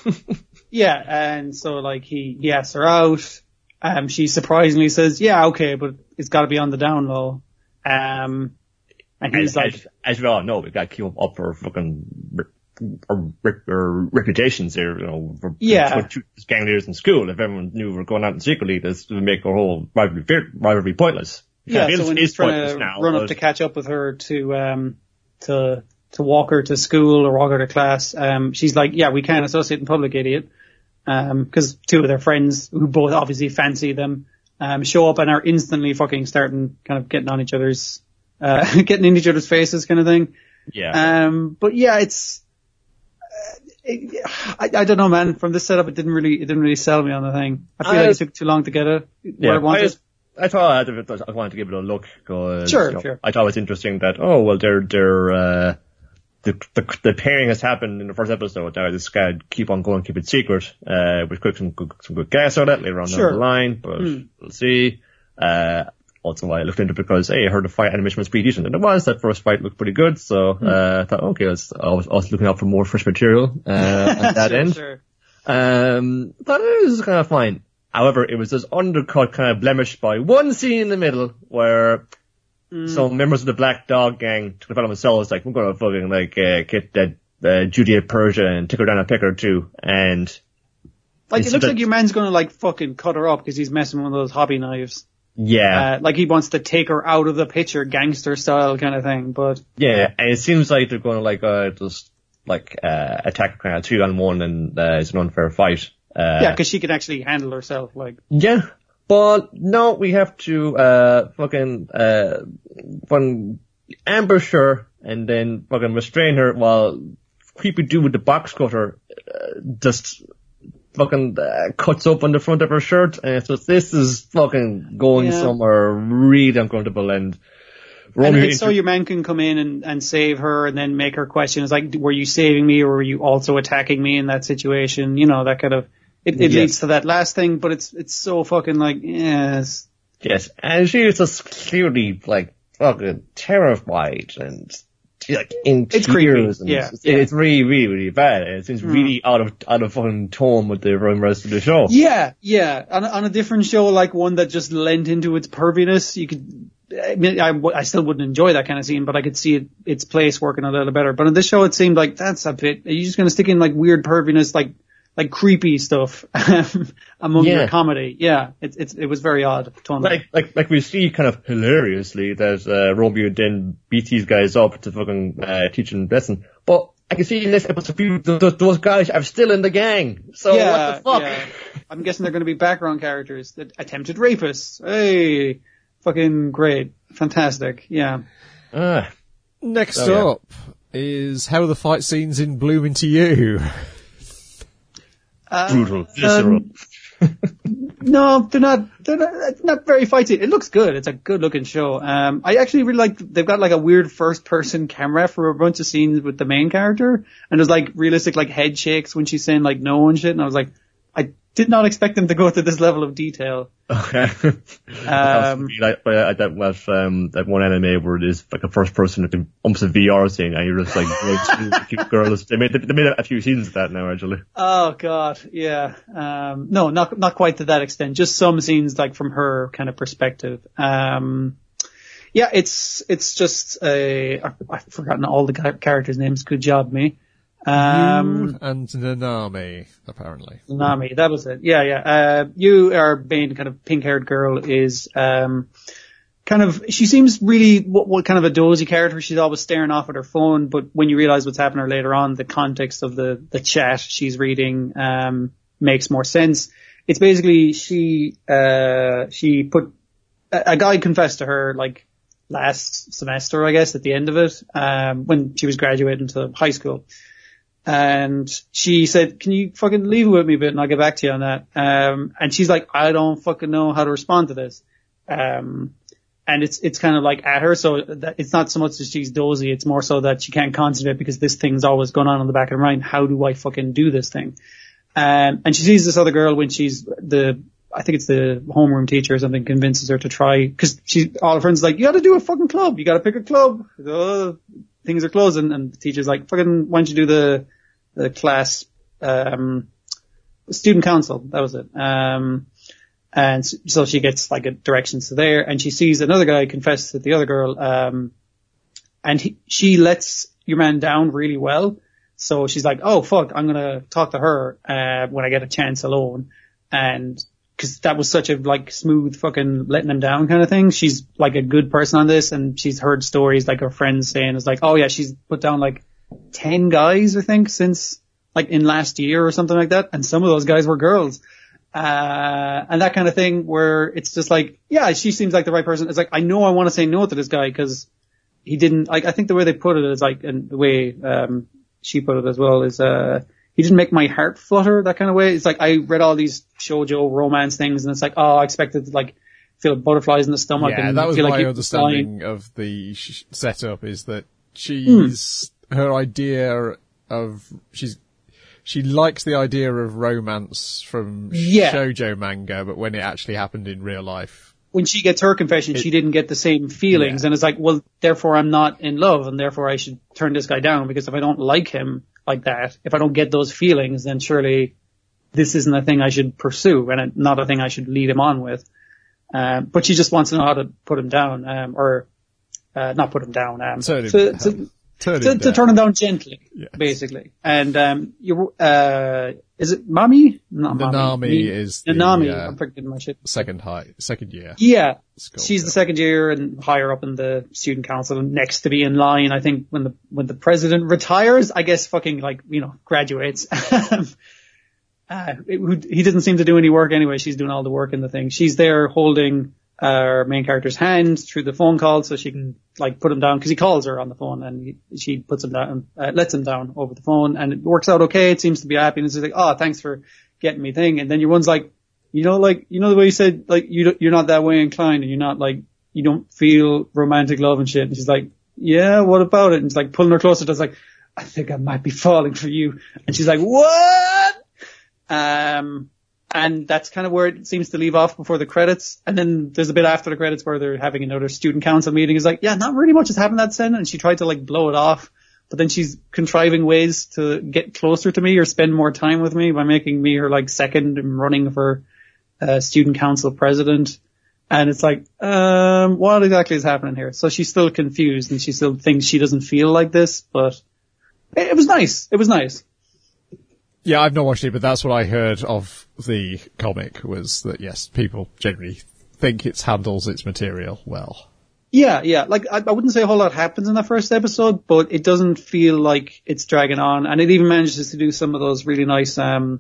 Yeah, and so like he, he asks her out. Um, she surprisingly says, yeah, okay, but it's gotta be on the down low. Um, and he's as, like, as, as we all know, we've got to keep up our fucking, our, our reputations here, you know, for, Yeah. for, for gang leaders in school. If everyone knew we're going out in secretly, this would make our whole rivalry, rivalry pointless. yeah, It so is- when it he's is trying pointless to now, run up but- to catch up with her to, um, to, to walk her to school or walk her to class, um, she's like, yeah, we can't associate in public, idiot. Um, cause two of their friends, who both obviously fancy them, um, show up and are instantly fucking starting kind of getting on each other's, uh, getting in each other's faces kind of thing. Yeah. Um, but yeah, it's, uh, it, I, I don't know, man. From this setup, it didn't really, it didn't really sell me on the thing. I feel I- like it took too long to get it where Yeah, it wanted. I, just, I thought I, had to- I wanted to give it a look. Cause, Sure, you know, sure. I thought it was interesting that, oh, well, they're, they're, uh, the, the, the pairing has happened in the first episode. Now this guy keep on going, keep it secret, uh, which got some good, some good gas on it later on Sure. down the line, but Hmm. we'll see. Uh, also I looked into it because, hey, I heard the fight animation was pretty decent, and it was. That first fight looked pretty good, so, uh, I thought, okay, I was, I was, I was looking out for more fresh material, uh, at that Sure, end. sure. Um, but it was kind of fine. However, it was just undercut, kind of blemished by one scene in the middle where some members of the Black Dog gang took it upon themselves, like, we're gonna fucking, like, uh, get that, uh, Juliet Persia and take her down a peck or two, and... Like, it It's looks a- like your man's gonna like fucking cut her up because he's messing with one of those hobby knives. Yeah. Uh, like he wants to take her out of the picture, gangster style kind of thing, but. Yeah, and it seems like they're going to like, uh, just, like, uh, attack kind of three on one and, uh, it's an unfair fight. Uh, yeah, cause she can actually handle herself, like. Yeah. But no, we have to, uh, fucking, uh, fucking ambush her and then fucking restrain her while creepy dude with the box cutter, uh, just fucking, uh, cuts open the front of her shirt. And so this is fucking going Yeah. somewhere really uncomfortable and, And Romeo it's so inter- your man can come in and, and save her and then make her question. It's like, were you saving me or were you also attacking me in that situation? You know, that kind of, it, it Yes. leads to that last thing, but it's, it's so fucking like, yes. Yes, and she is just clearly like fucking terrified and like in It's tears. creepy, And yeah, it's, yeah. it's really, really, really bad. And it seems really out of out of fucking tone with the rest of the show. Yeah, yeah. On a, on a different show, like one that just lent into its perviness, you could, I mean, I, w- I still wouldn't enjoy that kind of scene, but I could see it, its place working a little better. But on this show, it seemed like that's a bit, are you just going to stick in like weird perviness, like, like creepy stuff among Yeah. your comedy? Yeah, it, it, it was very odd. Totally. Like, like, like we see kind of hilariously that uh, Romeo then beats these guys up to fucking uh, teach them a lesson. But I can see in this episode, those, those guys are still in the gang. So yeah, what the fuck? yeah. I'm guessing they're going to be background characters that attempted rapists. Hey, fucking great. Fantastic. Yeah. Ah. Next Oh, yeah. up is how are the fight scenes in Bloom Into You? Uh, Brutal, visceral. um, no, they're not, they're not, it's not very fighty. It looks good. It's a good looking show. Um, I actually really like, they've got like a weird first person camera for a bunch of scenes with the main character. And there's like realistic like head shakes when she's saying like no and shit. And I was like, I did not expect them to go to this level of detail. Okay. Um, like, I don't watch um, that one anime where it is like a first person looking almost a V R thing, and you're just like, really cute girls. They made they made a few seasons of that now, actually. Oh god, yeah. Um, no, not not quite to that extent. Just some scenes like from her kind of perspective. Um, yeah, it's it's just a I- I've forgotten all the ca- characters' names. Good job, me. Um, and Nanami, apparently. Nami, that was it. Yeah, yeah. Uh, you, our main kind of pink-haired girl, is um, kind of. She seems really what, what kind of a dozy character. She's always staring off at her phone, but when you realize what's happening to her later on, the context of the the chat she's reading um, makes more sense. It's basically she uh, she put a, a guy confessed to her like last semester, I guess, at the end of it, um, when she was graduating to high school. And she said, can you fucking leave it with me a bit and I'll get back to you on that. Um, and she's like, I don't fucking know how to respond to this. Um, and it's, it's kind of like at her. So that it's not so much that she's dozy. It's more so that she can't concentrate because this thing's always going on in the back of her mind. How do I fucking do this thing? Um, and she sees this other girl when she's the, I think it's the homeroom teacher or something convinces her to try, cause she, all her friends are like, you gotta do a fucking club. You gotta pick a club. Oh, things are closing. And the teacher's like, fucking, why don't you do the, the class, um, student council. That was it. Um, and so she gets like a directions to there and she sees another guy confess to the other girl. Um, and he, she lets your man down really well. So she's like, oh fuck, I'm going to talk to her, uh, when I get a chance alone. And cause that was such a like smooth fucking letting him down kind of thing. She's like a good person on this and she's heard stories like her friends saying it's like, oh yeah, she's put down like ten guys, I think, since like in last year or something like that. And some of those guys were girls. Uh, and that kind of thing where it's just like, yeah, she seems like the right person. It's like, I know I want to say no to this guy because he didn't, like, I think the way they put it is like, and the way, um, she put it as well is, uh, he didn't make my heart flutter, that kind of way. It's like, I read all these shoujo romance things and it's like, oh, I expected to like feel butterflies in the stomach. Yeah, and that was feel my like you're understanding dying. of the sh- setup is that she's, mm. her idea of, she's, she likes the idea of romance from yeah. shoujo manga, but when it actually happened in real life. When she gets her confession, it, she didn't get the same feelings. Yeah. And it's like, well, therefore I'm not in love and therefore I should turn this guy down because if I don't like him like that, if I don't get those feelings, then surely this isn't a thing I should pursue and not a thing I should lead him on with. Um, but she just wants to know how to put him down, um, or, uh, not put him down, um, to, to, to, Turn to, him to down. turn him down gently, Yes. basically. And um, you uh, is it Mami? Not Mami. Nanami is the Nanami. uh, I'm forgetting my shit. second high, second year. Yeah, Sculptor. she's the second year and higher up in the student council, and next to be in line. I think when the when the president retires, I guess fucking like you know graduates. uh, it, he doesn't seem to do any work anyway. She's doing all the work in the thing. She's there holding our main character's hand through the phone call so she can like put him down because he calls her on the phone and he, she puts him down, uh, lets him down over the phone and it works out okay. It seems to be happy and it's like, oh, thanks for getting me thing. And then your one's like, you know, like, you know, the way you said, like, you, don't- you're not that way inclined and you're not like, you don't feel romantic love and shit. And she's like, yeah, what about it? And it's like pulling her closer. It's like, I think I might be falling for you. And she's like, what? Um, And that's kind of where it seems to leave off before the credits. And then there's a bit after the credits where they're having another student council meeting. It's like, yeah, not really much has happened that scene. And she tried to like blow it off. But then she's contriving ways to get closer to me or spend more time with me by making me her like second and running for uh, student council president. And it's like, um, what exactly is happening here? So she's still confused and she still thinks she doesn't feel like this, but it, it was nice. It was nice. Yeah, I've not watched it, but that's what I heard of the comic was that, yes, people generally think it handles its material well. Yeah, yeah. Like, I, I wouldn't say a whole lot happens in that first episode, but it doesn't feel like it's dragging on. And it even manages to do some of those really nice, um,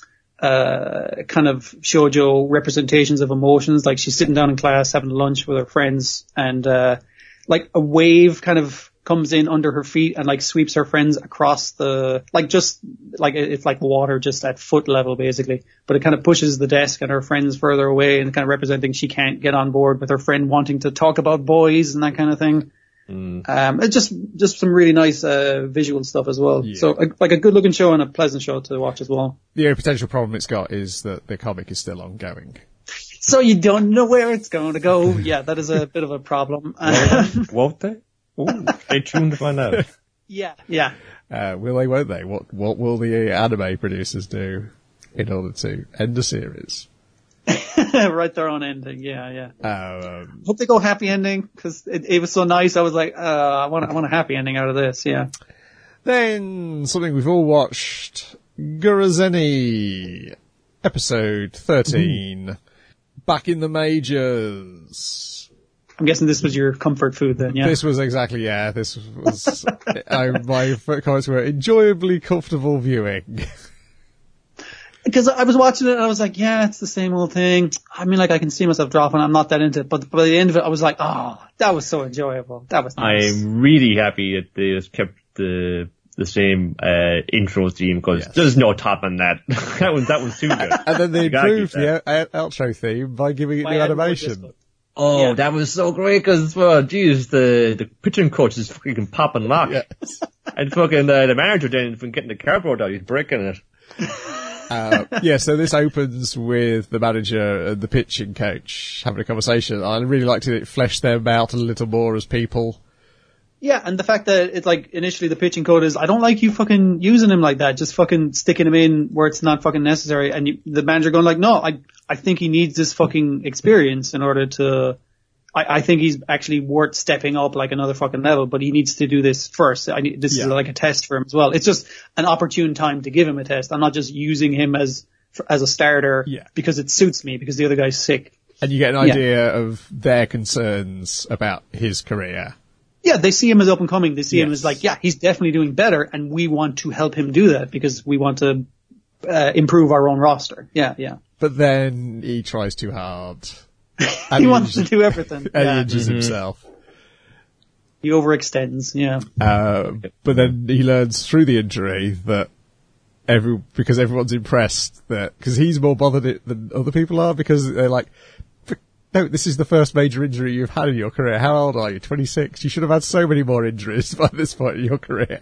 uh, kind of shoujo representations of emotions. Like, she's sitting down in class having lunch with her friends and, uh, like a wave kind of comes in under her feet and like sweeps her friends across the, like just, like it's like water just at foot level basically, but it kind of pushes the desk and her friends further away and kind of representing she can't get on board with her friend wanting to talk about boys and that kind of thing. Mm. Um, it's just, just some really nice, uh, visual stuff as well. Yeah. So a, like a good looking show and a pleasant show to watch as well. The only potential problem it's got is that the comic is still ongoing. So you don't know where it's going to go. Yeah, that is a bit of a problem. Won't they? Ooh, stay tuned to find out. Yeah, yeah. Uh, will they, won't they? What, what will the anime producers do in order to end the series? Write their own ending. Yeah, yeah. Um, Hope they go happy ending because it, it was so nice. I was like, uh, I want, I want a happy ending out of this. Yeah. then something we've all watched, Guruzeni, episode thirteen, mm. Back in the Majors. I'm guessing this was your comfort food then, yeah? This was exactly, yeah, this was, I, my comments were enjoyably comfortable viewing. Because I was watching it and I was like, yeah, it's the same old thing. I mean, like, I can see myself dropping. I'm not that into it. But by the end of it, I was like, oh, that was so enjoyable. That was nice. I'm really happy that they just kept the the same uh intro theme because Yes. there's no topping that. that was that was too good. And then they You gotta improved keep that. the out- outro theme by giving it By new adding more animation. disco. Oh, Yeah. that was so great because, well, geez, the, the pitching coach is fucking pop and lock. Yes. And fucking uh, the manager then from getting the cardboard out, he's breaking it. Uh, yeah, so this opens with the manager and the pitching coach having a conversation. I really liked it. It fleshed them out a little more as people. Yeah, and the fact that it's like initially the pitching code is, I don't like you fucking using him like that, just fucking sticking him in where it's not fucking necessary. And you, the manager going like, no, I, I think he needs this fucking experience in order to, I, I think he's actually worth stepping up like another fucking level, but he needs to do this first. I need, this Yeah. is like a test for him as well. It's just an opportune time to give him a test. I'm not just using him as, as a starter Yeah. because it suits me because the other guy's sick. And you get an Yeah. idea of their concerns about his career. Yeah, they see him as up and coming. They see him Yes. as like, yeah, he's definitely doing better, and we want to help him do that because we want to uh, improve our own roster. Yeah, yeah. But then he tries too hard. He wants to do everything. And he Yeah. injures himself. He overextends. Yeah. Uh, but then he learns through the injury that every, because everyone's impressed that, because he's more bothered it than other people are, because they're like, no, this is the first major injury you've had in your career. How old are you? twenty-six? You should have had so many more injuries by this point in your career.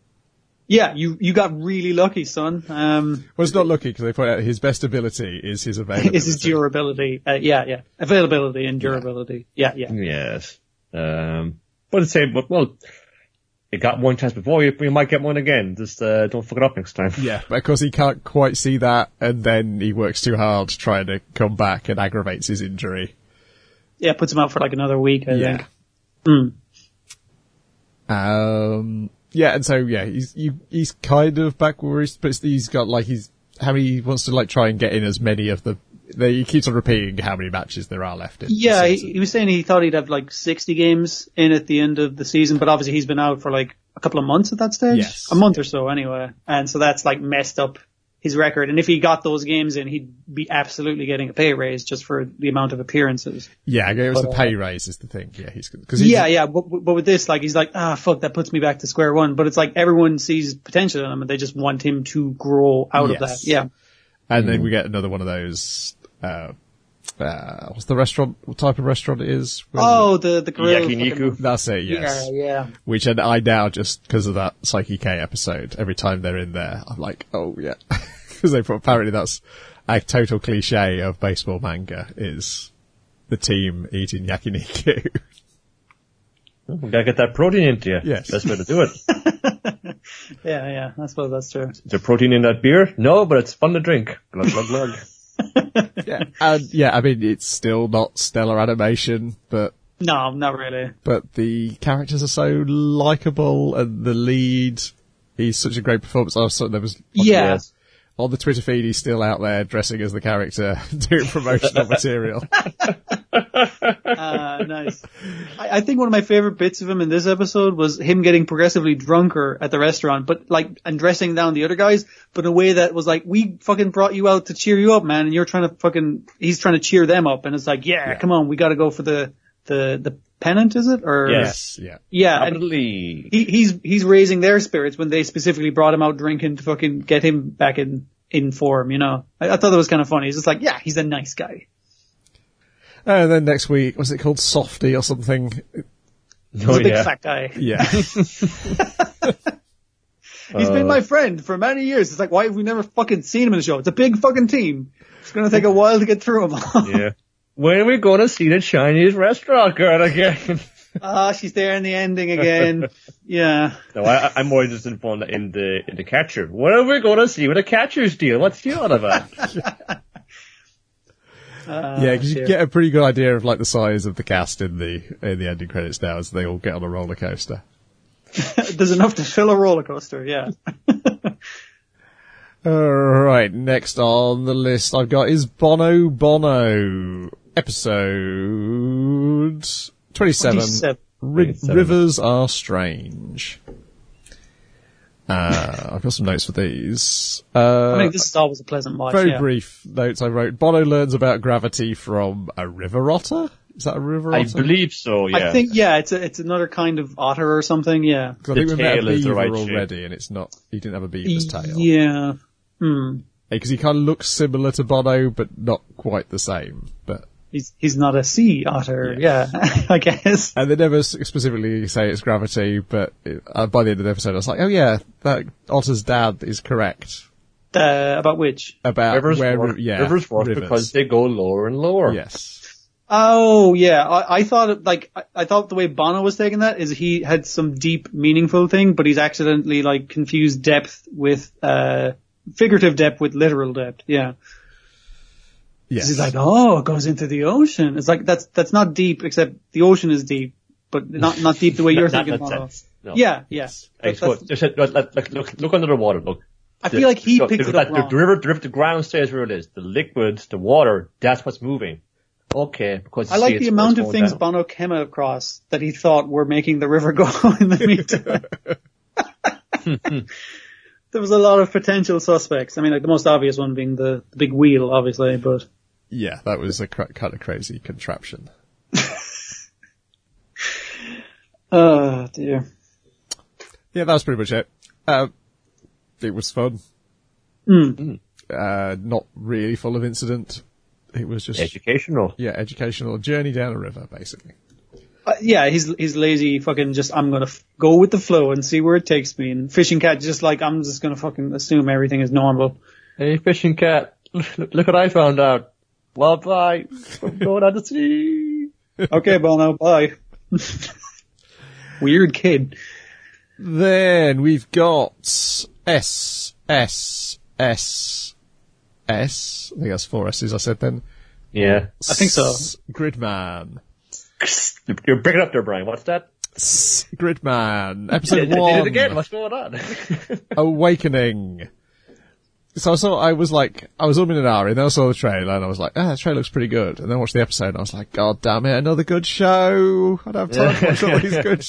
Yeah, you you got really lucky, son. Um, Well, it's not lucky because they point out his best ability is his availability. is his durability? Uh, yeah, yeah. Availability and durability. Yeah, yeah. Yes. Um, but it's same, but well, you got one chance before, you, you might get one again. Just, uh, don't fuck it up next time. Yeah, because he can't quite see that, and then he works too hard trying to come back and aggravates his injury. Yeah, puts him out for like another week, I Yeah. think. Mm. Um, yeah, and so yeah, he's you, he's kind of back where he's, but he's got like he's how he wants to like try and get in as many of the. They, he keeps on repeating how many matches there are left in. Yeah, he, he was saying he thought he'd have like sixty games in at the end of the season, but obviously he's been out for like a couple of months at that stage. Yes. A month or so anyway. And so that's like messed up his record. And if he got those games in, he'd be absolutely getting a pay raise just for the amount of appearances. Yeah, it was But, the uh, pay raise is the thing. Yeah, he's because he's, Yeah, yeah, but, but with this, like, he's like, ah, fuck, that puts me back to square one. But it's like everyone sees potential in him and they just want him to grow out Yes. of that. Yeah. And then we get another one of those. Uh, uh, what's the restaurant? What type of restaurant it is? Oh, the, the grill. Yakiniku. fucking- That's it. Yes. Yeah, yeah. Which and I now just because of that Psyche K episode, every time they're in there, I'm like, oh yeah, because they apparently that's a total cliche of baseball manga is the team eating yakiniku. We gotta get that protein into you. Yes. Best way to do it. Yeah, yeah, I suppose that's true. Is there protein in that beer? No, but it's fun to drink. Glug, glug, glug. Yeah, and yeah, I mean it's still not stellar animation, but No, not really. but the characters are so likable, and the lead, he's such a great performance. Also, there was Yeah. Yes. on the Twitter feed, he's still out there dressing as the character, doing promotional material. Uh, nice. I, I think one of my favorite bits of him in this episode was him getting progressively drunker at the restaurant, but like, and dressing down the other guys, but in a way that was like, we fucking brought you out to cheer you up, man, and you're trying to fucking, he's trying to cheer them up, and it's like, yeah, Yeah. come on, we gotta go for the, the, the pennant, is it? Or, Yes. Yeah. yeah, and Absolutely. he, he's, he's raising their spirits when they specifically brought him out drinking to fucking get him back in, in form, you know? I, I thought that was kind of funny. He's just like, yeah, he's a nice guy. And then next week, was it called Softy or something? He's Oh, a big yeah. fat guy. Yeah. He's been my friend for many years. It's like, why have we never fucking seen him in the show? It's a big fucking team. It's gonna take a while to get through them all. Yeah. When are we going to see the Chinese restaurant girl again? Ah, she's there in the ending again. Yeah. No, I, I'm more interested in fun in the in the catcher. When are we going to see with a catcher's deal? What's the all about? Uh, Yeah, because you dear. get a pretty good idea of like the size of the cast in the in the ending credits now as they all get on a roller coaster. There's enough to fill a roller coaster, yeah. Alright, next on the list I've got is Bono Bono, episode twenty-seven, twenty-seven. Ri- twenty-seven. Rivers Are Strange. Uh, I've got some notes for these. Uh, I mean, this is always a pleasant watch, very yeah. brief notes I wrote. Bono learns about gravity from a river otter? Is that a river I otter? believe so, yeah. I think, yeah, it's a, it's another kind of otter or something, yeah. 'Cause I think the we met a tail is the beaver right already, and it's not. He didn't have a beaver's tail. Yeah. Hmm. Because he kind of looks similar to Bono, but not quite the same. But He's, he's not a sea otter, yeah, I guess. and they never s- specifically say it's gravity, but it, uh, by the end of the episode, I was like, oh yeah, that Otter's dad is correct Uh, about which? about Rivers where. work, yeah, rivers work rivers. because they go lower and lower. Yes. Oh, yeah. I, I thought, it, like, I, I thought the way Bono was taking that is he had some deep, meaningful thing, but he's accidentally, like, confused depth with, uh, figurative depth with literal depth. Yeah. Yes. He's like, oh, it goes into the ocean. It's like, that's, that's not deep, except the ocean is deep, but not, not deep the way you're Not- thinking, not that Bono. sense. No. Yeah, yeah. Hey, That- so, that's- just, look, look, look, look, look under the water, look. I feel like he the, picked the, it up the, wrong. the river, the river, the ground stays where it is. The liquids, the water, that's what's moving. Okay, because you I see like it's the amount what's of going things down. Bono came across that he thought were making the river go in the meantime. There was a lot of potential suspects. I mean, like the most obvious one being the, the big wheel, obviously, but Yeah, that was a cra- kind of crazy contraption. oh dear. Yeah, that was pretty much it. Uh, it was fun. Mm. Uh, not really full of incident. It was just Educational. yeah, educational journey down a river, basically. Uh, yeah, he's he's lazy. Fucking just I'm gonna f- go with the flow and see where it takes me. And fishing cat just like I'm just gonna fucking assume everything is normal. Hey, fishing cat, look, look what I found out. Well, bye. I'm going out to sea. Okay, Bono, bye. Weird kid. Then we've got S, S, S, S. I think that's four S's I said then. Yeah. I think so. S- Gridman. You're breaking up there, Brian. What's that? Gridman, episode Did one. it again. What's going on? Awakening. So I saw, I was like, I was umming and ahhing, then I saw the trailer, and I was like, ah, the trailer looks pretty good. And then I watched the episode, and I was like, God damn it, another good show. I don't have time to watch all these good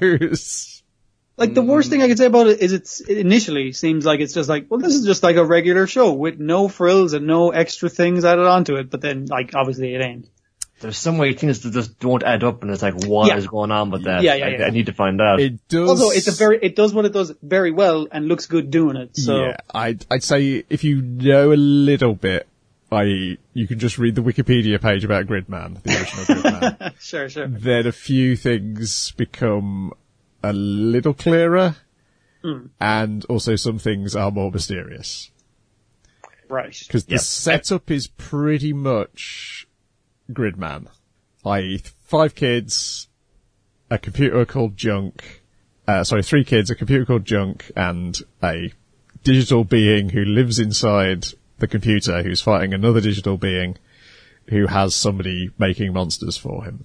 shows. Like, the worst thing I can say about it is it's, it initially seems like it's just like, well, this is just like a regular show with no frills and no extra things added onto it, but then, like, obviously it ain't. There's some way things that just don't add up, and it's like, what Yeah. is going on with that? Yeah, yeah, I, yeah. I need to find out. It does. Also, it's a very, it does what it does very well and looks good doing it, so. Yeah, I'd, I'd say if you know a little bit, that is, you can just read the Wikipedia page about Gridman, the original Gridman. Sure, sure. Then a few things become a little clearer, Mm. and also some things are more mysterious. Right. Because the Yep. setup is pretty much Gridman. that is, five kids, a computer called Junk, uh, sorry, three kids, a computer called Junk, and a digital being who lives inside the computer who's fighting another digital being who has somebody making monsters for him.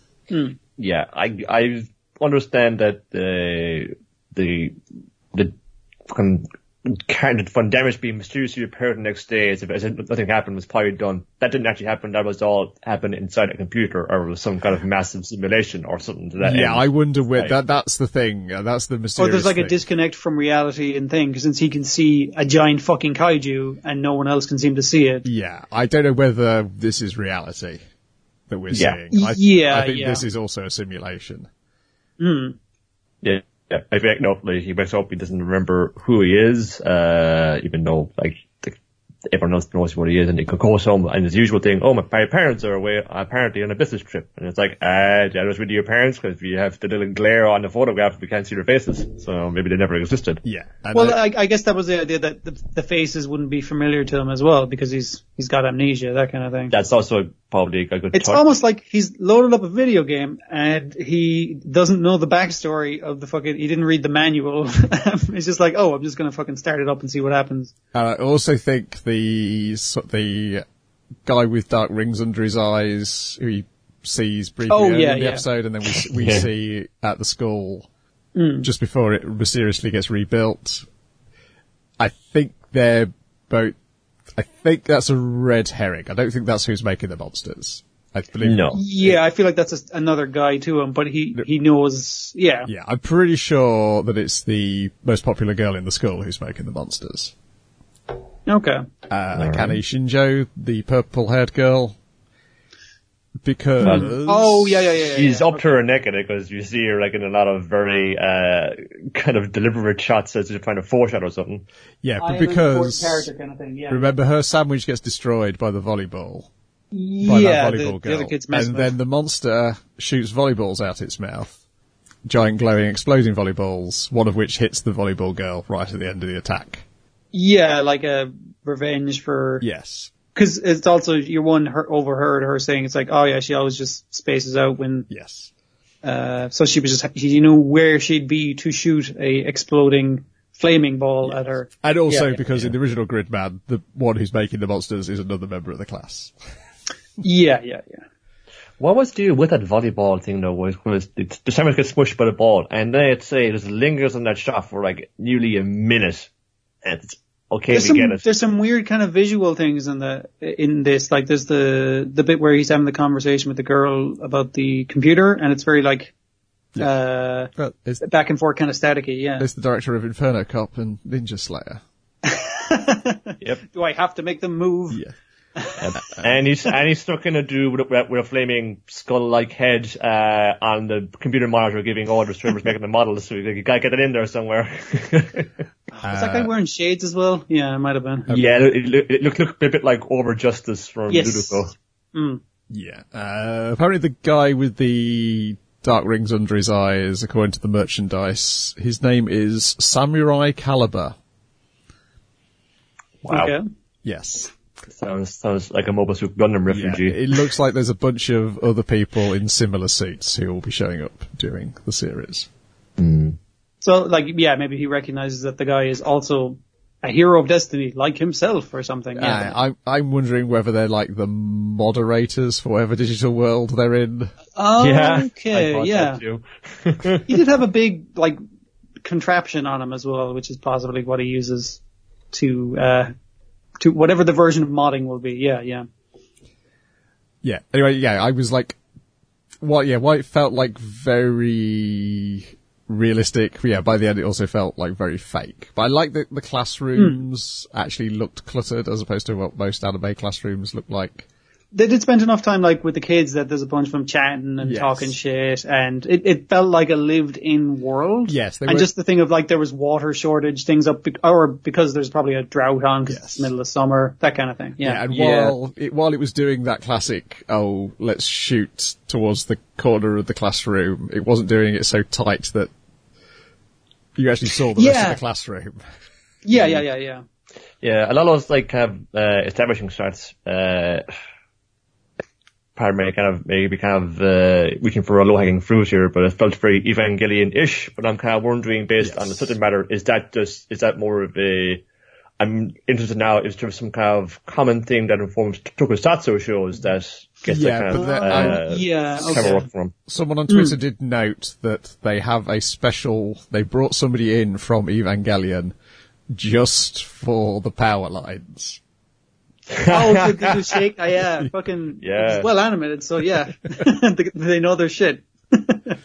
Mm. Yeah, I I understand that the the the fucking kind of fun damage being mysteriously repaired the next day as if, as if nothing happened was probably done. That didn't actually happen. That was all happened inside a computer or was some kind of massive simulation or something to that Yeah, end. I wonder where, Right. that, that's the thing, uh, that's the Or mysterious there's like thing. a disconnect from reality and thing, 'cause since he can see a giant fucking kaiju and no one else can seem to see it. Yeah, I don't know whether this is reality that we're Yeah. seeing. I, Yeah, I think yeah. this is also a simulation. Mm. Yeah, yeah. I think no, like, he wakes up, he doesn't remember who he is, uh, even though like the, everyone else knows what he is, and he goes home and his usual thing. Oh, my, my parents are away apparently on a business trip, and it's like, uh, that was with your parents because you have the little glare on the photograph, we can't see their faces, so maybe they never existed. Yeah. And Well, I- I, I guess that was the idea that the, the faces wouldn't be familiar to him as well because he's he's got amnesia, that kind of thing. That's also probably a good It's touch. almost like he's loaded up a video game and he doesn't know the backstory of the fucking, he didn't read the manual. It's just like, oh, I'm just gonna fucking start it up and see what happens. And I also think the so- the guy with dark rings under his eyes, who he sees briefly Oh, early yeah, in the yeah. episode, and then we we Yeah. see at the school Mm. just before it mysteriously gets rebuilt. I think they're both. I think that's a red herring. I don't think that's who's making the monsters. I believe. No. Yeah, I feel like that's a, another guy to him, but he, he knows, yeah. Yeah, I'm pretty sure that it's the most popular girl in the school who's making the monsters. Okay. Uh, Kani Shinjo, the purple-haired girl. Because... Oh, yeah, yeah, yeah. yeah, She's yeah. up to her neck in it because you see her like in a lot of very uh kind of deliberate shots as if trying to foreshadow something. Yeah, I but am an important because... character kind of thing, yeah. Remember, her sandwich gets destroyed by the volleyball. By yeah, that volleyball the, girl. the other kid's messing and with. then the monster shoots volleyballs out its mouth. Giant glowing exploding volleyballs, one of which hits the volleyball girl right at the end of the attack. Yeah, like a revenge for, Yes. cause it's also, your one her, overheard her saying, it's like, oh yeah, she always just spaces out when, Yes. uh, so she was just, she knew where she'd be to shoot a exploding flaming ball at her. And also Yeah, yeah, because in the original Gridman, the one who's making the monsters is another member of the class. Yeah, yeah, yeah. What was the deal with that volleyball thing though was, was it, the sandwich gets smushed by the ball and then I'd say it just lingers on that shot for like nearly a minute. And it's okay, There's we some, get it. there's some weird kind of visual things in the, in this, like there's the, the bit where he's having the conversation with the girl about the computer and it's very like, uh, But it's, back and forth kind of staticky, yeah. it's the director of Inferno Cop and Ninja Slayer. Yep. Do I have to make them move? Yeah. and he's and he's stuck in a dude with a, with a flaming skull-like head uh, on the computer monitor, giving orders to whoever's making the models. So you gotta get it in there somewhere. Was that guy wearing shades as well? Yeah, it might have been. yeah, it, it, it looked, looked a bit like Over Justice from Yes. Ludovico. Mm. Yeah. Uh, apparently the guy with the dark rings under his eyes, according to the merchandise, his name is Samurai Caliber. Wow, Okay. Yes. sounds sounds like a Mobile Suit Gundam Yeah, refugee. it looks like there's a bunch of other people in similar suits who will be showing up during the series. So, like, yeah, maybe he recognizes that the guy is also a hero of destiny like himself or something. Yeah. Uh, I'm, I'm wondering whether they're like the moderators for whatever digital world they're in. Oh, yeah, okay, I thought yeah. that too. He did have a big, like, contraption on him as well, which is possibly what he uses to, uh, to whatever the version of modding will be. Yeah, yeah. Yeah. Anyway, yeah, I was like, well, yeah, why it felt like very realistic. Yeah, by the end it also felt like very fake. But I like that the classrooms mm. actually looked cluttered as opposed to what most anime classrooms look like. They did spend enough time, like, with the kids that there's a bunch of them chatting and yes. talking shit, and it, it felt like a lived-in world. Yes, they and were... just the thing of, like, there was water shortage, things up, be- or because there's probably a drought on because yes. it's the middle of summer, that kind of thing. Yeah, yeah and yeah. while it, while it was doing that classic, oh, let's shoot towards the corner of the classroom, it wasn't doing it so tight that you actually saw the yeah. rest of the classroom. Yeah, yeah, yeah, yeah. Yeah, a lot of those, like, have, uh, establishing shots, uh, pardon me, kind of, maybe kind of, uh, reaching for a low-hanging fruit here, but it felt very Evangelion-ish, but I'm kind of wondering, based yes. on the subject matter, is that just, is that more of a, I'm interested now, is there some kind of common theme that informs Tokusatsu shows that gets yeah, that kind of, that, uh, um, yeah, okay. camera work from? Someone on Twitter mm. did note that they have a special, they brought somebody in from Evangelion just for the power lines. Oh, the, the, the shake, oh, yeah, fucking, yeah. It's well animated, so yeah, they, they know their shit. uh,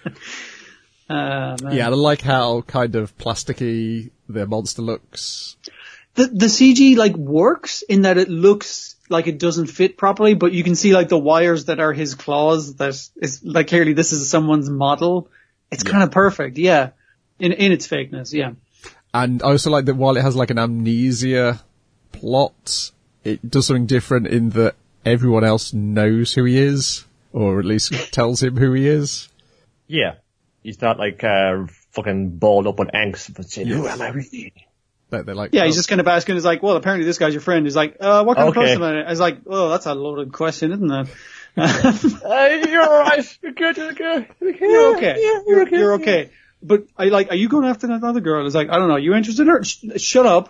yeah, I like how kind of plasticky the monster looks. The, the C G, like, works in that it looks like it doesn't fit properly, but you can see, like, the wires that are his claws, that is, like, clearly this is someone's model. It's yeah. kind of perfect, yeah, in, in its fakeness, yeah. And I also like that while it has, like, an amnesia plot, it does something different in that everyone else knows who he is, or at least tells him who he is. Yeah. He's not like, uh, fucking balled up with angst, but saying, yes. who am I really? They're, they're like, yeah, oh. he's just kind of asking, he's like, well, apparently this guy's your friend. He's like, uh, what kind okay. of person am I? I was like, well, that's a loaded question, isn't it? uh, you're alright. You're good, you're good. You're okay. Yeah, you're, okay. you're okay. But I like, are you going after another girl? It's like, I don't know, you interested in her? Sh- shut up.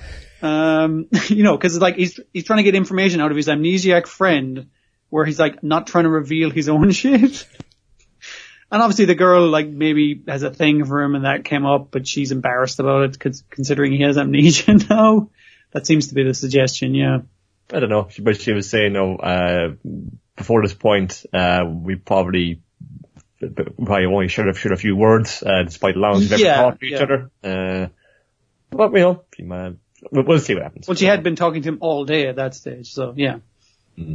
Um, you know, cause it's like, he's, he's trying to get information out of his amnesiac friend where he's like not trying to reveal his own shit. And obviously the girl like maybe has a thing for him and that came up, but she's embarrassed about it cause, considering he has amnesia now. That seems to be the suggestion, yeah. I don't know, but she was saying, no, uh, before this point, uh, we probably, probably only shared a, shared a few words, uh, despite allowing us to yeah, ever talk to each yeah. other. Uh, but you know, she might, we'll see what happens. Well, she had been talking to him all day at that stage, so yeah. Mm-hmm.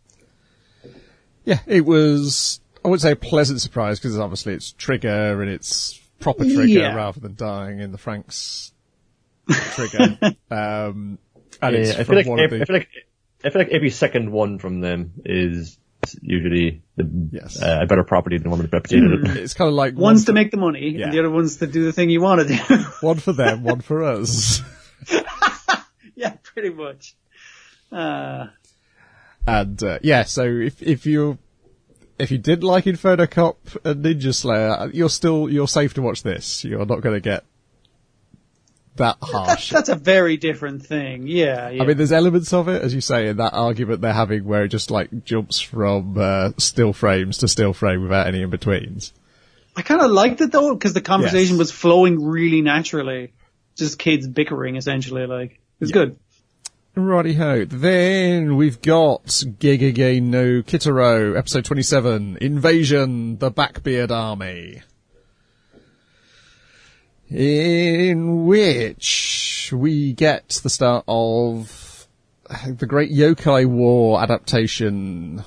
Yeah, it was, I wouldn't say a pleasant surprise, because obviously it's Trigger, and it's proper Trigger yeah. rather than dying in the Frank's Trigger. um, and yeah, it's I from feel like, one I, of the... I feel like, I feel like every second one from them is usually the, yes. uh, a better property than one of the reputation. Mm. It's kind of like... One's one to for, make the money, yeah. and the other one's to do the thing you want to do. One for them, one for us. Yeah, pretty much. Uh, and, uh, yeah, so if, if you if you did like Inferno Cop and Ninja Slayer, you're still, you're safe to watch this. You're not going to get that harsh. That's, that's a very different thing. Yeah, yeah. I mean, there's elements of it, as you say, in that argument they're having where it just like jumps from, uh, still frames to still frame without any in-betweens. I kind of liked it though, because the conversation yes. was flowing really naturally. Just kids bickering essentially, like. It was yeah. good. Righty-ho. Then we've got Gegege no Kitaro, episode twenty-seven, Invasion, the Blackbeard Army. In which we get the start of the Great Yokai War adaptation.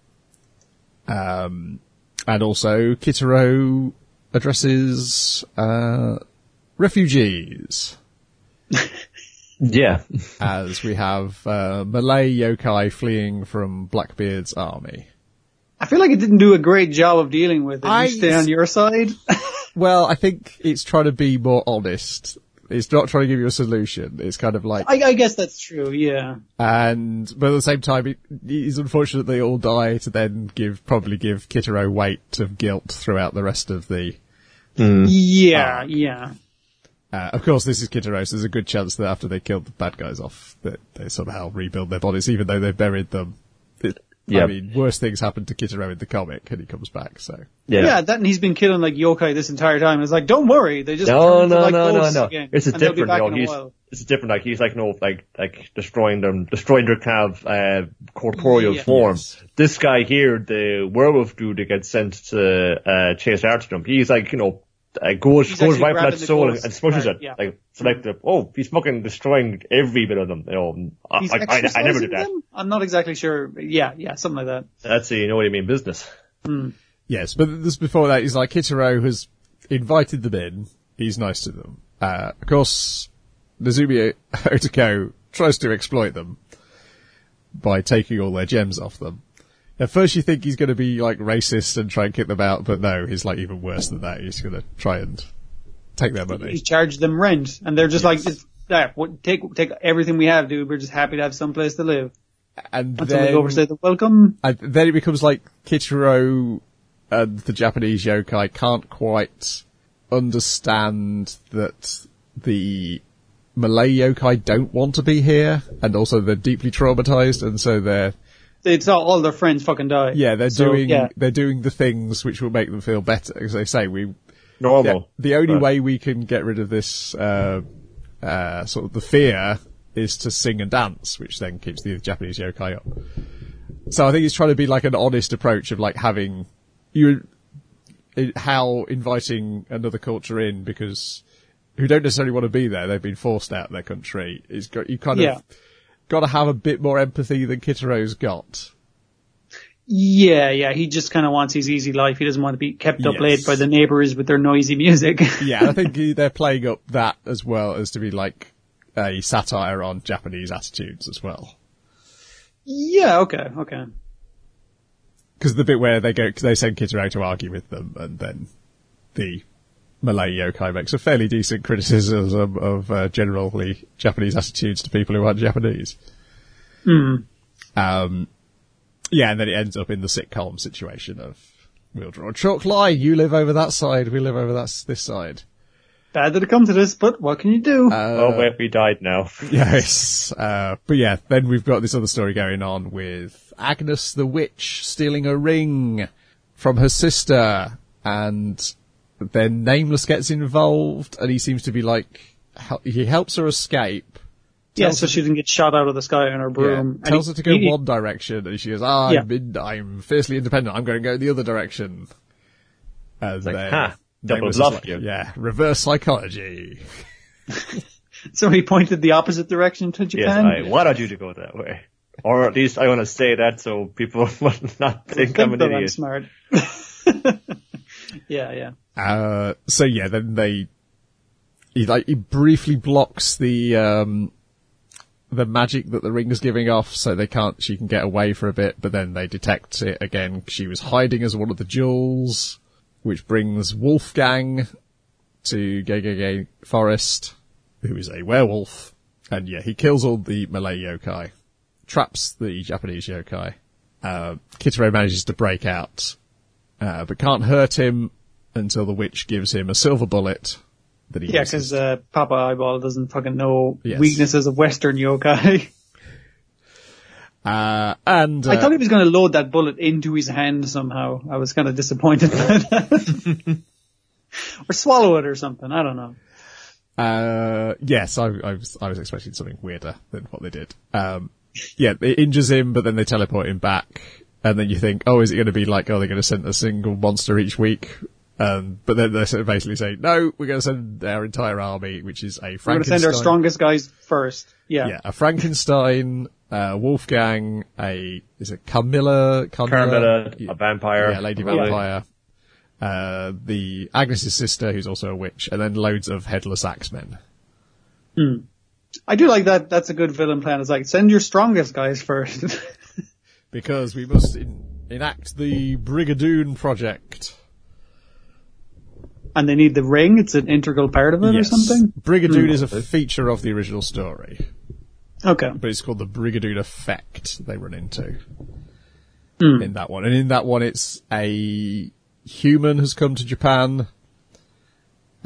Um, and also Kitaro addresses, uh, refugees. Yeah. As we have uh, Malay yokai fleeing from Blackbeard's army. I feel like it didn't do a great job of dealing with it. I, you stay on your side. Well, I think it's trying to be more honest. It's not trying to give you a solution. It's kind of like... I, I guess that's true, yeah. And, but at the same time, it is unfortunate they all die to then give, probably give Kitaro weight of guilt throughout the rest of the... Mm. Yeah, uh, yeah. Uh, of course, this is Kitaro, so there's a good chance that after they killed the bad guys off, that they somehow rebuild their bodies, even though they've buried them. It, Yeah. I mean, worse things happen to Kitaro in the comic, and he comes back, so. Yeah. Yeah, that and he's been killing like yokai this entire time. It's like, don't worry, they just No, turn no, to, like, no, no, ghosts no. again, It's a and they'll be different, back you in know, a he's, while. it's different, like, he's like, no, like, like, destroying them, destroying their kind of, uh, corporeal Yeah. form. Yes. This guy here, the werewolf dude that gets sent to, uh, chase after them, he's like, you know, uh, goes, He's goes actually right for that grabbing the soul ghost and smushes part, it. yeah. Like, so like, the, oh, he's fucking destroying every bit of them, you know. I, He's I, I, I never exorcising did that. them? I'm not exactly sure. Yeah, yeah, something like that. That's a, you know what I mean, business. Yes, but this before that, he's like, Kitaro has invited them in. He's nice to them. Uh, of course, Nozomi Otoko tries to exploit them by taking all their gems off them. At first you think he's going to be like racist and try and kick them out, but no, he's like even worse than that. He's going to try and take their money. He's charged them rent, and they're just like, just, yeah, what, take take everything we have, dude. We're just happy to have some place to live. And Until we then, go over and say, welcome. and then it becomes like Kitaro and the Japanese yokai can't quite understand that the Malay yokai don't want to be here, and also they're deeply traumatized, and so they're They saw all their friends fucking die. yeah they're So, doing yeah. they're doing the things which will make them feel better. As they say, we Normal. the, the only Right. way we can get rid of this uh, uh, sort of the fear is to sing and dance, which then keeps the Japanese yokai up. So I think it's trying to be like an honest approach of like having you it, how inviting another culture in, because who don't necessarily want to be there, they've been forced out of their country. It's got you kind Yeah. of got to have a bit more empathy than Kitaro's got. Yeah, yeah, he just kind of wants his easy life. He doesn't want to be kept up Yes. late by the neighbors with their noisy music. Yeah, I think they're playing up that as well as to be like a satire on Japanese attitudes as well. Yeah, okay, okay. Because the bit where they go, they send Kitaro to argue with them, and then the Malay yokai makes a fairly decent criticism of uh, generally Japanese attitudes to people who aren't Japanese. Mm. Um, yeah, and then it ends up in the sitcom situation of we'll draw a chalk line. You live over that side, we live over that this side. Bad that it come to this, but what can you do? Uh, oh wait, we died now. Yes, uh, but yeah, then we've got this other story going on with Agnes the witch stealing a ring from her sister, and then Nameless gets involved, and he seems to be like, hel- he helps her escape. yeah, tells so her- she didn't get shot out of the sky on her Yeah, broom. And tells he- her to go he- one direction, and she goes, ah, Yeah. I'm, in, I'm fiercely independent, I'm going to go the other direction. And like, then ha, double Nameless is bluff like, you. yeah, reverse psychology. So he pointed the opposite direction to Yes, Japan. I wanted you to go that way. Or at least I want to say that so people will not think I'm an that I'm idiot. smart. yeah, yeah. Uh, so yeah, then they, he like, he briefly blocks the, um, the magic that the ring is giving off, so they can't, she can get away for a bit, but then they detect it again. She was hiding as one of the jewels, which brings Wolfgang to Gegege Forest, who is a werewolf. And yeah, he kills all the Malay yokai, traps the Japanese yokai. Uh, Kitaro manages to break out, uh, but can't hurt him until the witch gives him a silver bullet that he Yeah, uses. because uh, Papa Eyeball doesn't fucking know Yes. weaknesses of Western yokai. Uh, and, uh, I thought he was going to load that bullet into his hand somehow. I was kind of disappointed by that. Or swallow it or something. I don't know. Uh, yes, I, I was, I was expecting something weirder than what they did. Um, yeah, it injures him, but then they teleport him back, and then you think, oh, is it going to be like, oh, they're going to send a single monster each week? Um, but then they sort of basically say, no, we're going to send our entire army, which is a We're going to Frankenstein. send our strongest guys first. Yeah. Yeah, a Frankenstein, uh, Wolfgang, a, is it Carmilla? Carmilla, Yeah. a vampire. Yeah, Lady probably. Vampire. Uh, the Agnes's sister, who's also a witch, and then loads of headless axemen. I do like that. That's a good villain plan. It's like, send your strongest guys first. Because we must in- enact the Brigadoon project. And they need the ring. It's an integral part of it or something. Brigadoon is a feature of the original story, Okay. but it's called the Brigadoon effect they run into in that one. And in that one, it's a human has come to Japan,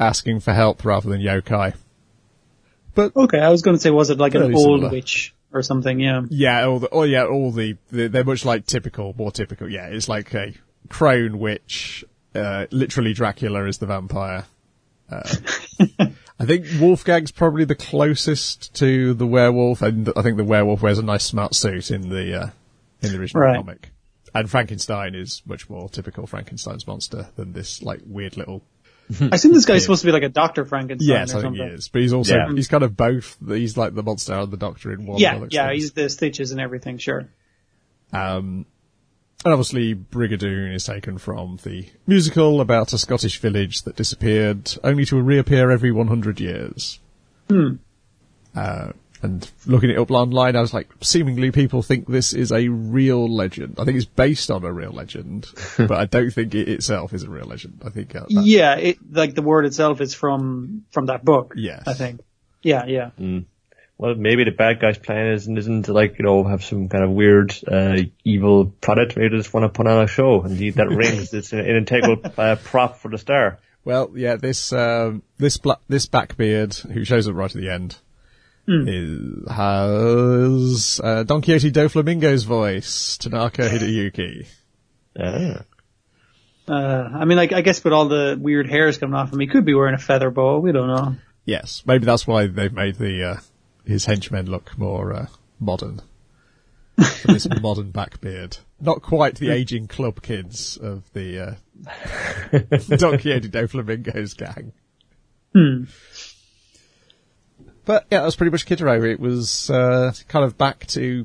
asking for help rather than yokai. But Okay, I was going to say, was it like an Fairly old similar. witch or something? Yeah. yeah, all the, oh yeah, all the, the they're much like typical, more typical. Yeah, it's like a crone witch. Uh, literally, Dracula is the vampire. Uh, I think Wolfgang's probably the closest to the werewolf, and I think the werewolf wears a nice smart suit in the uh, in the original Right. comic. And Frankenstein is much more typical Frankenstein's monster than this like weird little. I assume this guy's supposed to be like a Doctor Frankenstein Yes, or I think something. he is, but he's also Yeah. he's kind of both. He's like the monster and the Doctor in one. Yeah, by the looks yeah, of things. he's the stitches and everything, sure. Um, and obviously Brigadoon is taken from the musical about a Scottish village that disappeared, only to reappear every one hundred years. Hmm. Uh, and looking it up online, I was like, seemingly people think this is a real legend. I think it's based on a real legend, but I don't think it itself is a real legend. I think, uh, that, Yeah, it, like the word itself is from, from that book. Yes. I think. Yeah, yeah. Well, maybe the bad guy's plan isn't, isn't to like, you know, have some kind of weird, uh, evil product. Maybe they just want to put on a show and need that ring. It's an, an integral uh, prop for the star. well, yeah, this, um, this, bla- this Blackbeard, who shows up right at the end, is, has, uh, Don Quixote Doflamingo's voice, Tanaka Hideyuki. Ah. Uh, I mean, like, I guess with all the weird hairs coming off him, he could be wearing a feather boa. We don't know. Yes, maybe that's why they've made the, uh, his henchmen look more, uh, modern. For this modern Blackbeard. Not quite the aging club kids of the, uh, Don Quixote Doflamingo's gang. Hmm. But yeah, that was pretty much Kid Icarus. It was, uh, kind of back to,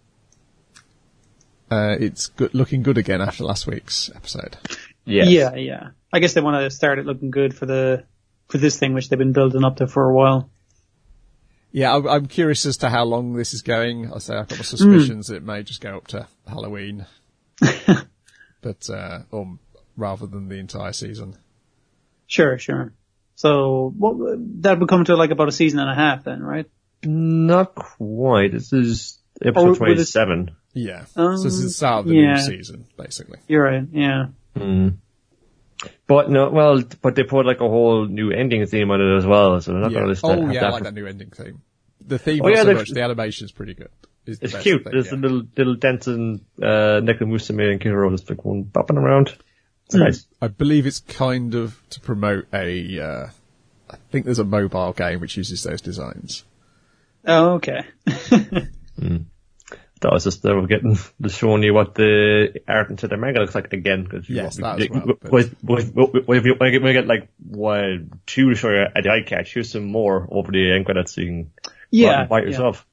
uh, it's good, looking good again after last week's episode. Yes. Yeah, yeah. I guess they want to start it looking good for the, for this thing, which they've been building up to for a while. Yeah, I'm, I'm curious as to how long this is going. I say I've got my suspicions it may just go up to Halloween. but, uh, or rather than the entire season. Sure, sure. So, what, that would come to like about a season and a half then, right? Not quite. This is Or episode would it- twenty-seven. Yeah. Um, so this is the start of the yeah. new season, basically. You're right, yeah. Mm. But no, well, but they put like a whole new ending theme on it as well, so they're not Yeah. going to Oh, have yeah, that I like for- that new ending theme. The theme, Oh, not yeah, so they've- much. The animation's pretty good. Is the It's best cute. thing, There's yeah. a little little Denton, uh, Nekomusame and Kihiro just like one bopping around. It's nice. I believe it's kind of to promote a, uh, I think there's a mobile game which uses those designs. Oh, okay. That was just they were getting just showing you what the art into their manga looks like again. Cause Yes, you, that as well, but- With, with, with, with, if you, when you get like one, two to show you at the eye catch, here's some more over the end credits so you can go out Yeah. and buy it yeah. yourself.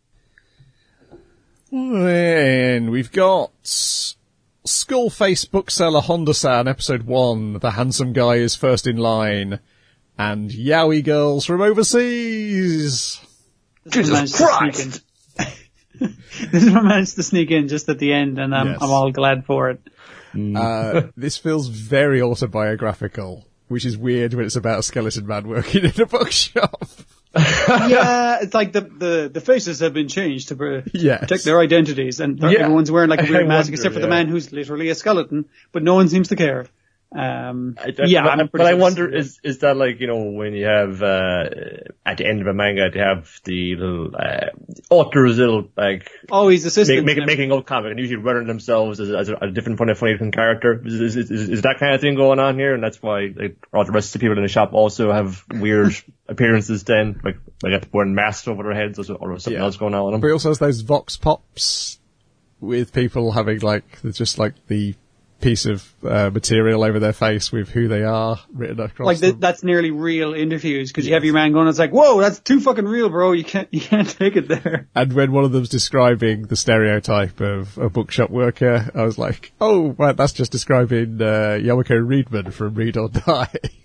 Then we've got Skullface bookseller Honda-san, episode one. The handsome guy is first in line. And yaoi girls from overseas. This one managed to sneak in. This one managed to sneak in just at the end, and I'm, Yes. I'm all glad for it. Uh, this feels very autobiographical, which is weird when it's about a skeleton man working in a bookshop. Yeah, it's like the, the, the faces have been changed to pr- Yes. protect their identities, and they're- Yeah. everyone's wearing like a I weird mask, wonder, except for the yeah. man who's literally a skeleton, but no one seems to care. Um, I, I, yeah, but, I'm but pretty I sure wonder, this is is that like, you know, when you have, uh, at the end of a manga, they have the little, uh, author's little, like, Oh, he's assistant. make, make, making up comic, and usually running themselves as, a- as a, a different funny, funny different character. Is, is, is, is that kind of thing going on here? And that's why, like, all the rest of the people in the shop also have weird appearances then, like, like wearing masks over their heads or, or something Yeah. else going on with them. But he also has those vox pops with people having like, just like the piece of uh, material over their face with who they are written across Like them. th- that's nearly real interviews, because you have your man going, it's like, whoa, that's too fucking real, bro. You can't, you can't take it there. And when one of them's describing the stereotype of a bookshop worker, I was like, oh, right, that's just describing uh, Yamako Reedman from Read or Die.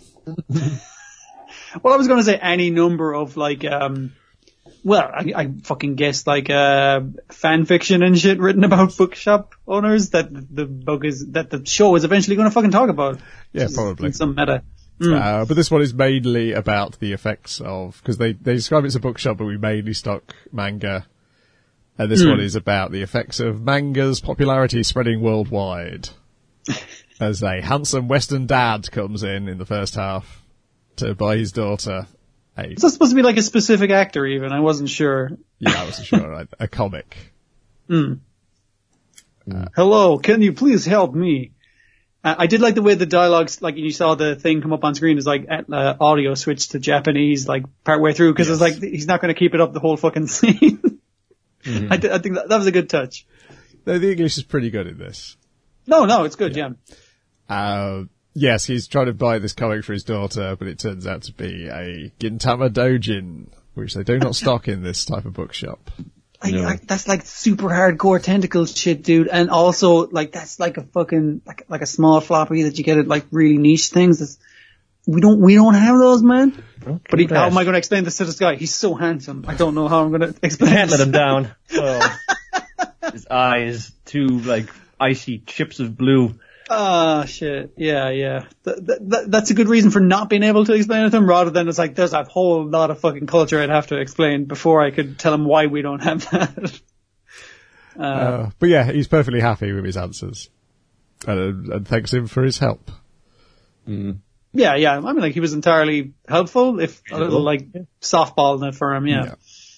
Well, I was going to say any number of like, um, well, I, I fucking guessed like, uh, fan fiction and shit written about bookshop owners that the book is, that the show is eventually going to fucking talk about. Yeah, Just probably. in some meta. Uh, but this one is mainly about the effects of, because they, they describe it as a bookshop, but we mainly stock manga. And this one is about the effects of manga's popularity spreading worldwide. As a handsome Western dad comes in in the first half. to buy his daughter a... Is that supposed to be like a specific actor even? I wasn't sure. Yeah, I wasn't sure. Right? A comic. Mm. Uh, Hello, can you please help me? Uh, I did like the way the dialogues, like you saw the thing come up on screen, is like uh, audio switched to Japanese, like part way through, because yes. It's like he's not going to keep it up the whole fucking scene. mm-hmm. I, th- I think that, that was a good touch. No, the English is pretty good in this. No, no, it's good, yeah. yeah. Uh, yes, he's trying to buy this comic for his daughter, but it turns out to be a Gintama Dojin, which they do not stock in this type of bookshop. I, no. I, that's like super hardcore tentacle shit, dude. And also, like, that's like a fucking, like, like a small floppy that you get at like really niche things. That's, we don't, we don't have those, man. Okay, but he, how am I going to explain this to this guy? He's so handsome. I don't know how I'm going to explain Can't this. let him down. Oh. His eyes, two like icy chips of blue. Ah, uh, shit. Yeah, yeah. Th- th- th- that's a good reason for not being able to explain it to him, rather than it's like, there's a whole lot of fucking culture I'd have to explain before I could tell him why we don't have that. uh, uh, but yeah, he's perfectly happy with his answers. And, and thanks him for his help. Mm. Yeah, yeah. I mean, like, he was entirely helpful, if a little, like, softballing it for him, yeah. yeah.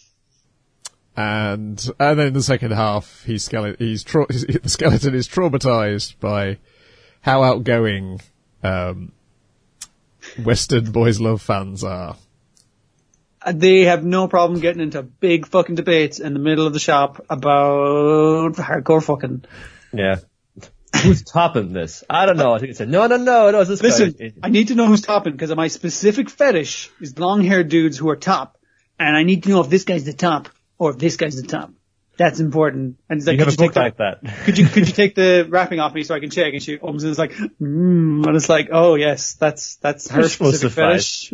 And, and then in the second half, he's skeleton, he's, tra- the skeleton is traumatized by how outgoing, um, Western boys love fans are. They have no problem getting into big fucking debates in the middle of the shop about hardcore fucking. Yeah. Who's topping this? I don't know. I think it's a no, no, no, no, it's this Listen, guy. I need to know who's topping, because my specific fetish is long-haired dudes who are top, and I need to know if this guy's the top. Or if this guy's the top. That's important. And it's like, you could have you a book take like that, that. could you, could you take the wrapping off me so I can check? And she opens it and it's like, mmm, and it's like, oh yes, that's, that's her specific fetish.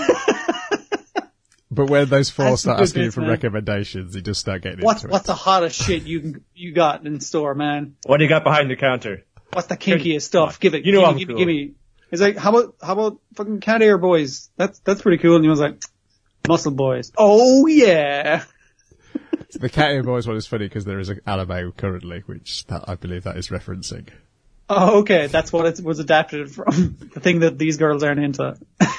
But when those four That's start good asking you bits, for man. recommendations, you just start getting What's, into what's it. the hottest shit you, you got in store, man? What do you got behind the counter? What's the kinkiest stuff? Give it. You know give I'm me, give, cool. give me. It's like, how about, how about fucking Cat Ear Boys? That's, that's pretty cool. And he was like, Muscle Boys. Oh yeah. The Cat Ear Boys one is funny because there is an anime currently, which that, I believe that is referencing. Oh, okay. That's what it was adapted from. The thing that these girls aren't into.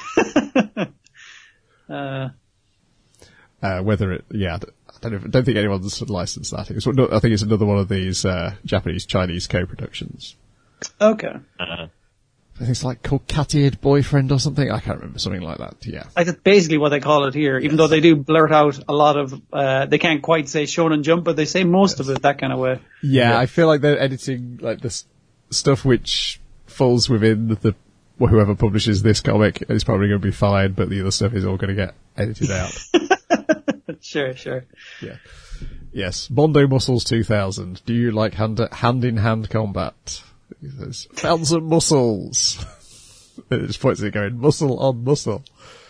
uh, uh, whether it, yeah, I don't, know if, I don't think anyone's licensed that. It's, I think it's another one of these, uh, Japanese-Chinese co-productions. Okay. Uh-huh. I think it's like called Cat-Eared Boyfriend or something. I can't remember, something like that, yeah. Like that's basically what they call it here, even yes. though they do blurt out a lot of, uh, they can't quite say Shonen Jump, but they say most yes. of it that kind of way. Yeah, yeah, I feel like they're editing, like, this stuff which falls within the, the well, whoever publishes this comic is probably going to be fine, but the other stuff is all going to get edited out. Sure, sure. Yeah. Yes, Mondo Muscles two thousand. Do you like hand, hand-in-hand combat? There's fans and muscles. It just points at it going, muscle on muscle.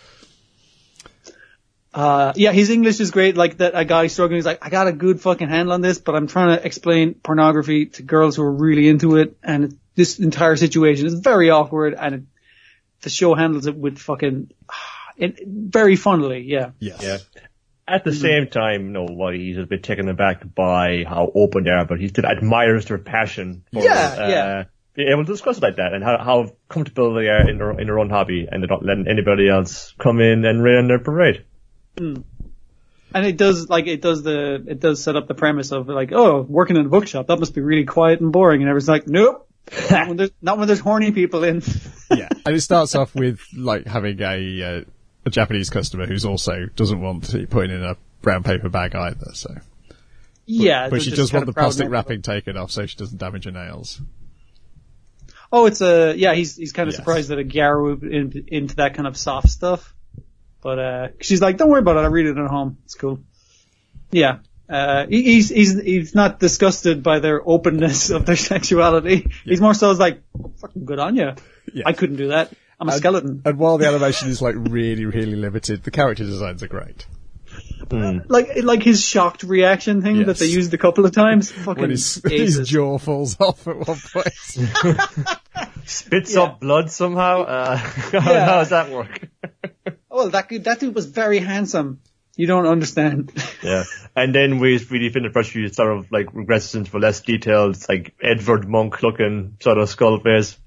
Uh, yeah, his English is great. Like that, a guy struggling, he's like, I got a good fucking handle on this, but I'm trying to explain pornography to girls who are really into it. And it, this entire situation is very awkward, and it, the show handles it with fucking, it, very funnily, yeah. Yes. Yeah. At the mm-hmm. same time, you know, why he's a bit taken aback by how open they are, but he still admires their passion for yeah, uh, yeah. being able to discuss it like that, and how, how comfortable they are in their in their own hobby, and they're not letting anybody else come in and rain on their parade. Mm. And it does, like, it does the, it does set up the premise of like, oh, working in a bookshop, that must be really quiet and boring, and everyone's like, nope. not, when there's, not when there's horny people in. Yeah, and it starts off with like having a uh, a Japanese customer who's also doesn't want to put in a brown paper bag either. So yeah, but, but she does want the plastic wrapping taken off so she doesn't damage her nails. Oh, it's a yeah. He's he's kind of yes. surprised that a Gyaru in, into that kind of soft stuff, but uh, she's like, don't worry about it. I read it at home. It's cool. Yeah. Uh, he's, he's, he's not disgusted by their openness of their sexuality. Yeah. He's more so like, fucking good on you. Yeah. I couldn't do that. I'm a and, skeleton. And while the animation is like really, really limited, the character designs are great. Mm. Like, like his shocked reaction thing yes. that they used a couple of times. Fucking when his, his jaw falls off at one point. Spits yeah. up blood somehow. Uh, yeah. How does that work? Well, that that dude was very handsome. You don't understand. Yeah. And then we really feel the first few sort of like regresses into a less detailed, like Edvard Munch looking sort of skull face.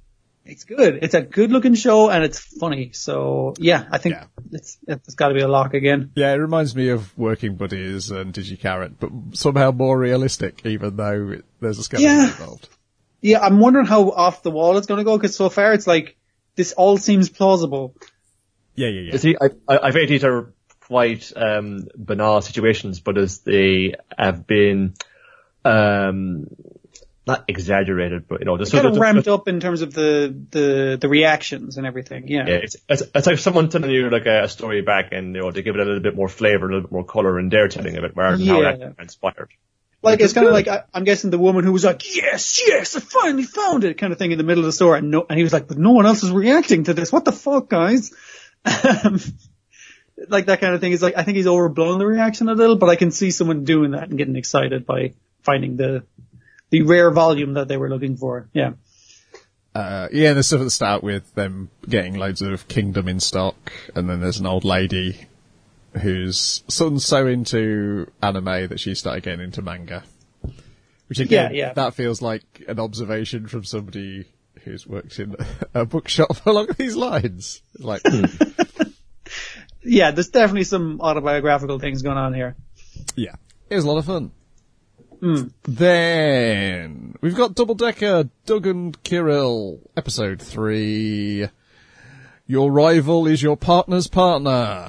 It's good. It's a good looking show and it's funny. So yeah, I think yeah. it's it's got to be a lock again. Yeah, it reminds me of Working Buddies and DigiCarrot, but somehow more realistic, even though it, there's a skeleton yeah. involved. Yeah, I'm wondering how off the wall it's going to go, because so far it's like this all seems plausible. Yeah, yeah, yeah. You see, I I, I think these are quite um banal situations, but as they have been um. not exaggerated, but you know, it's kind of ramped up in terms of the, the, the reactions and everything. Yeah. Yeah. It's, it's, it's like someone telling you like a, a story back and, you know, they give it a little bit more flavor, a little bit more color in their telling of it rather than yeah. how that inspired. Like, it's kind of like, I, I'm guessing the woman who was like, yes, yes, I finally found it, kind of thing in the middle of the store. And no, and he was like, but no one else is reacting to this. What the fuck, guys? Um, like that kind of thing is like, I think he's overblown the reaction a little, but I can see someone doing that and getting excited by finding the, the rare volume that they were looking for. Yeah. Uh, yeah, there's stuff at the start with them getting loads of Kingdom in stock, and then there's an old lady whose son's so into anime that she started getting into manga. Which again, yeah, yeah. that feels like an observation from somebody who's worked in a bookshop along these lines. Like, hmm. Yeah, there's definitely some autobiographical things going on here. Yeah. It was a lot of fun. Mm. Then we've got Double Decker, Doug and Kirill, episode three. Your rival is your partner's partner.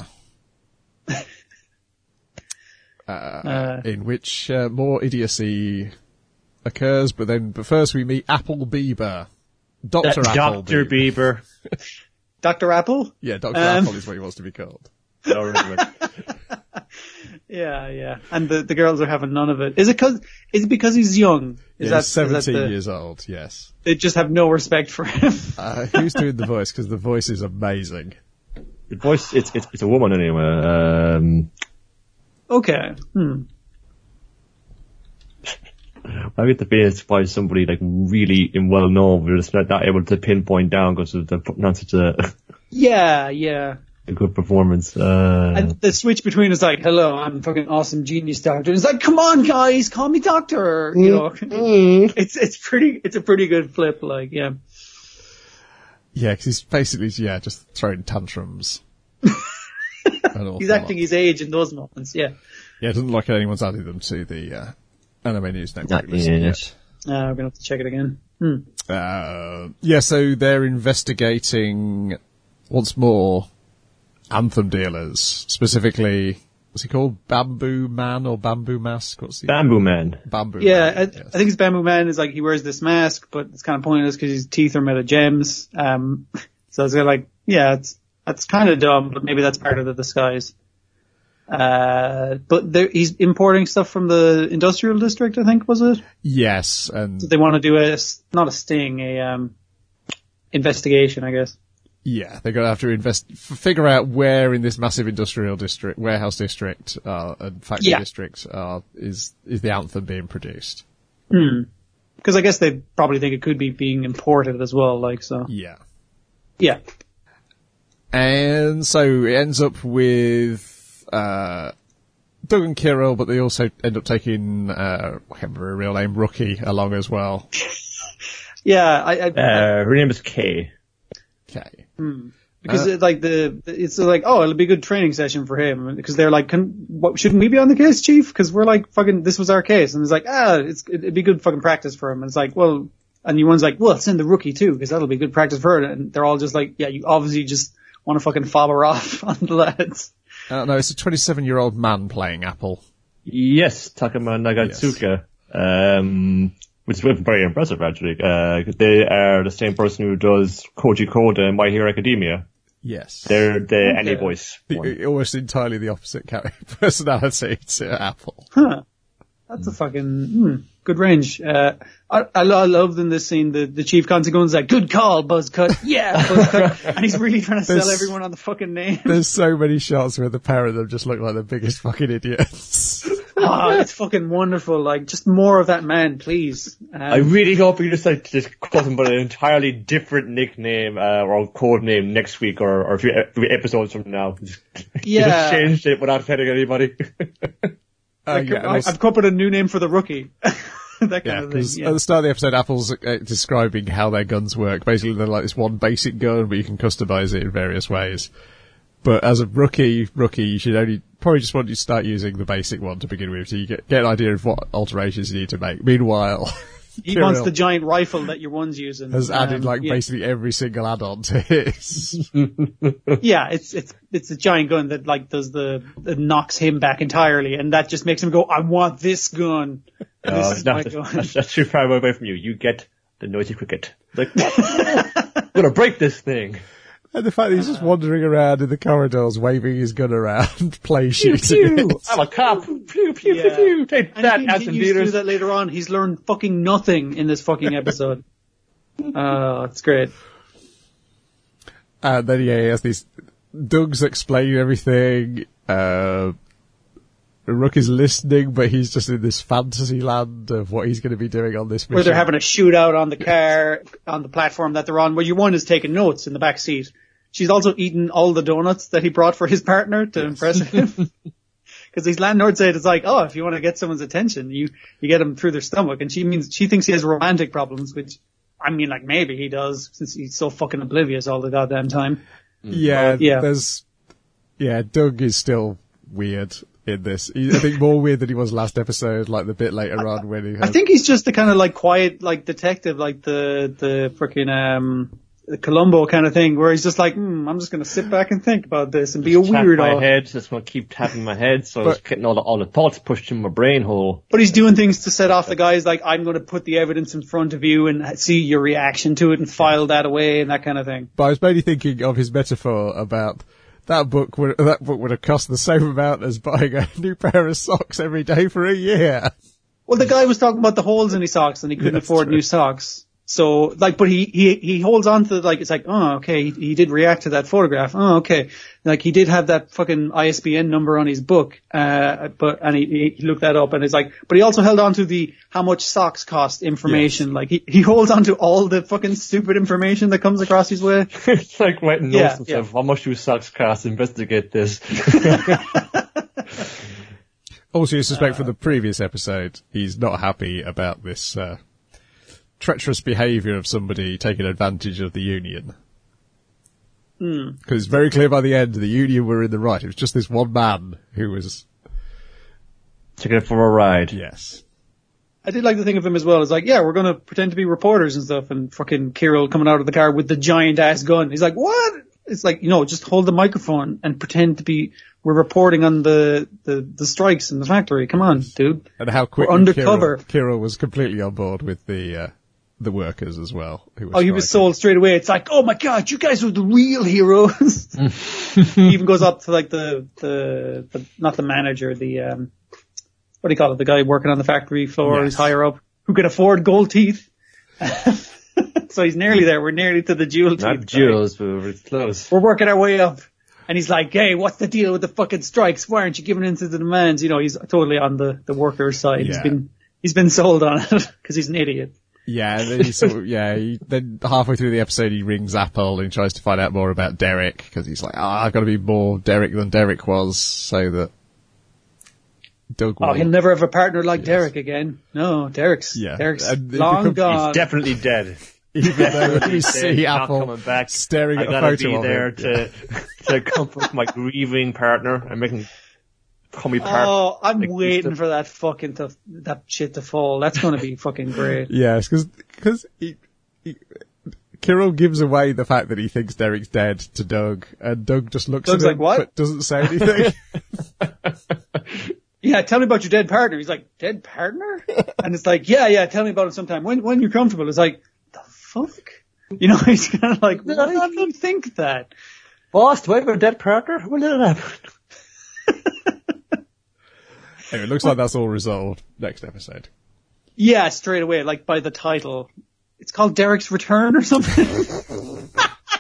uh, uh, in which uh, more idiocy occurs, but then but first we meet Apple Bieber, Doctor uh, Apple, Doctor Bieber, Doctor Apple. Yeah, Doctor Um, Apple is what he wants to be called. Yeah, yeah. And the, the girls are having none of it. Is it cause, is it because he's young? Is yeah, that, he's seventeen is that the, years old, yes. They just have no respect for him. uh, who's doing the voice? Because the voice is amazing. The voice, it's, it's, it's a woman anyway. Um, okay. Hmm. I get the feeling it's by somebody like really well known, but just not, not able to pinpoint down because they're putting on such a, yeah, yeah. a good performance. Uh, and the switch between is like, hello, I'm fucking awesome genius doctor. It's like, come on guys, call me doctor. You know, mm-hmm. it's, it's pretty, it's a pretty good flip, like, yeah. Yeah, because he's basically, yeah, just throwing tantrums. He's acting his age in those moments, yeah. Yeah, it doesn't look like anyone's added them to the, uh, Anime News Network not list yet. yet. Uh, we're gonna have to check it again. Hmm. Uh, yeah, so they're investigating, once more, Anthem dealers, specifically, what's he called? Bamboo Man or Bamboo Mask? What's he? Bamboo Man. Bamboo yeah, Man. I, yes. I think it's Bamboo Man is like, he wears this mask, but it's kind of pointless because his teeth are made of gems. Um, so it's like, yeah, it's, that's kind of dumb, but maybe that's part of the disguise. Uh, but there, he's importing stuff from the industrial district, I think, was it? Yes, and so they want to do a, not a sting, a, um, investigation, I guess. Yeah, they're going to have to invest, f- figure out where in this massive industrial district, warehouse district, uh, and factory yeah. district, uh, is, is the Anthem being produced. Hmm. Cause I guess they probably think it could be being imported as well, like, so. Yeah. Yeah. And so it ends up with, uh, Doug and Kirill, but they also end up taking, uh, I can't remember her real name, Rookie, along as well. Yeah, I, I, uh, her name is Kay. Okay. Hmm. Because Uh, it, like the, it's like, oh, it'll be a good training session for him. Because they're like, can, what, shouldn't we be on the case, chief? Because we're like, fucking, this was our case. And it's like, ah, it's, it'd be good fucking practice for him. And it's like, well, and one's like, well, send the Rookie too, because that'll be good practice for her. And they're all just like, yeah, you obviously just want to fucking fob her off on the lads. Uh, no, it's a twenty-seven-year-old man playing Apple. Yes, Takuma Nagatsuka. Yes. Um, which is very impressive, actually. Uh, they are the same person who does Koji Koda and My Hero Academia. Yes. They're the Okay. Any Voice one. The, almost entirely the opposite character personality to Apple. Huh. That's a fucking, hmm, good range. Uh, I, I, lo- I loved in this scene, the, the chief Consequen's like, good call, Buzzcut. Yeah, Buzzcut. And he's really trying to There's- sell everyone on the fucking name. There's so many shots where the pair of them just look like the biggest fucking idiots. Oh, it's fucking wonderful. Like, just more of that man, please. Um, I really hope you just like just call him by an entirely different nickname uh, or code name next week or, or a few e- episodes from now. Just, Yeah. just changed it without offending anybody. Uh, like, yeah, and I, also- I've come up with a new name for the Rookie. that kind Yeah, of because thing. at Yeah. the start of the episode, Apple's uh, describing how their guns work. Basically, they're like this one basic gun, but you can customize it in various ways. But as a rookie, rookie, you should only probably just want you to start using the basic one to begin with, so you get get an idea of what alterations you need to make. Meanwhile, He Kirill wants the giant rifle that your one's using. has added Um, like yeah. basically every single add-on to his. Yeah, it's it's it's a giant gun that like does the that knocks him back entirely, and that just makes him go, "I want this gun. No, This is no, my that's, gun." that's, that's too far away from you. You get the noisy cricket. Like, I'm gonna break this thing. And the fact that he's just wandering around in the corridors, waving his gun around, play Pew, shooting pew. it. I'm a cop. Pew, pew, pew, Yeah. pew. Take And that, he Aston continues to do Peters. that later on. He's learned fucking nothing in this fucking episode. Oh, it's great. And then yeah, he has these. Doug's explaining everything. Uh, Rook is listening, but he's just in this fantasy land of what he's going to be doing on this mission. Where they're having a shootout on the car, on the platform that they're on, where your one is taking notes in the back seat. She's also eating all the donuts that he brought for his partner to impress him. Because these landlords say it's like, oh, if you want to get someone's attention, you, you get them through their stomach. And she means, she thinks he has romantic problems, which, I mean, like, maybe he does, since he's so fucking oblivious all the goddamn time. Yeah, But, yeah. there's, yeah, Doug is still weird in this. He, I think more weird than he was last episode, like the bit later on when he I has, think he's just the kind of like quiet, like detective, like the, the freaking, um, the Columbo kind of thing, where he's just like, hmm, I'm just going to sit back and think about this and be a Tap my weirdo. head. Just want to keep tapping my head, so But- it's getting all the, all the thoughts pushed in my brain hole. But he's doing things to set off the guys like, I'm going to put the evidence in front of you and see your reaction to it and file that away and that kind of thing. but I was mainly thinking of his metaphor about that book would, that book would have cost the same amount as buying a new pair of socks every day for a year. Well, the guy was talking about the holes in his socks and he couldn't That's afford true. new socks. So, like, but he, he, he holds on to, like, it's like, oh, okay, he, he did react to that photograph. Oh, okay. Like, he did have that fucking I S B N number on his book, uh, but, and he, he looked that up and it's like, but he also held on to the how much socks cost information. Yes. Like, he, he holds on to all the fucking stupid information that comes across his way. It's like writing Yeah, notes and stuff. How much do socks cost? Investigate this. Also, you suspect from the previous episode, he's not happy about this, uh, treacherous behaviour of somebody taking advantage of the Union. Because it's very clear by the end, the Union were in the right. It was just this one man who was, Taking it for a ride. yes. I did like to think of him as well. It's like, yeah, we're gonna pretend to be reporters and stuff, and fucking Kirill coming out of the car with the giant ass gun. He's like, what? It's like, you know, just hold the microphone and pretend to be, we're reporting on the, the, the strikes in the factory. Come on, dude. And how quickly We're undercover. Kirill, Kirill was completely on board with the, uh, the workers as well. Who were Oh, he was striking. sold straight away. It's like, oh my god, you guys are the real heroes. He even goes up to like the, the, the, not the manager, the, um, what do you call it? The guy working on the factory floor, Yes. who's higher up, who can afford gold teeth. So he's nearly there. We're nearly to the jewel teeth. Not jewels, but we're close. We're working our way up. And he's like, hey, what's the deal with the fucking strikes? Why aren't you giving in to the demands? You know, he's totally on the, the workers' side. He's Yeah. been, he's been sold on it because he's an idiot. Yeah, and then he sort of, yeah, he, then halfway through the episode he rings Apple and tries to find out more about Derek, because he's like, oh, I've got to be more Derek than Derek was, so that Doug will. Oh, he'll never have a partner like Derek again. No, Derek's, Yeah. Derek's And it long becomes- gone. He's definitely dead. Even though you Dead, see not Apple coming back. staring I at a gotta photo be of there him. to to comfort my grieving partner and make him call me part. Oh, I'm like, waiting stuff. for that fucking to, that shit to fall. That's going to be fucking great. Yes, because he, he, Kirill gives away the fact that he thinks Derek's dead to Doug, and Doug just looks Doug's at like, him "What?" but doesn't say anything. Yeah, tell me about your dead partner. He's like, dead partner? And it's like, yeah, yeah, tell me about it sometime. When, when you're comfortable. It's like, the fuck? You know, he's kind of like, why do you think that? Boss, do I have a dead partner? When did it happen? Anyway, it looks like that's all resolved next episode. Yeah, straight away, like by the title. It's called Derek's Return or something.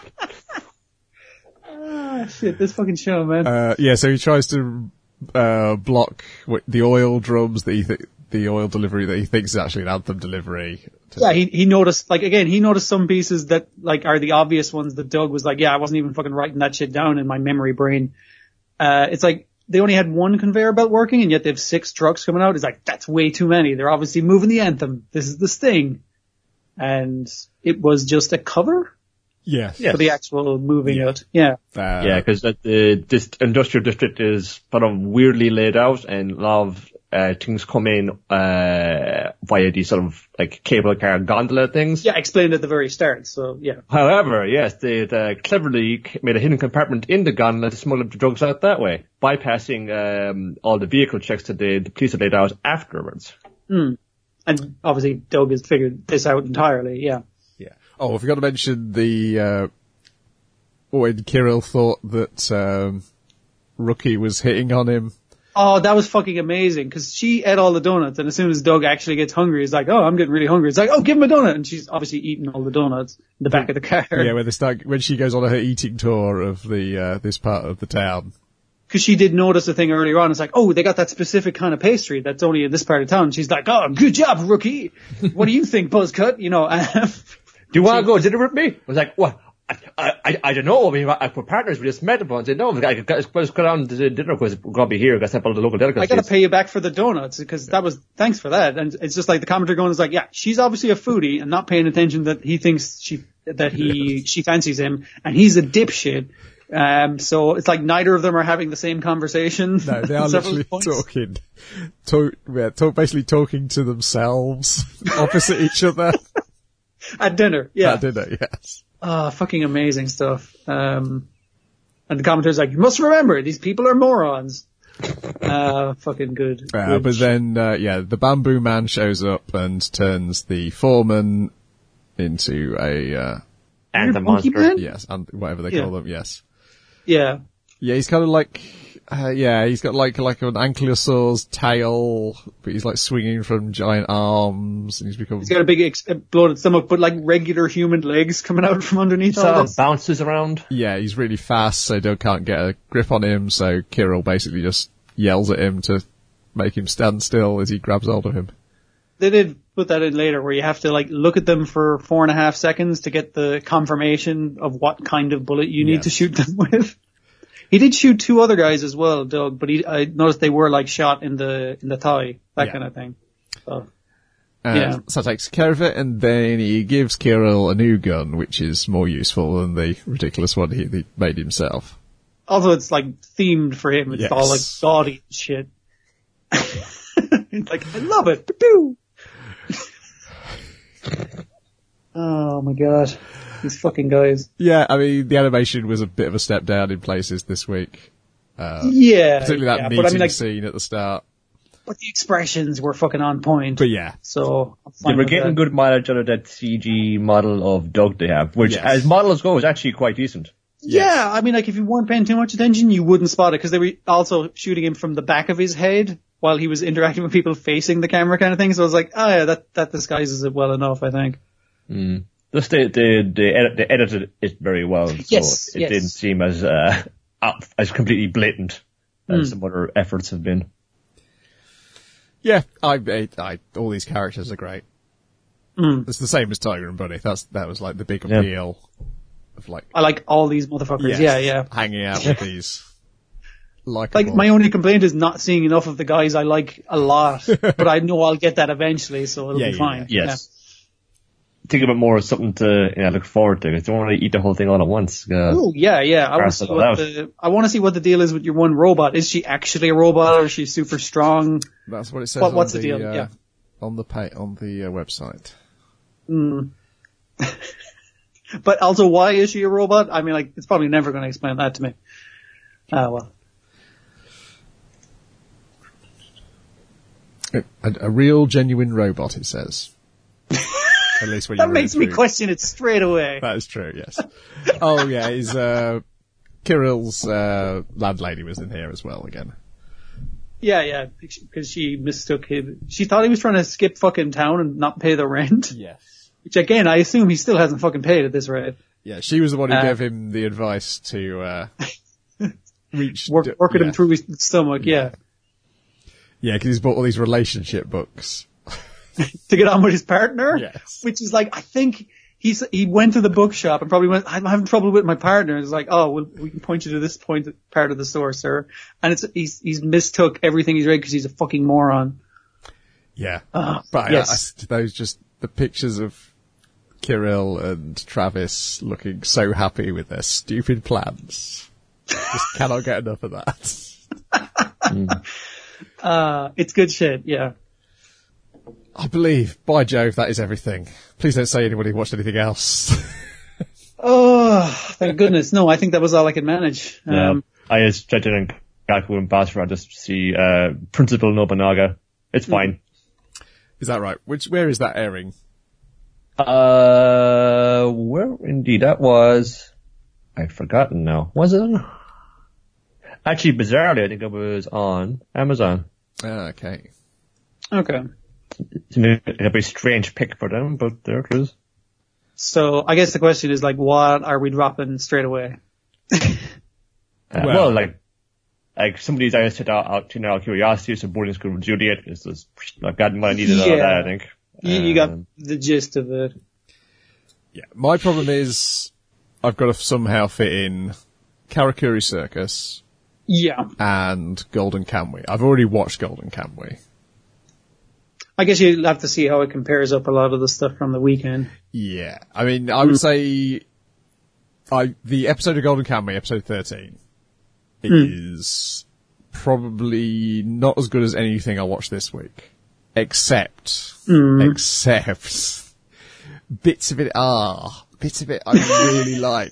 Ah, shit, this fucking show, man. Uh, yeah, so he tries to uh, block w- the oil drums that he th- the oil delivery that he thinks is actually an Anthem delivery. To Yeah, he, he noticed, like, again, he noticed some pieces that, like, are the obvious ones that Doug was like, yeah, I wasn't even fucking writing that shit down in my memory brain. Uh, it's like, they only had one conveyor belt working, and yet they have six trucks coming out. It's like, that's way too many. They're obviously moving the anthem. This is the Sting. And it was just a cover Yes. Yes. for the actual moving Yeah. it. Yeah. Uh, Yeah, because the this industrial district is sort of weirdly laid out, and a lot of uh, things come in uh, via these sort of like cable car gondola things. Yeah, explained at the very start. So, yeah. However, yes, they uh, cleverly made a hidden compartment in the gondola to smuggle the drugs out that way, bypassing um, all the vehicle checks that they, the police had laid out afterwards. Mm. And obviously Doug has figured this out entirely. Yeah. Yeah. Oh, I forgot to mention the, uh, when Kirill thought that, um, Rookie was hitting on him. Oh, that was fucking amazing, because she ate all the donuts, and as soon as Doug actually gets hungry, he's like, oh, I'm getting really hungry. It's like, oh, give him a donut. And she's obviously eating all the donuts in the back of the car. Yeah, when they start, when she goes on her eating tour of the, uh, this part of the town. Because she did notice a thing earlier on. It's like, oh, they got that specific kind of pastry that's only in this part of town. She's like, oh, good job, Rookie. What do you think, Buzzcut? You know, Do you want to go dinner with me? I was like, what? I, I, I don't know. I mean, I, we're partners. We just met them. I said, no, I got, let's go down to the dinner because we're going to be here. We're going to step on the local delicacies. I got to pay you back for the donuts, because that was, thanks for that. And it's just like the commenter going is like, yeah, she's obviously a foodie and not paying attention that he thinks she, that he, she fancies him, and he's a dipshit. Um, so it's like neither of them are having the same conversation. No, they are Several literally points. talking, talk, yeah, talk, basically talking to themselves opposite each other At dinner, yeah. at dinner, yes. Ah, fucking amazing stuff. Um, and the commentator's like, you must remember, these people are morons. Uh, fucking good. Uh, good but shit. then, uh, yeah, the bamboo man shows up and turns the foreman into a, uh, and the Monkey monster. Man? yes, and whatever they Yeah. call them, yes. Yeah. Yeah, he's kind of like, uh, yeah, he's got like, like an ankylosaur's tail, but he's like swinging from giant arms, and he's become, He's got a big exploded stomach, but like regular human legs coming out from underneath Sort all of this. bounces around. yeah, he's really fast, so Doug can't get a grip on him, so Kirill basically just yells at him to make him stand still as he grabs hold of him. They did put that in later, where you have to like look at them for four and a half seconds to get the confirmation of what kind of bullet you need Yes. to shoot them with. He did shoot two other guys as well, Doug, but he, I noticed they were like shot in the, in the thigh, that Yeah. kind of thing. So, And Yeah. so that takes care of it, and then he gives Kirill a new gun, which is more useful than the ridiculous one he, he made himself. also it's like themed for him. It's Yes. all like gaudy and shit. It's like, I love it. Pew! Oh my god. These fucking guys. Yeah, I mean, the animation was a bit of a step down in places this week. Uh, Yeah. particularly that yeah, meeting but I mean, like, scene at the start. but the expressions were fucking on point. But yeah, So, I'm They fine were with getting that. good mileage out of that C G model of Doug they have, which, Yes. as models go, is actually quite decent. Yeah, I mean, like, if you weren't paying too much attention, you wouldn't spot it, because they were also shooting him from the back of his head while he was interacting with people facing the camera kind of thing. So I was like, oh yeah, that, that disguises it well enough, I think. Mm. Just they, they, they, edit, they edited it very well, so Yes, it yes. didn't seem as, uh, up, as completely blatant as Mm. some other efforts have been. yeah, I, I, I, all these characters are great. Mm. It's the same as Tiger and Bunny. That's, that was like the big Yeah. appeal of like, I like all these motherfuckers. yes, Yeah, yeah. hanging out with these. Like, Likeable. my only complaint is not seeing enough of the guys I like a lot, but I know I'll get that eventually, so it'll Yeah, be yeah, fine. Yes. Think of it more as something to, you know, look forward to. 'Cause you don't want to eat the whole thing all at once. Uh, Oh yeah, yeah. I want to Parse see it all what out. the I want to see what the deal is with your one robot. Is she actually a robot, or is she super strong? That's what it says What- on what's the, the deal? uh, Yeah. on the pay, on the uh, website. Mm. But also, why is she a robot? I mean, like, it's probably never going to explain that to me. Ah, well. A, a real, genuine robot, it says. At least when you That read makes me through. question it straight away. That is true, yes. Oh yeah, his, uh, Kirill's, uh, landlady was in here as well again. Yeah, yeah, because she mistook him. She thought he was trying to skip fucking town and not pay the rent. Yes. Which again, I assume he still hasn't fucking paid at this rate. Yeah, she was the one who Uh, gave him the advice to, uh, reach... Work, working yeah. him through his stomach, yeah. Yeah, because he's bought all these relationship books. To get on with his partner. Yes. Which is like, I think He's, he went to the bookshop and probably went, I'm having trouble with my partner. It's like, oh, well, we can point you to this point, part of the store, sir. And it's, he's, he's mistook everything he's read because he's a fucking moron. Yeah. Uh, but yes. I, I, those just, the pictures of Kirill and Travis looking so happy with their stupid plans. Just cannot get enough of that. mm. Uh, it's good shit, yeah. I believe, by Jove, that is everything. Please don't say anybody watched anything else. Oh, thank goodness. No, I think that was all I could manage. Yeah. Um, I just checked in Gaku and Basra just to see, uh, Principal Nobunaga. It's fine. Is that right? Which, where is that airing? Uh, where indeed that was, I've forgotten now. Was it? Actually, bizarrely, I think it was on Amazon. Ah, okay. okay. It's a very strange pick for them, but there it is. So I guess the question is like, what are we dropping straight away? Uh, Well- well, like, like somebody's either set out, out to now curiosity, so boarding school with Juliet is just, I've gotten what I needed out of Yeah. that, I think. You, you got Um, the gist of it. Yeah. My problem is, I've got to somehow fit in Karakuri Circus Yeah. and Golden Kamuy. I've already watched Golden Kamuy. I guess you'll have to see how it compares up a lot of the stuff from the weekend. Yeah. I mean, I would say, I, the episode of Golden Kamuy, episode thirteen, is probably not as good as anything I watched this week. Except, except, bits of it are, bits of it I really like.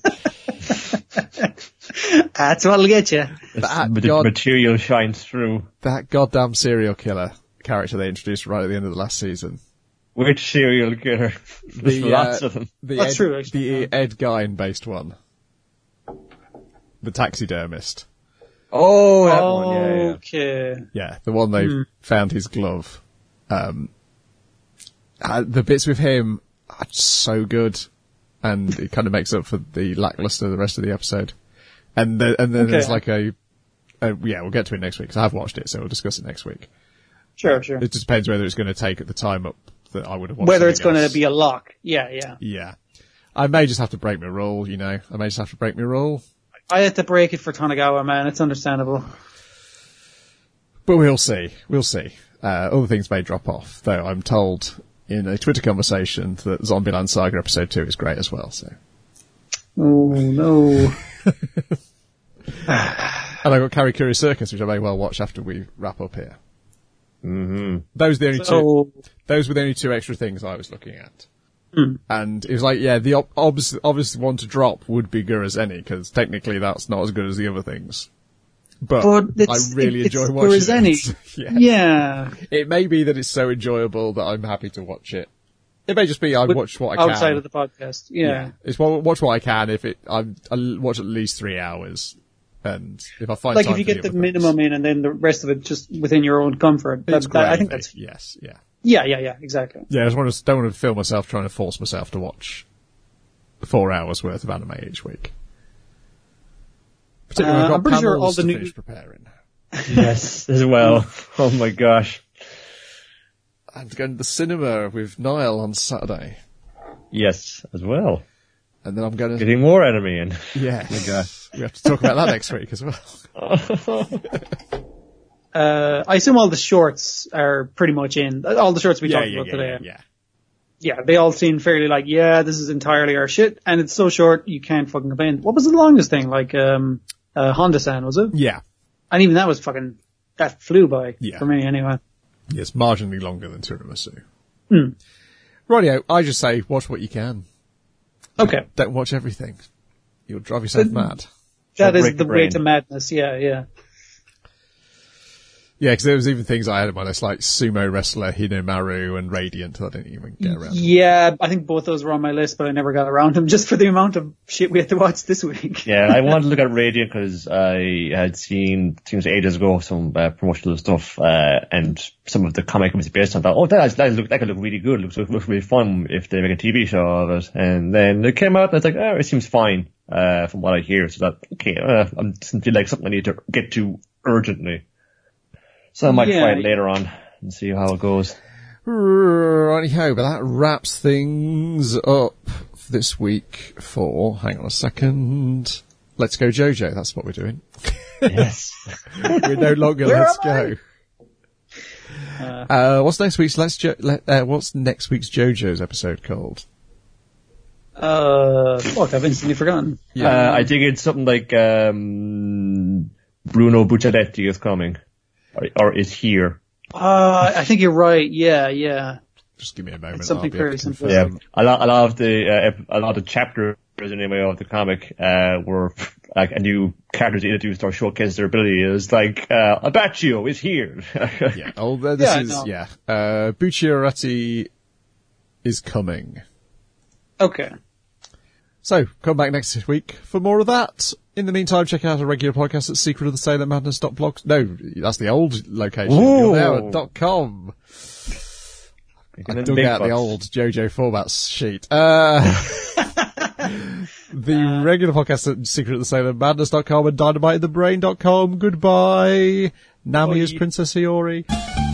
That's what'll get you. That, but the god, material shines through. that goddamn serial killer character they introduced right at the end of the last season. Which serial killer? There's The, lots uh, of them. The That's Ed, true, actually. The Ed Gein based one. The taxidermist. Oh, that one, yeah, yeah. Okay. Yeah, the one they found his glove. Um, uh, the bits with him are so good, and it kind of makes up for the lackluster of the rest of the episode. And the, and then Okay. there's like a, a, yeah, we'll get to it next week, because I've watched it, so we'll discuss it next week. Sure, sure. It just depends whether it's going to take at the time up that I would have watched Whether it's something going else. to be a lock. Yeah, yeah. Yeah. I may just have to break my rule, you know. I may just have to break my rule. I had to break it for Tonagawa, man. It's understandable. But we'll see. We'll see. Uh, other things may drop off, though I'm told in a Twitter conversation that Zombieland Saga episode two is great as well, so. Oh, no. And I've got Karakuri Circus, which I may well watch after we wrap up here. Mm-hmm. Those are the only two, So, those were the only two extra things I was looking at. And it was like, yeah, the ob- obvious, obvious one to drop would be Gurazeni, because technically that's not as good as the other things. But, but I it's, really it, enjoy it's watching Gurazeni. it. yeah. Yeah. It may be that it's so enjoyable that I'm happy to watch it. It may just be I With- watch what I can. Outside of the podcast. Yeah. It's wa- watch what I can. If it, I I watch at least three hours, and if I find Like time if you for get the other minimum things, in and then the rest of it just within your own comfort. That, it's that, I think gravy. that's, yes, yeah, yeah, yeah, yeah, exactly. yeah. I just want to don't want to feel myself trying to force myself to watch four hours worth of anime each week. Particularly, Uh, when I've I'm got pretty sure all panels the to new- finish preparing. Yes, as well. Oh my gosh. And going to the cinema with Niall on Saturday, Yes, as well. and then I'm going to Getting more anime in. yeah. We have to talk about that next week as well. Uh, I assume all the shorts are pretty much in. All the shorts we Yeah, talked yeah, about yeah, today. yeah, yeah. Yeah, they all seem fairly like, yeah, this is entirely our shit, and it's so short you can't fucking complain. What was the longest thing? Like, um, uh, Honda-san, was it? Yeah. And even that was fucking, that flew by. Yeah. For me anyway. Yes, marginally longer than Tiramisu. Hmm. Rightio, I just say watch what you can. Okay. Don't watch everything. You'll drive yourself mad. That break is the the way brain. to madness, yeah, yeah. Yeah, because there was even things I had in my list like Sumo Wrestler, Hinamaru, and Radiant that I didn't even get around to. Yeah, I think both those were on my list, but I never got around them just for the amount of shit we had to watch this week. Yeah, I wanted to look at Radiant because I had seen things ages ago, some uh, promotional stuff, uh, and some of the comic was based on that. Oh, that, that, look, that could look really good. Looks, looks really fun if they make a T V show of it. And then it came out and I was like, oh, it seems fine, uh, from what I hear. So that, okay, uh, I'm just like something I need to get to urgently. So I might Yeah. try it later on and see how it goes. Righty-ho, but that wraps things up off this week for, hang on a second, Let's Go JoJo. That's what we're doing. Yes. We're no longer Where Let's am Go. Uh, uh, what's next week's Let's jo- let, uh, what's next week's JoJo's episode called? Uh, fuck, I've instantly forgotten. Yeah. Uh, I think it's something like, um, Bruno Bucciaretti is coming. Or, or is here. Uh, I think you're right. Yeah, yeah. Just give me a moment. It's something I'll be able very to simple. confirm. Yeah. A lot, a lot of the, uh, ep- a lot of chapters anyway of the comic, uh, were like a new characters introduced or showcased their ability. It was like, uh, Abaccio is here. Yeah. Oh, this Yeah, is, no. yeah. Uh, Bucciaretti is coming. Okay. So, come back next week for more of that. In the meantime, check out our regular podcast at secret of the sailor madness dot blog. No, that's the old location. Ooh. You're now at dot com. I And then dug big out the bucks. old JoJo formats sheet. Uh, the regular podcast at secret of the sailor madness dot com and dynamite in the brain dot com. Goodbye. Nami Bye. is Princess Iori.